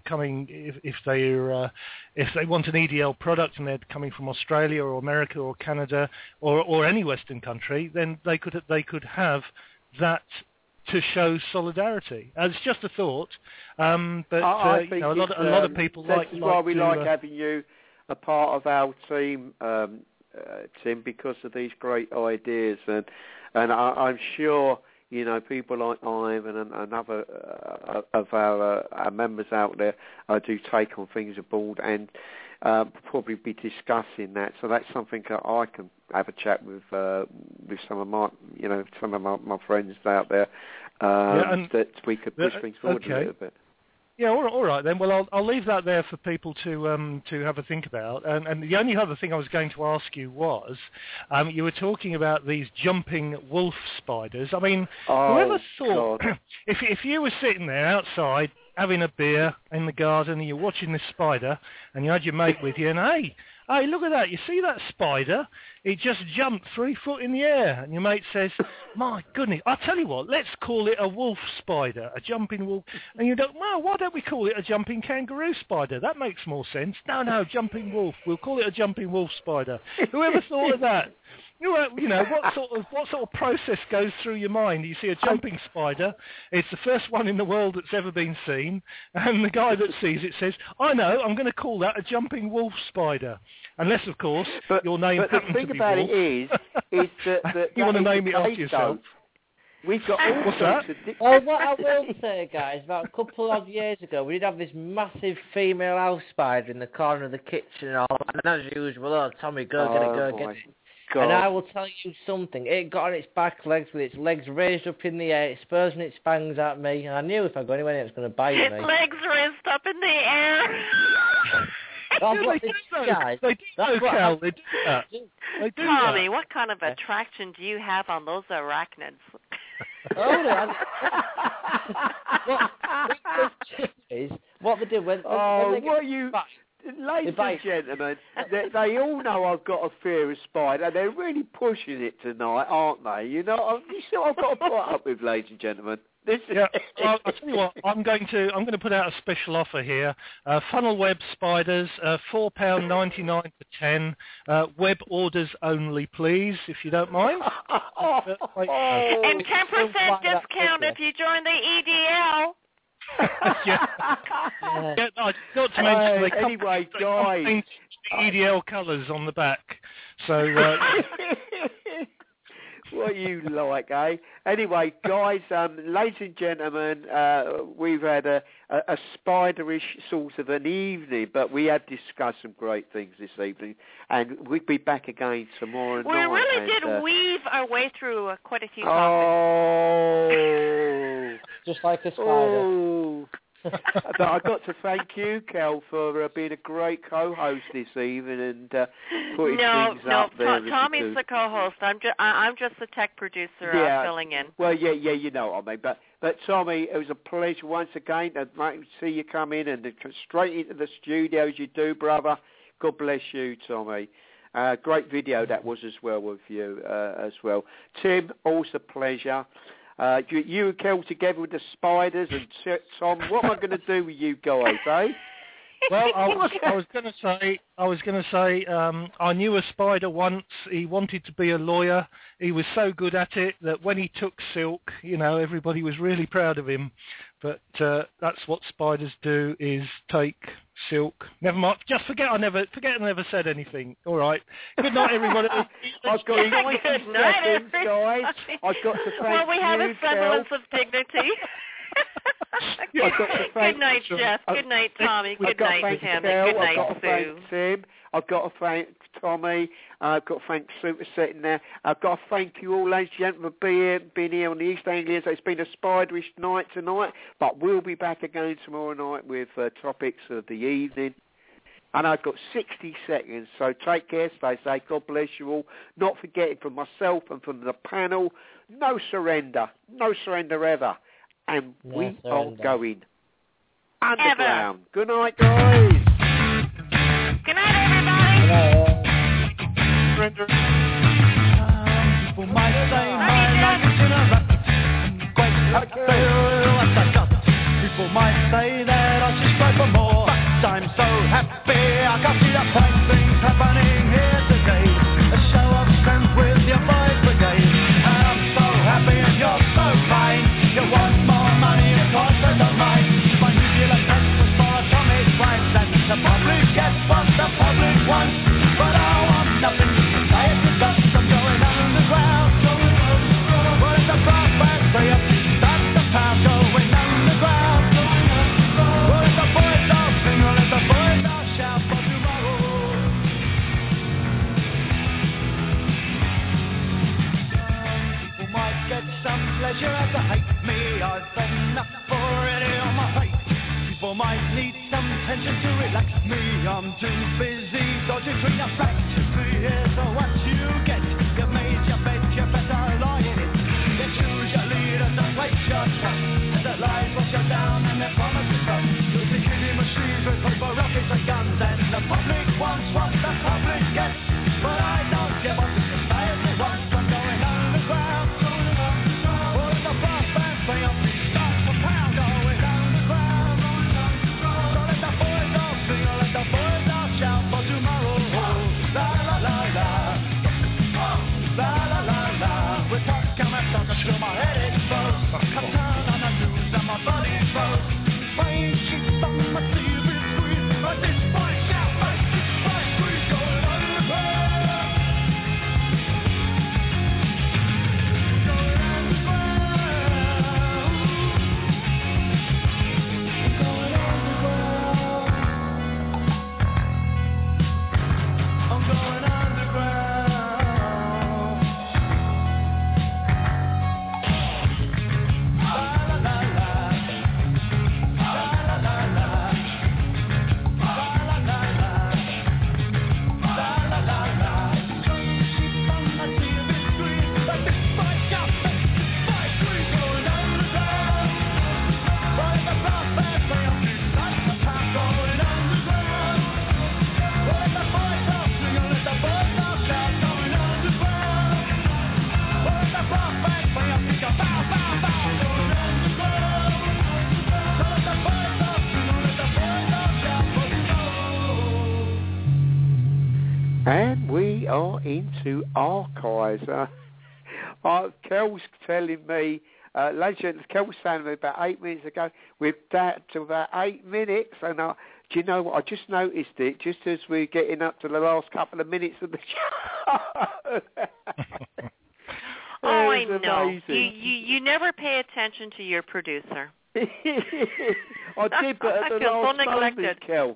they want an EDL product and they're coming from Australia or America or Canada or any Western country, then they could have that to show solidarity. It's just a thought, but I think a lot of people that's like why we to, like having you a part of our team, Tim, because of these great ideas, and I'm sure. People like Ivan and other of our members out there do take on things aboard and probably be discussing that. So that's something that I can have a chat with some of my friends out there that we could push things forward a little bit. Yeah, all right then. Well, I'll leave that there for people to have a think about. And the only other thing I was going to ask you was, you were talking about these jumping wolf spiders. I mean, whoever thought if you were sitting there outside having a beer in the garden and you're watching this spider and you had your mate with you and hey, look at that, you see that spider? It just jumped 3 foot in the air. And your mate says, my goodness, I'll tell you what, let's call it a wolf spider, a jumping wolf. And you don't, well, why don't we call it a jumping kangaroo spider? That makes more sense. No, jumping wolf. We'll call it a jumping wolf spider. Whoever thought of that? What sort of process goes through your mind? You see a jumping spider, it's the first one in the world that's ever been seen, and the guy that sees it says, I know, I'm going to call that a jumping wolf spider. Unless, of course, your name happens to be wolf. But the thing about it is that you want to name it after yourself. We've got all sorts of... Well, what I will say, guys, about a couple of years ago, we did have this massive female house spider in the corner of the kitchen and all, and as usual, Tommy, go get it. God. And I will tell you something, it got on its back legs with its legs raised up in the air, exposing its fangs at me, and I knew if I go anywhere it was going to bite me. Its legs raised up in the air. They do that. Tommy, what kind of attraction do you have on those arachnids? What they do when ladies and gentlemen, they all know I've got a fear of spider. They're really pushing it tonight, aren't they? You know I've got to put up with, ladies and gentlemen. I'll tell you what. I'm going to put out a special offer here. Funnel web spiders, £4.99 for 10. Web orders only, please, if you don't mind. And 10% discount if you join the EDL. I got to mention they anyway, guys. EDL colours on the back. So. What you like, eh? Anyway, guys, ladies and gentlemen, we've had a spiderish sort of an evening, but we have discussed some great things this evening, and we'll be back again tomorrow night. We really did weave our way through quite a few topics. Oh! Just like a spider. Oh! But I've got to thank you, Kel, for being a great co-host this evening and putting things up there. No, Tommy's the co-host. I'm just the tech producer filling in. Well, yeah, you know what I mean. But Tommy, it was a pleasure once again to see you come in and straight into the studio as you do, brother. God bless you, Tommy. Great video that was as well with you as well. Tim, also a pleasure. You and Kel together with the spiders, and Tom, what am I going to do with you guys, eh? Well, I was going to say, I knew a spider once. He wanted to be a lawyer. He was so good at it that when he took silk, everybody was really proud of him. But that's what spiders do, is take silk. Never mind. Just forget I never said anything. All right. Good night, everybody. I've got 90 seconds, guys. I've got to thank Well, we have a semblance of dignity. Good night, Jeff. Good night, Tommy. Good night, Tim. Good night, Sue. Tim. I've got to thank Tommy. I've got to thank Sue for sitting there. I've got to thank you all, ladies and gentlemen, for being here on the East Anglians. It's been a spiderish night tonight, but we'll be back again tomorrow night with topics of the evening. And I've got 60 seconds, so take care, stay safe, God bless you all. Not forgetting from myself and from the panel, no surrender ever. And we are going underground. Good night, guys. Good night, everybody. Surrender. People might say my life is in a rut. Quite what I got. People might say that I should strive for more. But I'm so happy I can see the fine things happening here today. A show of strength with your boys brigade. And I'm so happy and you're so fine. You want more money and causes of mine. My nuclear pencils for atomic rights. And the public gets what the public wants. But I want nothing to say it to us. I'm going underground. What is the prospect? Say up, that's the pound going underground. What is the boys all sing? What is the boys all shout for tomorrow? People might get some pleasure as they hate me. I've enough already on my plate. People might need some tension to relax me. I'm too busy dodging through your flat. Here's what you get. You made your bed, you better lie in it. You choose your leaders and place your trust. The lies wash you down and their promises come. You'll be killing machines with paper, rockets and guns. And the public wants what the public gets. But I don't give up the society wants. I'm going underground. What is the brass band play up? Start for pound going underground. So let the boys all sing, or let the boys all shout for tomorrow. La la la la. La la la la. With what come and talk until my head explodes. I turn on the news and my body froze. Brain sheets on my TV screen. But this boy shout, like this boy scream, going underground. Going underground. Going underground. I'm going underground. La la la la. La la la la. La la la la. La la la la. Sheep on my TV screen, but this boy shout, this boy scream, going underground. What is the brass band play up? That's the pound going underground. What is the boys all sing? What is the boys all shout? Going underground. What is the brass band play up? It's a bow, bow, bow, going underground. So let the boys all sing. What is the boys all shout? And we are into archives. Kel's telling me, ladies and gentlemen, Kel was saying to me about 8 minutes ago, we're down to about 8 minutes. And do you know what? I just noticed it just as we're getting up to the last couple of minutes of the show. Oh, I It was know. amazing. You never pay attention to your producer. I did, but at I the feel so last moment, neglected. Kel.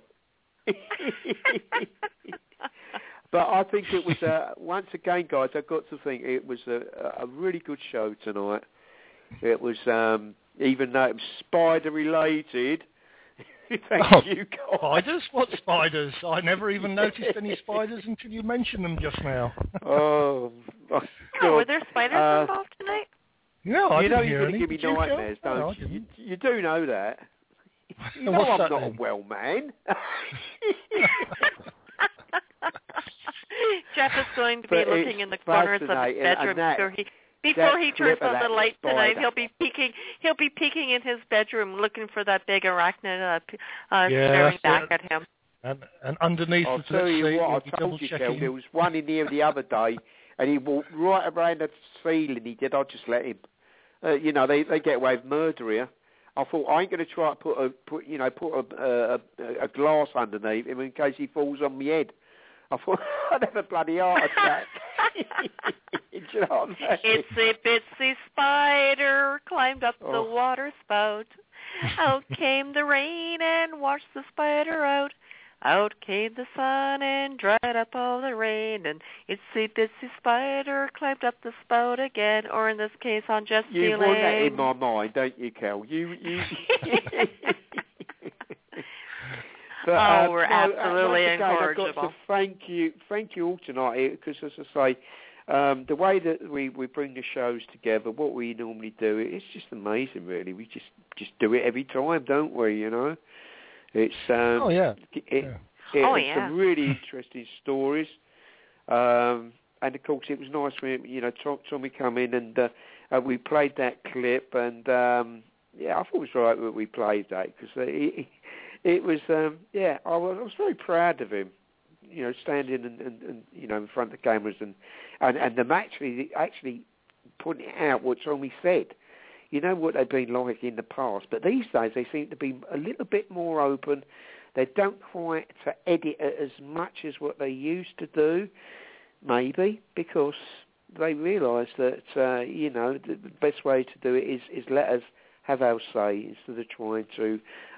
But I think it was, once again, guys, I've got to think it was a really good show tonight. It was, even though it was spider-related, thank you, guys. Spiders? What spiders? I never even noticed any spiders until you mentioned them just now. Oh, my God. Oh, were there spiders involved tonight? No, I you know didn't hear you're going any. to give me Did you, Phil? nightmares, No, I don't you? didn't. You do know that. You know What's I'm that not then? a well man. Jeff is going to be But looking it's in the corners of his fascinating, bedroom and that- before he turns clip of on the that light tonight. spider. He'll be peeking in his bedroom, looking for that big arachnid Yeah, staring that's back it. at him. And underneath I'll the tell you seat, what, you'll I be told you, Kel, double-checking. there was one in here the other day, and he walked right around the ceiling. He did. I just let him. You know, they get away with murder here. I thought I ain't going to try to put a glass underneath him in case he falls on my head. I thought I'd have a bloody heart attack. Do you know what I mean? Itsy bitsy spider climbed up the water spout. Out came the rain and washed the spider out. Out came the sun and dried up all the rain. And itsy bitsy spider climbed up the spout again. Or in this case, on just you want that in my mind, don't you, Kel? You. But, we're absolutely incorrigible. I've got to thank you all tonight, because as I say, the way that we bring the shows together, what we normally do, it's just amazing, really. We just do it every time, don't we? You know, it's it's some really interesting stories, and of course it was nice when Tommy come in and we played that clip, and I thought it was right that we played that, because it was, I was very proud of him, standing and in front of the cameras and them actually putting out what Tommy said. You know what they've been like in the past, but these days they seem to be a little bit more open. They don't quite to edit it as much as what they used to do, maybe because they realise that the best way to do it is let us have our say instead of trying to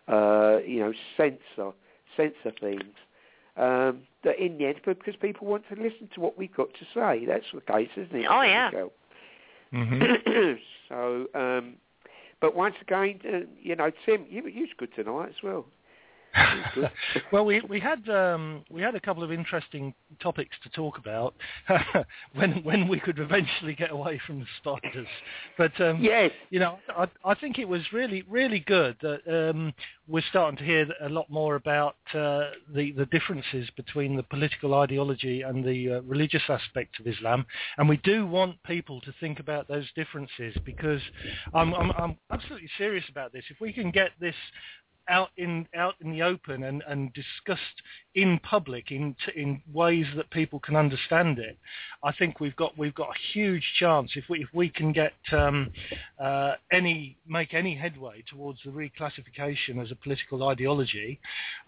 censor things. That in the end, because people want to listen to what we've got to say. That's the case, isn't it? Oh, yeah. Mm-hmm. So, but once again, Tim, you was good tonight as well. Well, we had a couple of interesting topics to talk about when we could eventually get away from the spiders. But yes, I think it was really, really good that we're starting to hear a lot more about the differences between the political ideology and the religious aspect of Islam, and we do want people to think about those differences, because I'm absolutely serious about this. If we can get this out in the open and discussed in public in ways that people can understand it, I think we've got a huge chance if we can get make any headway towards the reclassification as a political ideology.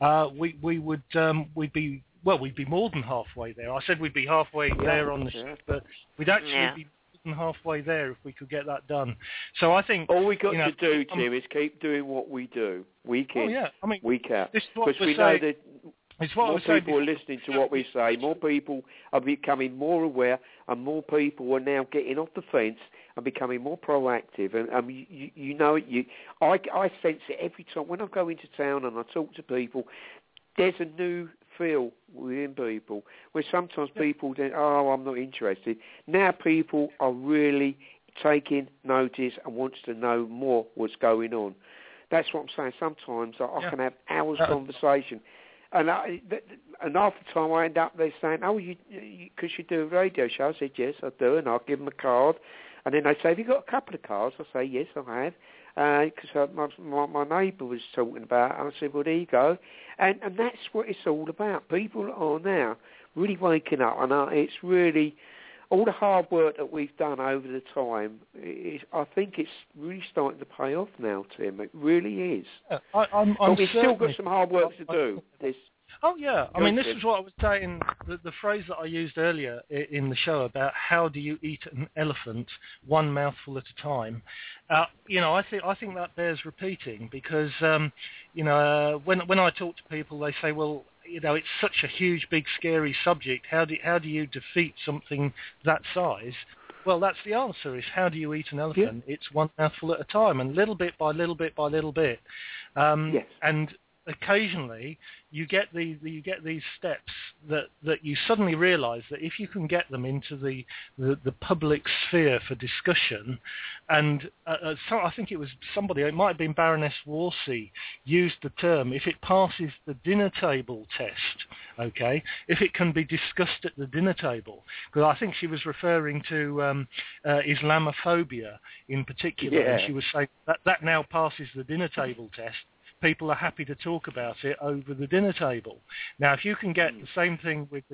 We'd be more than halfway there. I said we'd be halfway there on the ship, but we'd actually be halfway there if we could get that done. So I think all we got to do, Tim, is keep doing what we do week in, week out, because we know that more people are listening to what we say. More people are becoming more aware, and more people are now getting off the fence and becoming more proactive. And I sense it every time when I go into town and I talk to people. There's a new feel within people where sometimes people think, I'm not interested. Now people are really taking notice and wants to know more what's going on. That's what I'm saying. Sometimes I can have hours conversation, and half the time I end up there saying, because you do a radio show. I said, yes, I do, and I'll give them a card. And then they say, have you got a couple of cards? I say, yes, I have. Because my neighbour was talking about it, and I said, well, there you go. And that's what it's all about. People are now really waking up, and it's really, all the hard work that we've done over the time, I think it's really starting to pay off now, Tim. It really is. Yeah, but we've still got some hard work to do. Oh, yeah. I mean, this is what I was saying, the phrase that I used earlier in the show about how do you eat an elephant one mouthful at a time. I think that bears repeating, because, when I talk to people, they say, well, it's such a huge, big, scary subject. How do you defeat something that size? Well, that's the answer, is how do you eat an elephant? Yeah. It's one mouthful at a time, and little bit by little bit by little bit. Yes. And occasionally you get these steps that you suddenly realise that if you can get them into the public sphere for discussion, and so I think it was somebody, it might have been Baroness Wolsey, used the term, if it passes the dinner table test, okay, if it can be discussed at the dinner table, because I think she was referring to Islamophobia in particular, and she was saying that now passes the dinner table test. People are happy to talk about it over the dinner table. Now, if you can get the same thing with the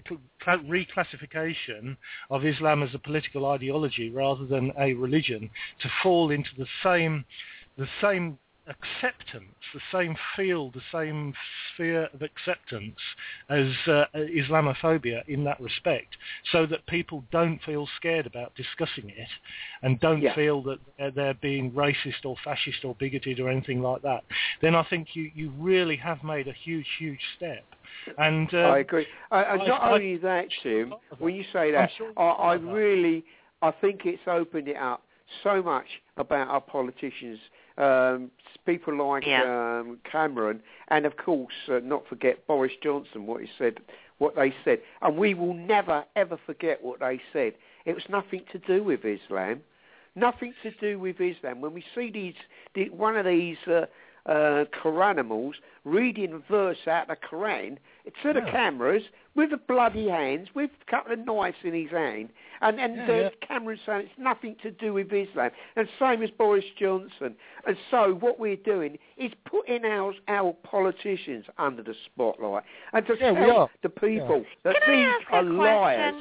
reclassification of Islam as a political ideology rather than a religion to fall into the same acceptance, the same field, the same sphere of acceptance as Islamophobia in that respect, so that people don't feel scared about discussing it and don't feel that they're being racist or fascist or bigoted or anything like that, then I think you really have made a huge, huge step. And I agree. Not only that, Tim, when you say that, I think it's opened it up so much about our politicians, people like Cameron, and of course, not forget Boris Johnson, what they said. And we will never, ever forget what they said. It was nothing to do with Islam. Nothing to do with Islam. When we see one of these Quranimals reading a verse out of the Quran to the cameras with the bloody hands, with a couple of knives in his hand, and Cameron saying it's nothing to do with Islam, and same as Boris Johnson. And so what we're doing is putting our politicians under the spotlight and to tell the people that these are liars.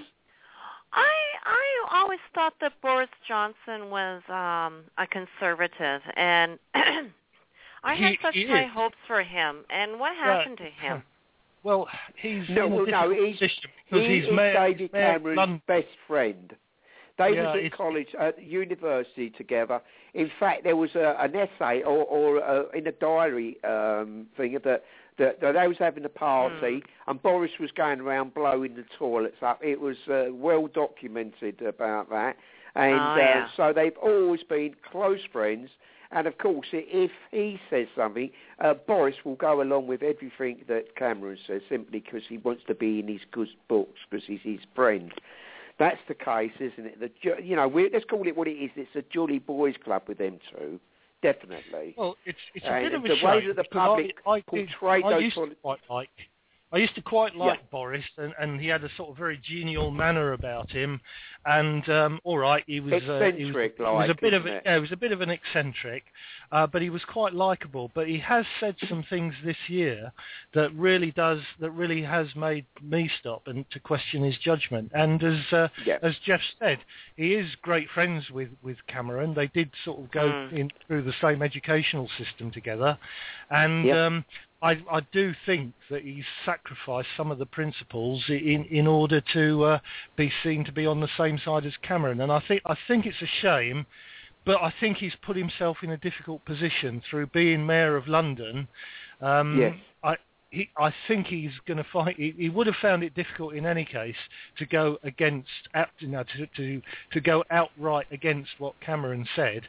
I always thought that Boris Johnson was a conservative, and I had such high hopes for him. And what happened to him? Well, he's in a difficult position because he's David Cameron's best friend. They was at college, at university together. In fact, there was an essay or in a diary thing that they was having a party and Boris was going around blowing the toilets up. It was well documented about that. And so they've always been close friends. And of course, if he says something, Boris will go along with everything that Cameron says simply because he wants to be in his good books because he's his friend. That's the case, isn't it? Let's call it what it is. It's a jolly boys club with them two, definitely. Well, it's a bit of a shame. The way that the public portrayed those... I used to quite like Boris, and he had a sort of very genial manner about him. And all right, he was eccentric, he was a bit of he was a bit of an eccentric, but he was quite likable. But he has said some things this year that really has made me stop and to question his judgment. And as Jeff said, he is great friends with Cameron. They did sort of go through the same educational system together, and. I do think that he's sacrificed some of the principles in order to be seen to be on the same side as Cameron, and I think it's a shame, but I think he's put himself in a difficult position through being Mayor of London. I think he's going to fight. He would have found it difficult in any case to go against, to go outright against what Cameron said.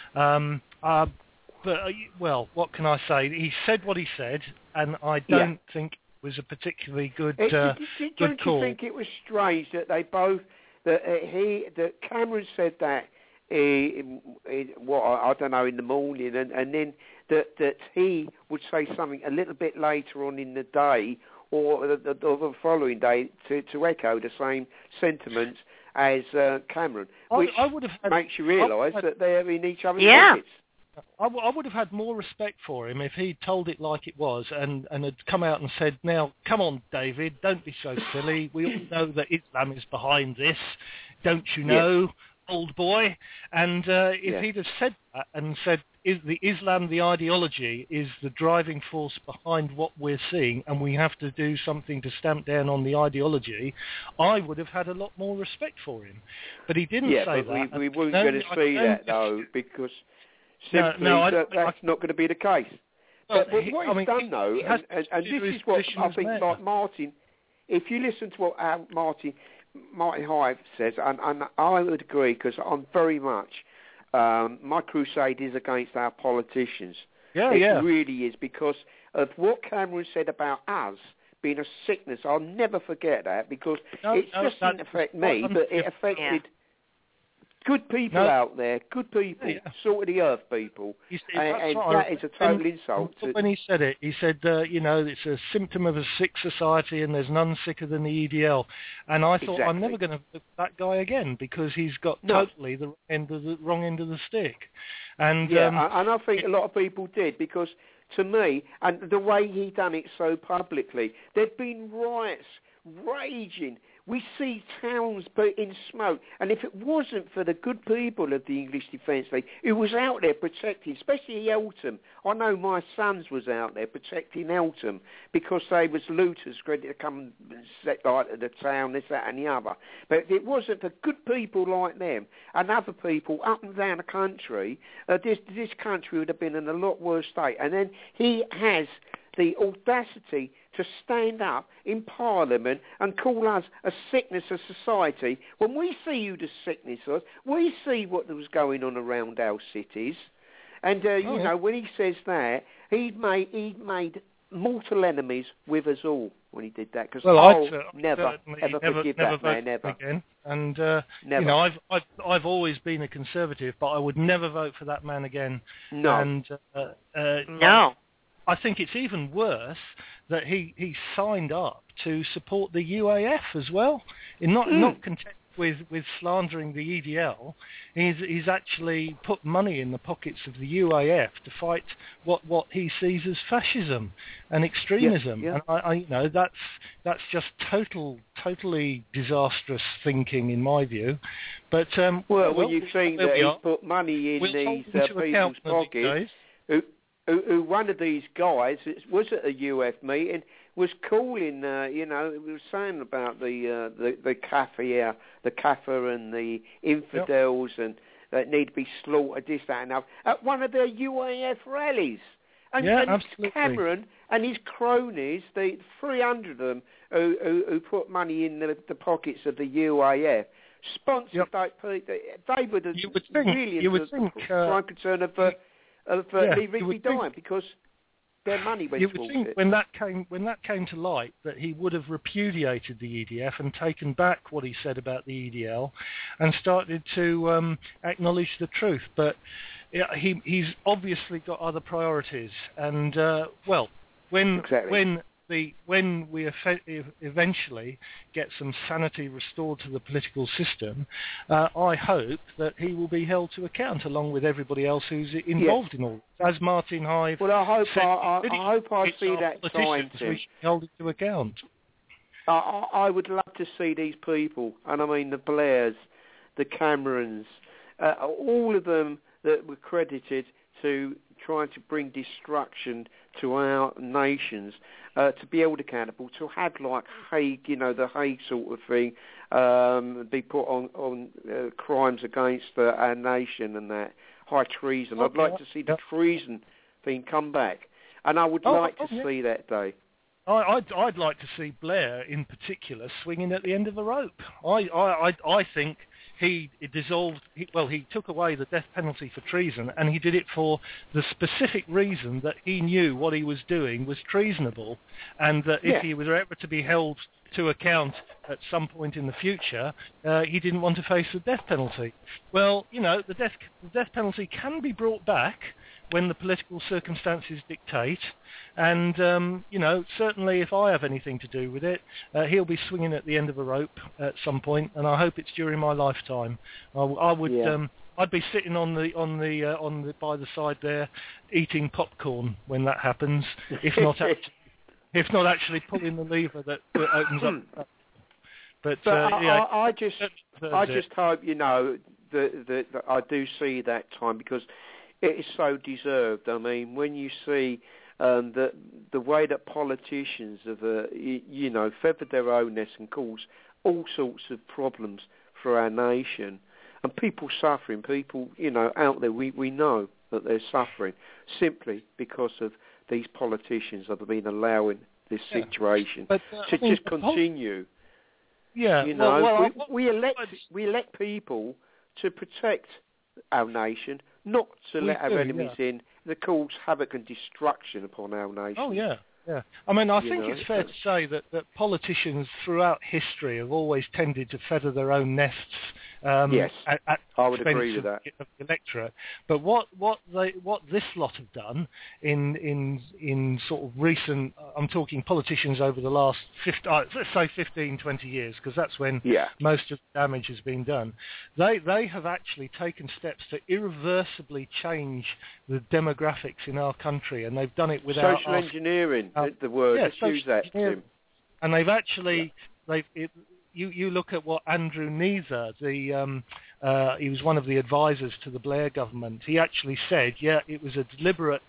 But, well, what can I say? He said what he said, and I don't think it was a particularly good call. Don't you think it was strange that they both, that Cameron said that, I don't know, in the morning, and then that he would say something a little bit later on in the day, or the following day, to echo the same sentiments as Cameron, which makes you realise that they're in each other's pockets. I would have had more respect for him if he'd told it like it was and had come out and said, now, come on, David, don't be so silly. We all know that Islam is behind this. Don't you know, old boy? And if he'd have said that and said, the ideology is the driving force behind what we're seeing and we have to do something to stamp down on the ideology, I would have had a lot more respect for him. But he didn't say that. We weren't going to see that, though, because... Simply, that's not going to be the case. But what he's done, though, and this is what I think, like Martin, if you listen to what Martin Hive says, and I would agree, because I'm very much, my crusade is against our politicians. It really is, because of what Cameron said about us being a sickness. I'll never forget that, because it just didn't affect me, but it affected... Good people out there, good people, salt of the earth people, and that is a total insult. When he said it, he said, it's a symptom of a sick society and there's none sicker than the EDL. And I thought, I'm never going to look that guy again because he's got totally the wrong end of the stick. And and I think a lot of people did, because to me, and the way he done it so publicly, there'd been riots raging. We see towns put in smoke. And if it wasn't for the good people of the English Defence League, who was out there protecting, especially Eltham. I know my sons was out there protecting Eltham because they was looters ready to come and set light to the town, this, that and the other. But if it wasn't for good people like them and other people up and down the country, this country would have been in a lot worse state. And then he has the audacity to stand up in Parliament and call us a sickness of society. When we see who the sickness was, we see what was going on around our cities. And, you know, when he says that, he made mortal enemies with us all when he did that. Because I'll never forgive that man, ever. Again. And, you know, I've always been a Conservative, but I would never vote for that man again. No. And, no. I think it's even worse that he signed up to support the UAF as well. Not content with slandering the EDL, he's actually put money in the pockets of the UAF to fight what he sees as fascism and extremism. Yeah. And I you know, that's just totally disastrous thinking in my view. But when you think that he's put money in these people's pockets, who one of these guys was at a UF meeting was calling, you know, he was saying about the Kaffir and the infidels and that need to be slaughtered, this, that and other, at one of their UAF rallies. And absolutely. Cameron and his cronies, the 300 of them who put money in the pockets of the UAF, sponsored they would have prime concern of Lee Rigby dying because their money went towards it. You would think when that came to light that he would have repudiated the EDF and taken back what he said about the EDL and started to acknowledge the truth. But he's obviously got other priorities. And when we eventually get some sanity restored to the political system, I hope that he will be held to account along with everybody else who's involved in all this. As Martin Hive I hope I see that time, Tim. We should be held to account. I would love to see these people, and I mean the Blairs, the Camerons, all of them that were credited to trying to bring destruction to our nations, to be held accountable, to have like Hague, you know, the Hague sort of thing, be put on crimes against our nation and that, high treason. I'd like to see the treason thing come back, and I would like to see that day. I'd like to see Blair in particular swinging at the end of the rope. I think he took away the death penalty for treason, and he did it for the specific reason that he knew what he was doing was treasonable, and that if he was ever to be held to account at some point in the future, he didn't want to face the death penalty. Well, you know, the death penalty can be brought back when the political circumstances dictate, and you know, certainly if I have anything to do with it, he'll be swinging at the end of a rope at some point, and I hope it's during my lifetime. I would. I'd be sitting on the by the side there, eating popcorn when that happens, if not actually pulling the lever that opens up. But I just hope, you know, that I do see that time, because it is so deserved. I mean, when you see the way that politicians have, you know, feathered their own nest and caused all sorts of problems for our nation, and people suffering, people, you know, out there, we know that they're suffering simply because of these politicians that have been allowing this situation to just continue. Yeah, you know, we elect people to protect our nation, not to let our enemies in that cause havoc and destruction upon our nation. Oh, yeah. Yeah, I mean, I think it's fair to say that politicians throughout history have always tended to feather their own nests. Yes, I would agree with that. Of the electorate. But what this lot have done in sort of recent, I'm talking politicians over the last 15, 20 years, because that's when most of the damage has been done. They have actually taken steps to irreversibly change the demographics in our country, and they've done it without social engineering. The word. Let's use that, Tim. And they've actually you look at what Andrew Neither, he was one of the advisors to the Blair government. He actually said, it was a deliberate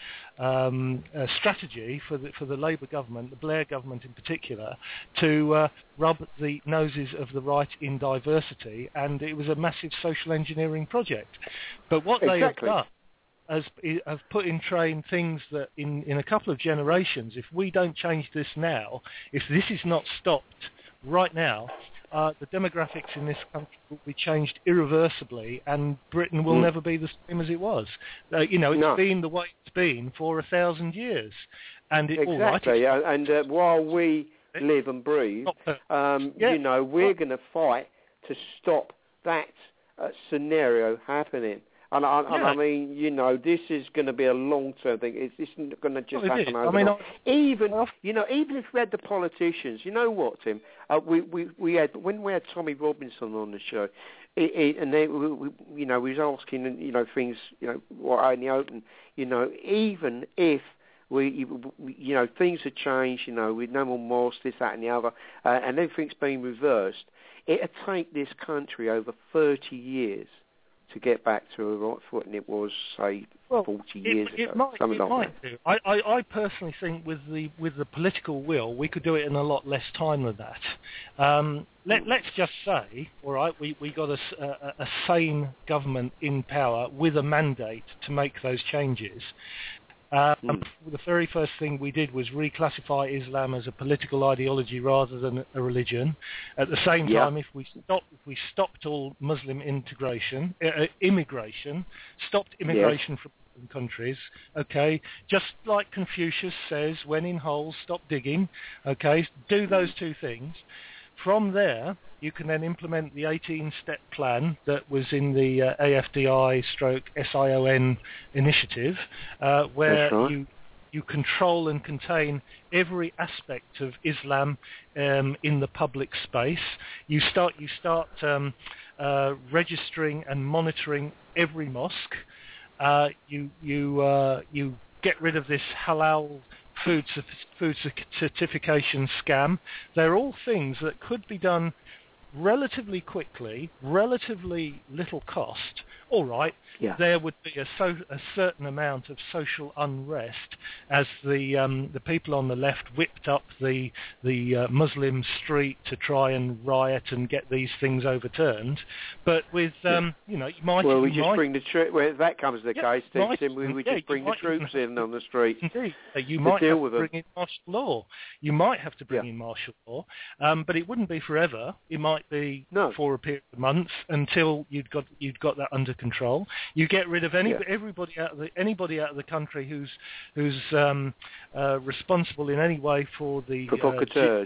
strategy for the Labour government, the Blair government in particular, to rub the noses of the right in diversity, and it was a massive social engineering project. But what they have done have put in train things that in a couple of generations, if we don't change this now, if this is not stopped right now, the demographics in this country will be changed irreversibly, and Britain will never be the same as it was. It's been the way it's been for 1,000 years, and exactly. And while we live and breathe, we're going to fight to stop that scenario happening. And I mean, this is going to be a long-term thing. It's not going to just happen overnight. Even if we had the politicians, you know what, Tim? We had when we had Tommy Robinson on the show, and we was asking, things, what are in the open, even if things have changed, with no more mosques, this, that, and the other, and everything's been reversed, it'd take this country over 30 years to get back to a right foot, and it was, say, 40 years ago. Something like that. I personally think with the political will, we could do it in a lot less time than that. Let's just say, all right, we got a sane government in power with a mandate to make those changes. The very first thing we did was reclassify Islam as a political ideology rather than a religion. At the same time, if we stopped all Muslim immigration, stopped immigration from Muslim countries, okay, just like Confucius says, when in holes, stop digging, okay, do those two things. From there, you can then implement the 18-step plan that was in the AFDI/SION initiative, where you control and contain every aspect of Islam in the public space. You start registering and monitoring every mosque. You get rid of this halal food certification scam. They're all things that could be done relatively quickly, relatively little cost. All right, there would be a certain amount of social unrest as the people on the left whipped up the Muslim street to try and riot and get these things overturned. But with you might bring the troops. Where that comes to the case, then we just bring the troops in on the street. Indeed, you might have to bring in martial law. You might have to bring in martial law, but it wouldn't be forever. It might be for a period of months until you'd got that under control. You get rid of anybody out of the country who's responsible in any way for the provocateurs,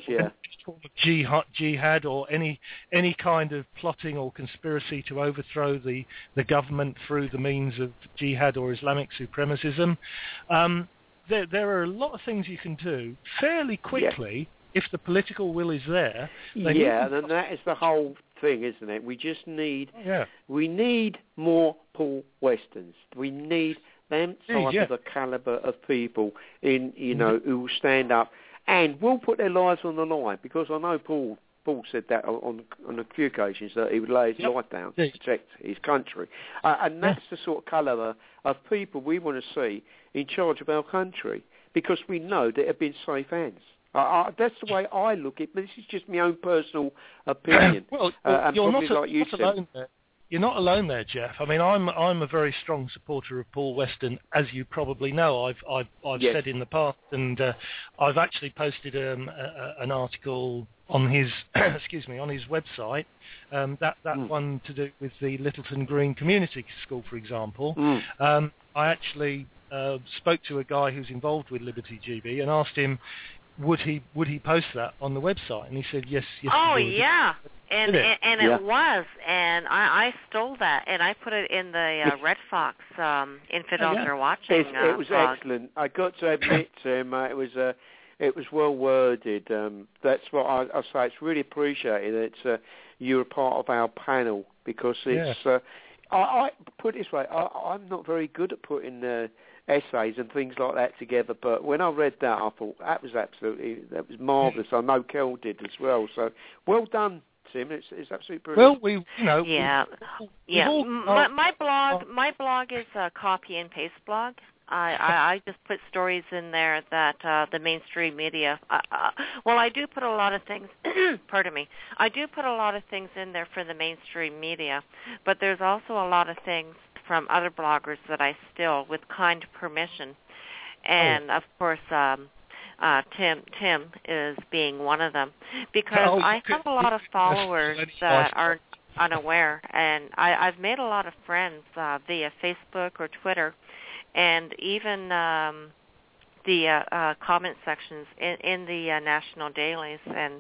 jihad or any kind of plotting or conspiracy to overthrow the government through the means of jihad or Islamic supremacism. There are a lot of things you can do fairly quickly if the political will is there. And that is the whole thing, isn't it? We just need we need more Paul Westons. We need them type of the calibre of people in who will stand up and will put their lives on the line, because I know Paul said that on a few occasions, that he would lay his life down to protect his country. And that's the sort of calibre of people we want to see in charge of our country, because we know that they've been safe hands. That's the way I look at it, but this is just my own personal opinion. You're not alone there. You're not alone there, Jeff. I mean, I'm a very strong supporter of Paul Weston, as you probably know. I've said in the past, and I've actually posted an article on his on his website. That one to do with the Littleton Green Community School, for example. I actually spoke to a guy who's involved with Liberty GB and asked him, would he post that on the website? And he said yes. Oh yeah, and it was, and I stole that and I put it in the Red Fox Infidels Are Watching. It was excellent. I got to admit, it was well worded. That's what I say. It's really appreciated that you're a part of our panel, because it's. I put it this way, I'm not very good at putting essays and things like that together, but when I read that, I thought that was marvellous. I know Kel did as well, so well done, Tim. It's absolutely brilliant. Well, My blog is a copy and paste blog. I just put stories in there that the mainstream media. I do put a lot of things. Pardon me. I do put a lot of things in there for the mainstream media, but there's also a lot of things from other bloggers that I still, with kind permission, and of course, Tim is being one of them, because I have a lot of followers that are unaware, and I've made a lot of friends via Facebook or Twitter, and even the comment sections in the national dailies, and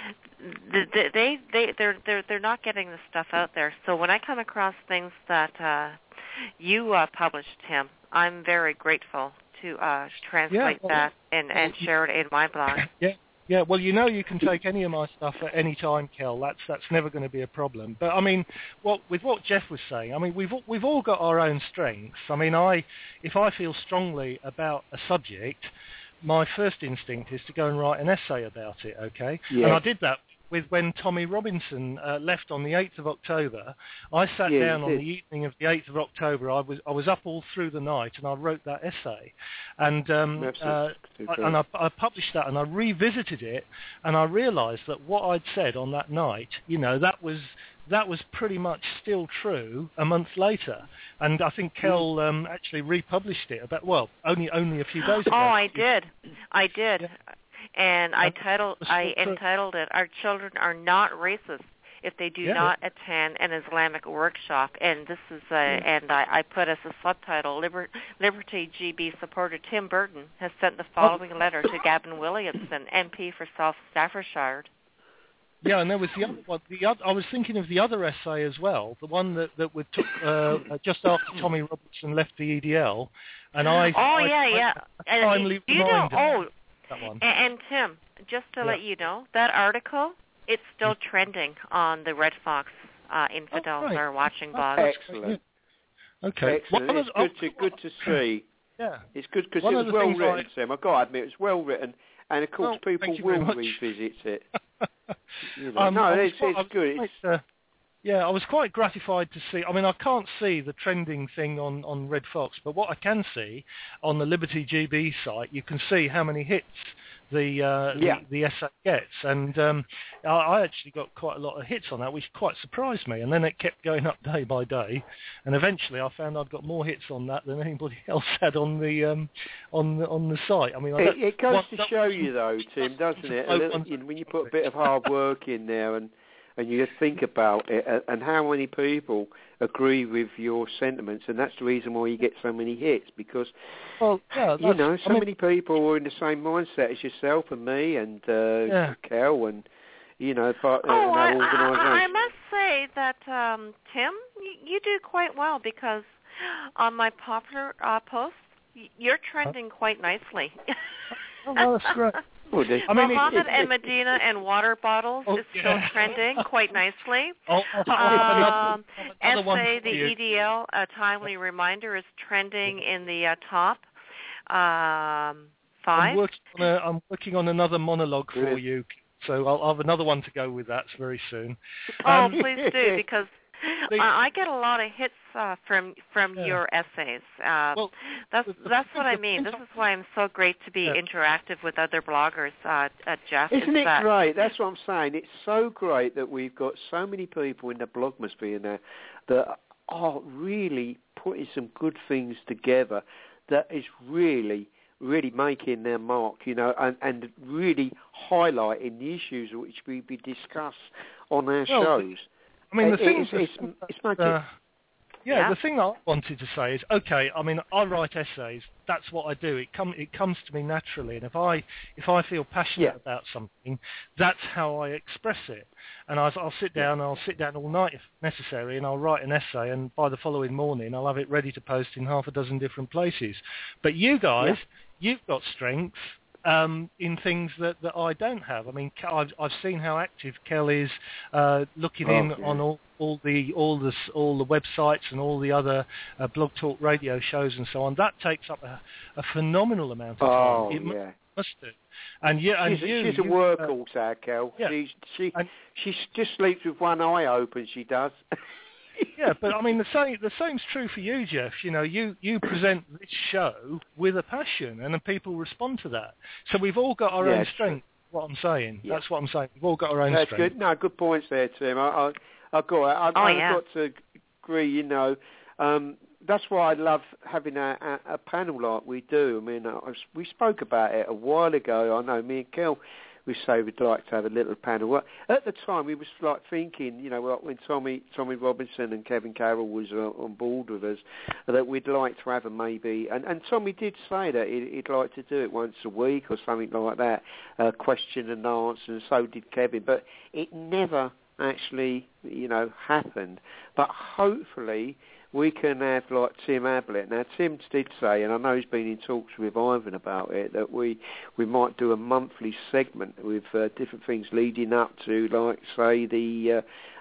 they're not getting the stuff out there. So when I come across things that you published, Tim, I'm very grateful to translate that and share it in my blog. Yeah. Well, you can take any of my stuff at any time, Kel. That's never going to be a problem. But I mean, with what Jeff was saying, I mean, we've all got our own strengths. I mean, if I feel strongly about a subject, my first instinct is to go and write an essay about it. Okay, and I did that when Tommy Robinson left on the 8th of October. I sat down on the evening of the 8th of October. I was up all through the night, and I wrote that essay. And I published that, and I revisited it, and I realised that what I'd said on that night, that was pretty much still true a month later. And I think Kel actually republished it only a few days ago. Oh, I did. Yeah. And I entitled it, "Our Children Are Not Racist If They Do Not Attend an Islamic Workshop." And this is and I put as a subtitle, Liberty GB supporter Tim Burton has sent the following letter to Gavin Williamson, MP for South Staffordshire. Yeah, and there was the other one. I was thinking of the other essay as well, the one that took just after Tommy Robinson left the EDL, and I finally reminded. That one. And Tim, just to let you know, that article, it's still trending on the Red Fox Infidels Are Watching blog. Excellent. Okay. Excellent. It's good to see. Yeah. It's good because it was well written, Tim. I've got to admit, it's well written, and of course people will revisit it. It's good. I was quite gratified to see. I mean, I can't see the trending thing on Red Fox, but what I can see on the Liberty GB site, you can see how many hits the essay gets, and I actually got quite a lot of hits on that, which quite surprised me. And then it kept going up day by day, and eventually I found I'd got more hits on that than anybody else had on the site. I mean, it goes to show you, though, Tim, doesn't it? When you put a bit of hard work in there and you just think about it, and how many people agree with your sentiments, and that's the reason why you get so many hits, because, so many people are in the same mindset as yourself and me and Kel and, part of our organisation. I must say that, Tim, you do quite well, because on my popular posts, you're trending quite nicely. Oh, that's great. Muhammad and Medina and water bottles is still trending quite nicely. Essay, the EDL, a timely reminder, is trending in the top 5. I'm working on another monologue for you, so I'll have another one to go with that very soon. Please do, because I get a lot of hits from your essays. That's what I mean. This is why I'm so great to be interactive with other bloggers, Jeff. Isn't it great? That's what I'm saying. It's so great that we've got so many people in the blogosphere now that are really putting some good things together that is really making their mark, and really highlighting the issues which we discuss on our shows. I mean, the thing it's magic. The thing I wanted to say is, okay, I mean, I write essays. That's what I do. It comes to me naturally, and if I feel passionate about something, that's how I express it. And I'll sit down all night if necessary, and I'll write an essay, and by the following morning, I'll have it ready to post in half a dozen different places. But you guys, you've got strengths. in things that I don't have. I mean, I've seen how active Kel is looking on all the websites and all the other Blog Talk Radio shows and so on. That takes up a phenomenal amount of time. It must do. And she's a workhorse, our Kel. Yeah. She just sleeps with one eye open. She does. Yeah, but I mean the same's true for you, Jeff. You know, you present this show with a passion, and then people respond to that. So we've all got our own strength. What I'm saying, that's what I'm saying. We've all got our own strength. That's good. No, good points there, Tim. I've got to agree. You know, that's why I love having a panel like we do. I mean, we spoke about it a while ago. I know me and Kel, we say we'd like to have a little panel. At the time, we was like thinking, you know, when Tommy Robinson and Kevin Carroll was on board with us, that we'd like to have a maybe. And Tommy did say that he'd like to do it once a week or something like that, question and answer, and so did Kevin. But it never actually, you know, happened. But hopefully we can have like Tim Ablett. Now Tim did say, and I know he's been in talks with Ivan about it, that we might do a monthly segment with different things leading up to, like say the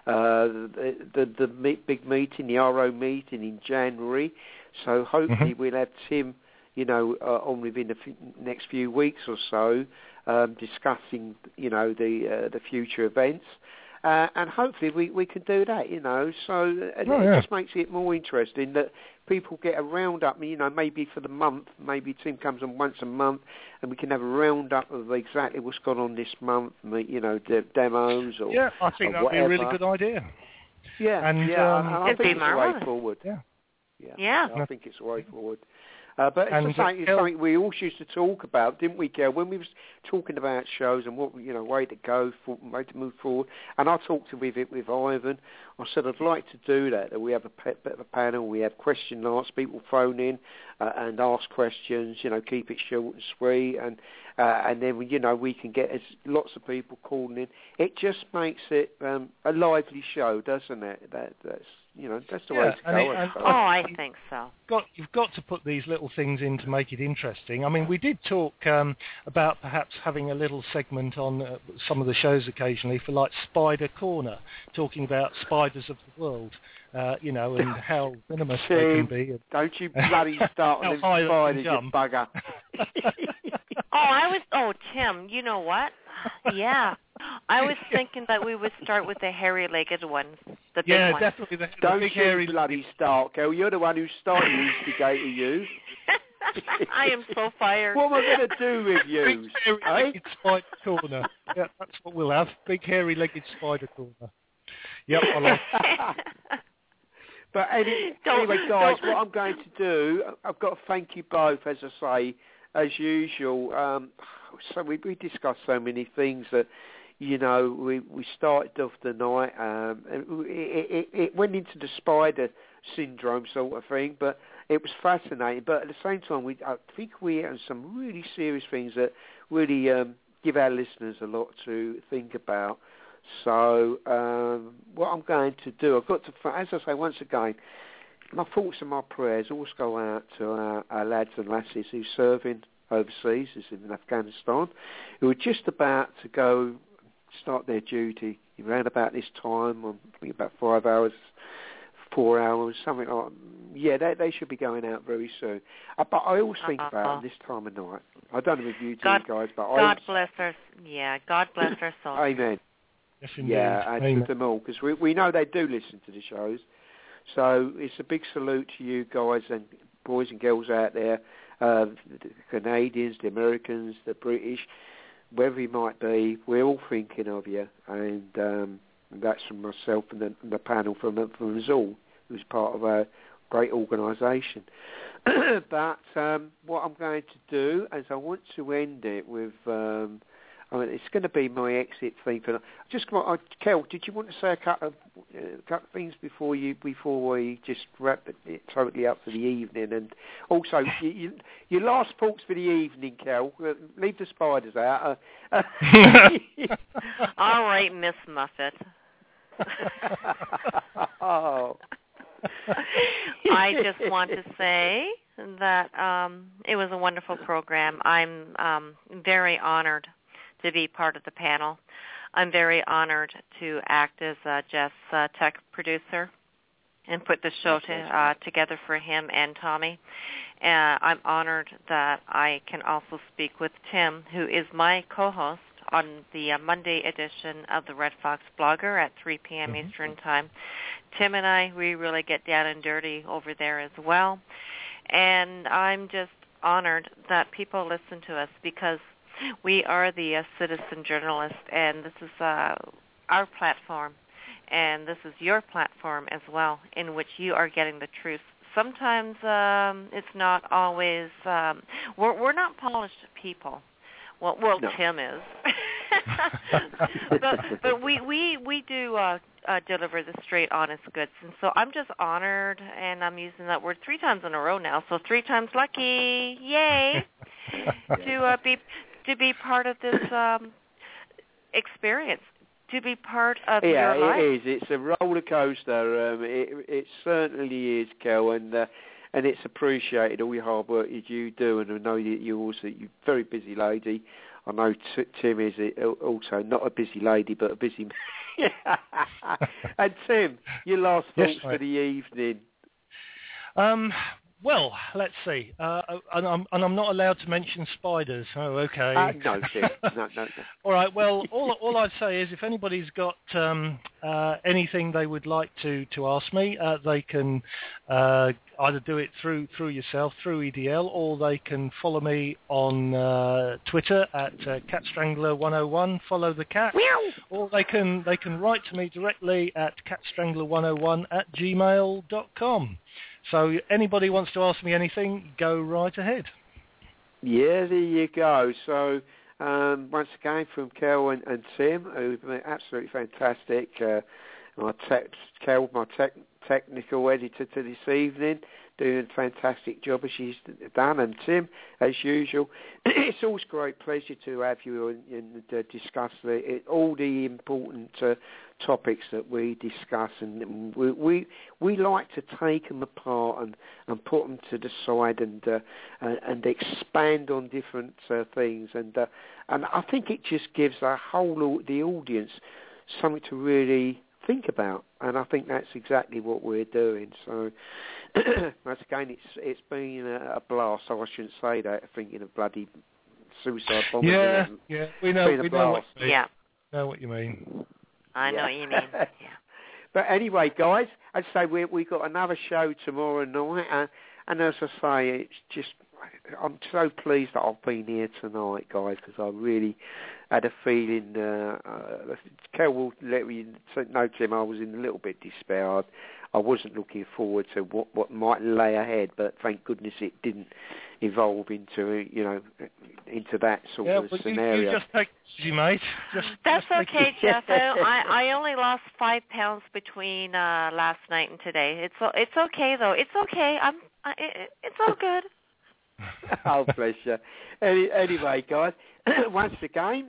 big meeting, the RO meeting in January. So hopefully we'll have Tim, you know, on within the next few weeks or so, discussing, you know, the future events. And hopefully we can do that, you know. So it just makes it more interesting that people get a roundup, you know, maybe for the month. Maybe Tim comes on once a month and we can have a roundup of exactly what's gone on this month, you know, demos or yeah, I think that would be a really good idea. Yeah, and I think it's the way forward. Yeah. I think it's the way forward. But it's something we all used to talk about, didn't we, Gail? When we was talking about shows and what, you know, way to move forward. And I talked with Ivan. I said I'd like to do that we have a bit of a panel. We have question and answer. People phone in and ask questions. You know, keep it short and sweet, and then you know we can get lots of people calling in. It just makes it a lively show, doesn't it? That's you know, that's the way to go. I think so. You've got to put these little things in to make it interesting. I mean, we did talk about perhaps having a little segment on some of the shows occasionally for like Spider Corner, talking about spiders of the world, you know, and how venomous they can be. Don't you bloody start on them spiders, you bugger. Tim, you know what? Yeah. I was thinking that we would start with the hairy-legged ones. The big ones. Definitely. Don't you bloody start, girl. You're the one who started the instigator, you. I am so fired. What am I going to do with you? Big hairy-legged spider corner. Yeah, that's what we'll have. Big hairy-legged spider corner. Yep, I like it. But anyway, guys, what I'm going to do, I've got to thank you both, as I say, as usual. So we discussed so many things that, you know, we started off the night. It went into the spider syndrome sort of thing, but it was fascinating. But at the same time, I think we had some really serious things that really give our listeners a lot to think about. So what I'm going to do, I've got to, as I say once again, my thoughts and my prayers always go out to our lads and lasses who are serving overseas, as in Afghanistan, who are just about to go start their duty around about this time, I think about 4 hours, something like that. Yeah, they should be going out very soon. But I always think about this time of night. I don't know if you do, guys, but God bless our souls. Amen. Yes, indeed. Yeah, and to them all, because we know they do listen to the shows. So it's a big salute to you guys and boys and girls out there, the Canadians, the Americans, the British, wherever you might be. We're all thinking of you, and that's from myself and the panel from us all, who's part of a great organisation. But what I'm going to do is I want to end it with... I mean, it's going to be my exit theme for. Kel, did you want to say a couple of things before we just wrap it totally up for the evening? And also, your last thoughts for the evening, Kel. Leave the spiders out. All right, Miss Muffet. Oh. I just want to say that it was a wonderful program. I'm very honored to be part of the panel. I'm very honored to act as Jeff's tech producer and put the show together for him and Tommy. I'm honored that I can also speak with Tim, who is my co-host on the Monday edition of the Red Fox Blogger at 3 p.m. Eastern Time. Tim and I, we really get down and dirty over there as well. And I'm just honored that people listen to us because we are the citizen journalists, and this is our platform, and this is your platform as well, in which you are getting the truth. Sometimes it's not always, we're not polished people. Well, no. Tim is. but we do deliver the straight, honest goods. And so I'm just honored, and I'm using that word 3 times in a row now, so 3 times lucky, yay, to be part of this experience, to be part of your life. Yeah, it is. It's a roller coaster. It certainly is, Kel, and it's appreciated, all your hard work that you do, and I know you're a very busy lady. I know Tim is also not a busy lady, but a busy man. And Tim, your last thoughts for the evening? Well, let's see. And I'm not allowed to mention spiders. Oh, okay. No, Tim. No. All right. Well, all I'd say is if anybody's got anything they would like to ask me, they can either do it through yourself, through EDL, or they can follow me on Twitter at CatStrangler101. Follow the cat. Meow. Or they can write to me directly at catstrangler101@gmail.com. So anybody wants to ask me anything, go right ahead. Yeah, there you go. So once again from Kel and Tim, who've been absolutely fantastic. My technical editor to this evening, doing a fantastic job as she's done. And Tim, as usual, it's always a great pleasure to have you and discuss all the important topics that we discuss, and we like to take them apart and put them to the side and expand on different things, and I think it just gives the audience something to really think about, and I think that's exactly what we're doing. So once again, it's been a blast. So I shouldn't say that, thinking of bloody suicide bombers. Yeah, we know what you mean. Know what you mean. I know what you mean. Yeah. But anyway, guys, I'd say we got another show tomorrow night, and as I say, it's just I'm so pleased that I've been here tonight, guys, because I really had a feeling. Kel will let me know, Tim, I was in a little bit despair. I wasn't looking forward to what might lay ahead, but thank goodness it didn't evolve into that sort of scenario. You just take it easy, mate. That's okay, Jeff. I only lost 5 pounds between last night and today. It's okay though. It's okay. It's all good. Oh, bless you. Anyway, guys, once again,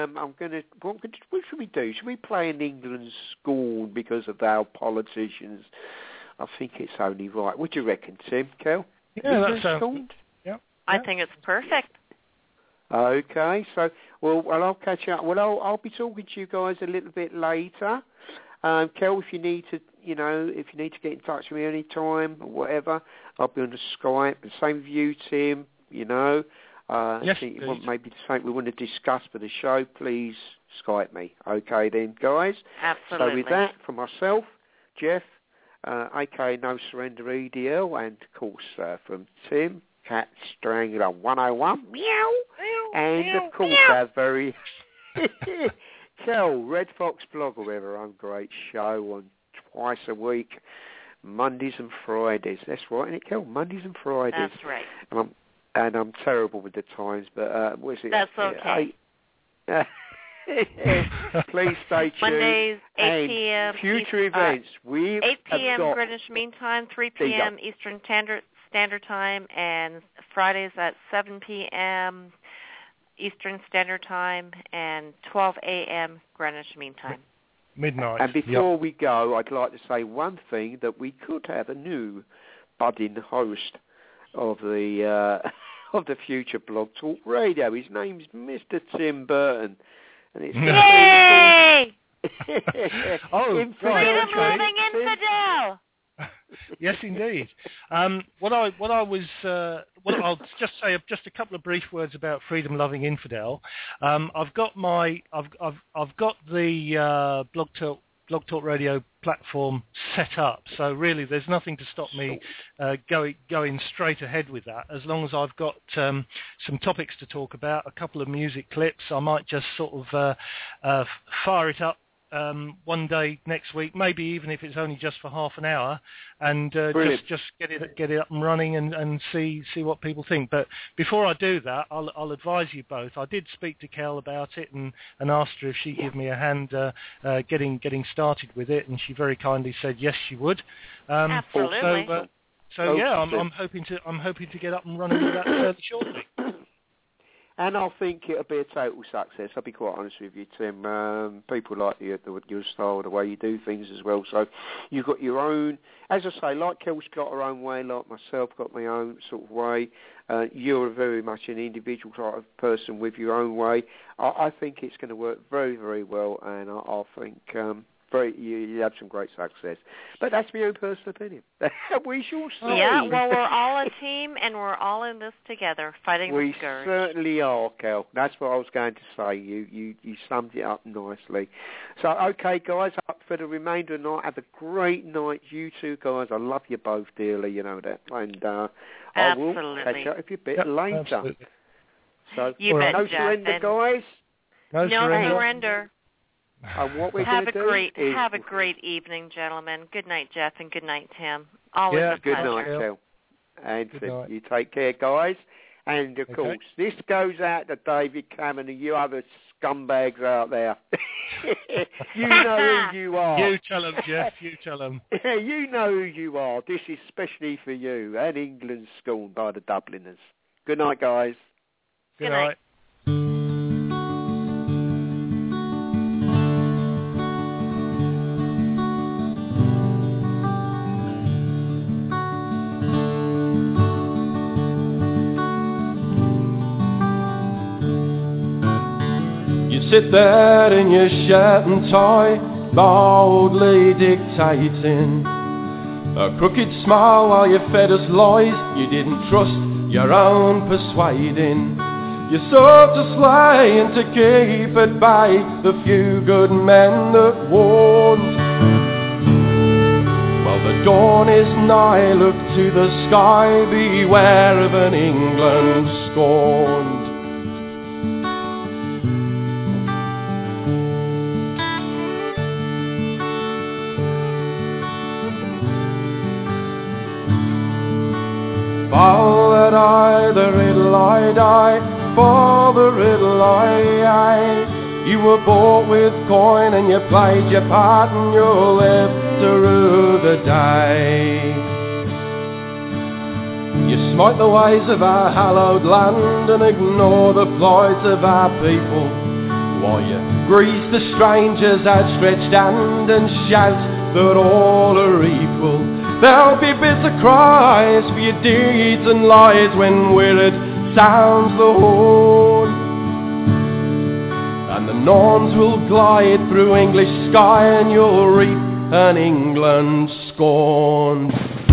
what should we do? Should we play in England's scorn because of our politicians? I think it's only right. What do you reckon, Tim, Kel? Yeah, that sounds. Yeah. I think it's perfect. Okay, so well, I'll catch up. Well, I'll be talking to you guys a little bit later. Kel, if you need to get in touch with me any time or whatever, I'll be on the Skype. And same with you, Tim. Yes, I think you want maybe something we want to discuss for the show. Please Skype me. Okay, then, guys. Absolutely. So with that, from myself, Jeff, aka No Surrender EDL, and of course from Tim, Cat Strangler 101, meow, and of course our very Kel, Red Fox Blogger, we have our own great show on twice a week, Mondays and Fridays. That's right, isn't it, Kel? Mondays and Fridays. That's right. And I'm terrible with the times, but what is it? That's okay. Please stay tuned. Mondays, 8 p.m. Future events. 8 p.m. Greenwich Mean Time, 3 p.m. Eastern Standard Time, and Fridays at 7 p.m. Eastern Standard Time and 12 a.m. Greenwich Mean Time. Midnight. And before we go, I'd like to say one thing, that we could have a new budding host of the of the future Blog Talk Radio. His name's Mr. Tim Burton, and it's Yay! Oh, freedom loving infidel. Yes, indeed. I'll just say just a couple of brief words about freedom loving infidel. I've got the Blog Talk Radio platform set up, so really there's nothing to stop me going straight ahead with that. As long as I've got some topics to talk about, a couple of music clips, I might just sort of fire it up one day next week, maybe even if it's only just for half an hour, and just get it up and running and see what people think. But before I do that, I'll advise you both. I did speak to Kel about it and asked her if she'd give me a hand getting started with it, and she very kindly said yes, she would. Absolutely. So yeah, I'm hoping to get up and running with that fairly shortly. And I think it'll be a total success. I'll be quite honest with you, Tim. People like your style, the way you do things as well. So you've got your own, as I say, like Kel's got her own way, like myself got my own sort of way. You're very much an individual type of person with your own way. I think it's going to work very, very well, and I think you had some great success. But that's my own personal opinion. We shall see. Yeah, well, we're all a team, and we're all in this together, fighting the scourge. We certainly are, Kel. That's what I was going to say. You summed it up nicely. So, okay, guys, up for the remainder of the night. Have a great night, you two guys. I love you both dearly, you know that. And I will catch up with you a bit later. Absolutely. So, you bet, no Jeff, surrender, guys. No surrender. And what we're have a great evening, gentlemen. Good night, Jeff, and good night, Tim. Always a good pleasure. night, Kel. And you take care, guys. And of course, this goes out to David Cameron and you other scumbags out there. You know who you are. You tell them, Jeff. You tell them. You know who you are. This is especially for you and England scorned by the Dubliners. Good night, guys. Good night. Sit there in your shirt and tie, boldly dictating, a crooked smile while you fed us lies. You didn't trust your own persuading. You sought to slay and to keep at bay the few good men that warned. Well, the dawn is nigh, look to the sky, beware of an England scorned. For the riddle I die, for the riddle I. You were bought with coin and you played your part and you'll live to rue the day. You smite the ways of our hallowed land and ignore the plight of our people, while you grease the stranger's outstretched hand and shout that all are equal. There'll be bitter cries for your deeds and lies when Wirral sounds the horn, and the Norns will glide through English sky and you'll reap an England scorned.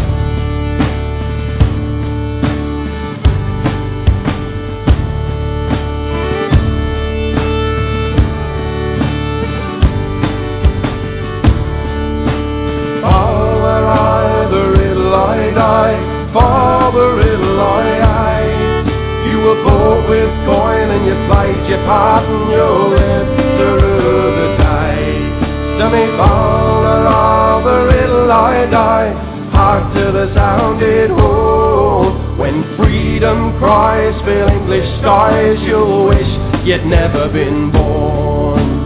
For the riddle I. You were bought with coin and you played your part and you'll live to rue the day. To me, for the riddle I die, hark to the sound it holds. When freedom cries fill English skies, you'll wish you'd never been born.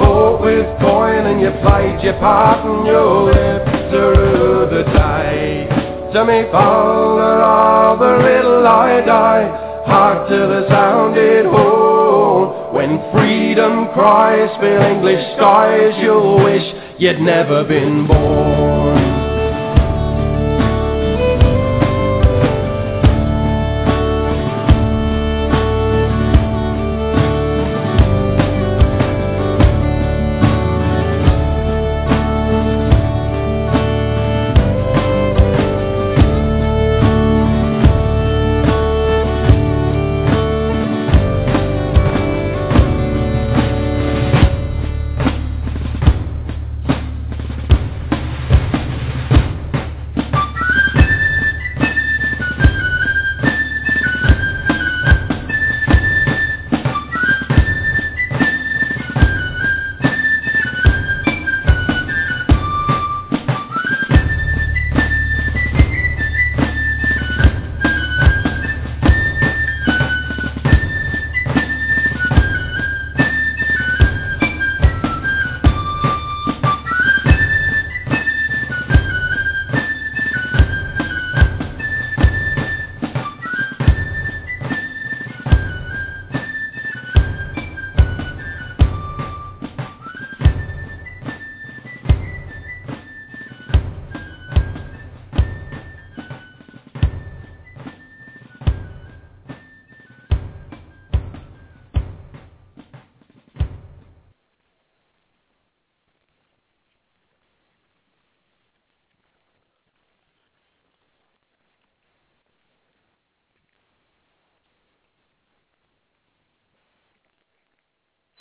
bought with coin and you played your part and your lips through the day. To me father of the little I die, hark to the sounded horn. When freedom cries fill English skies, you'll wish you'd never been born.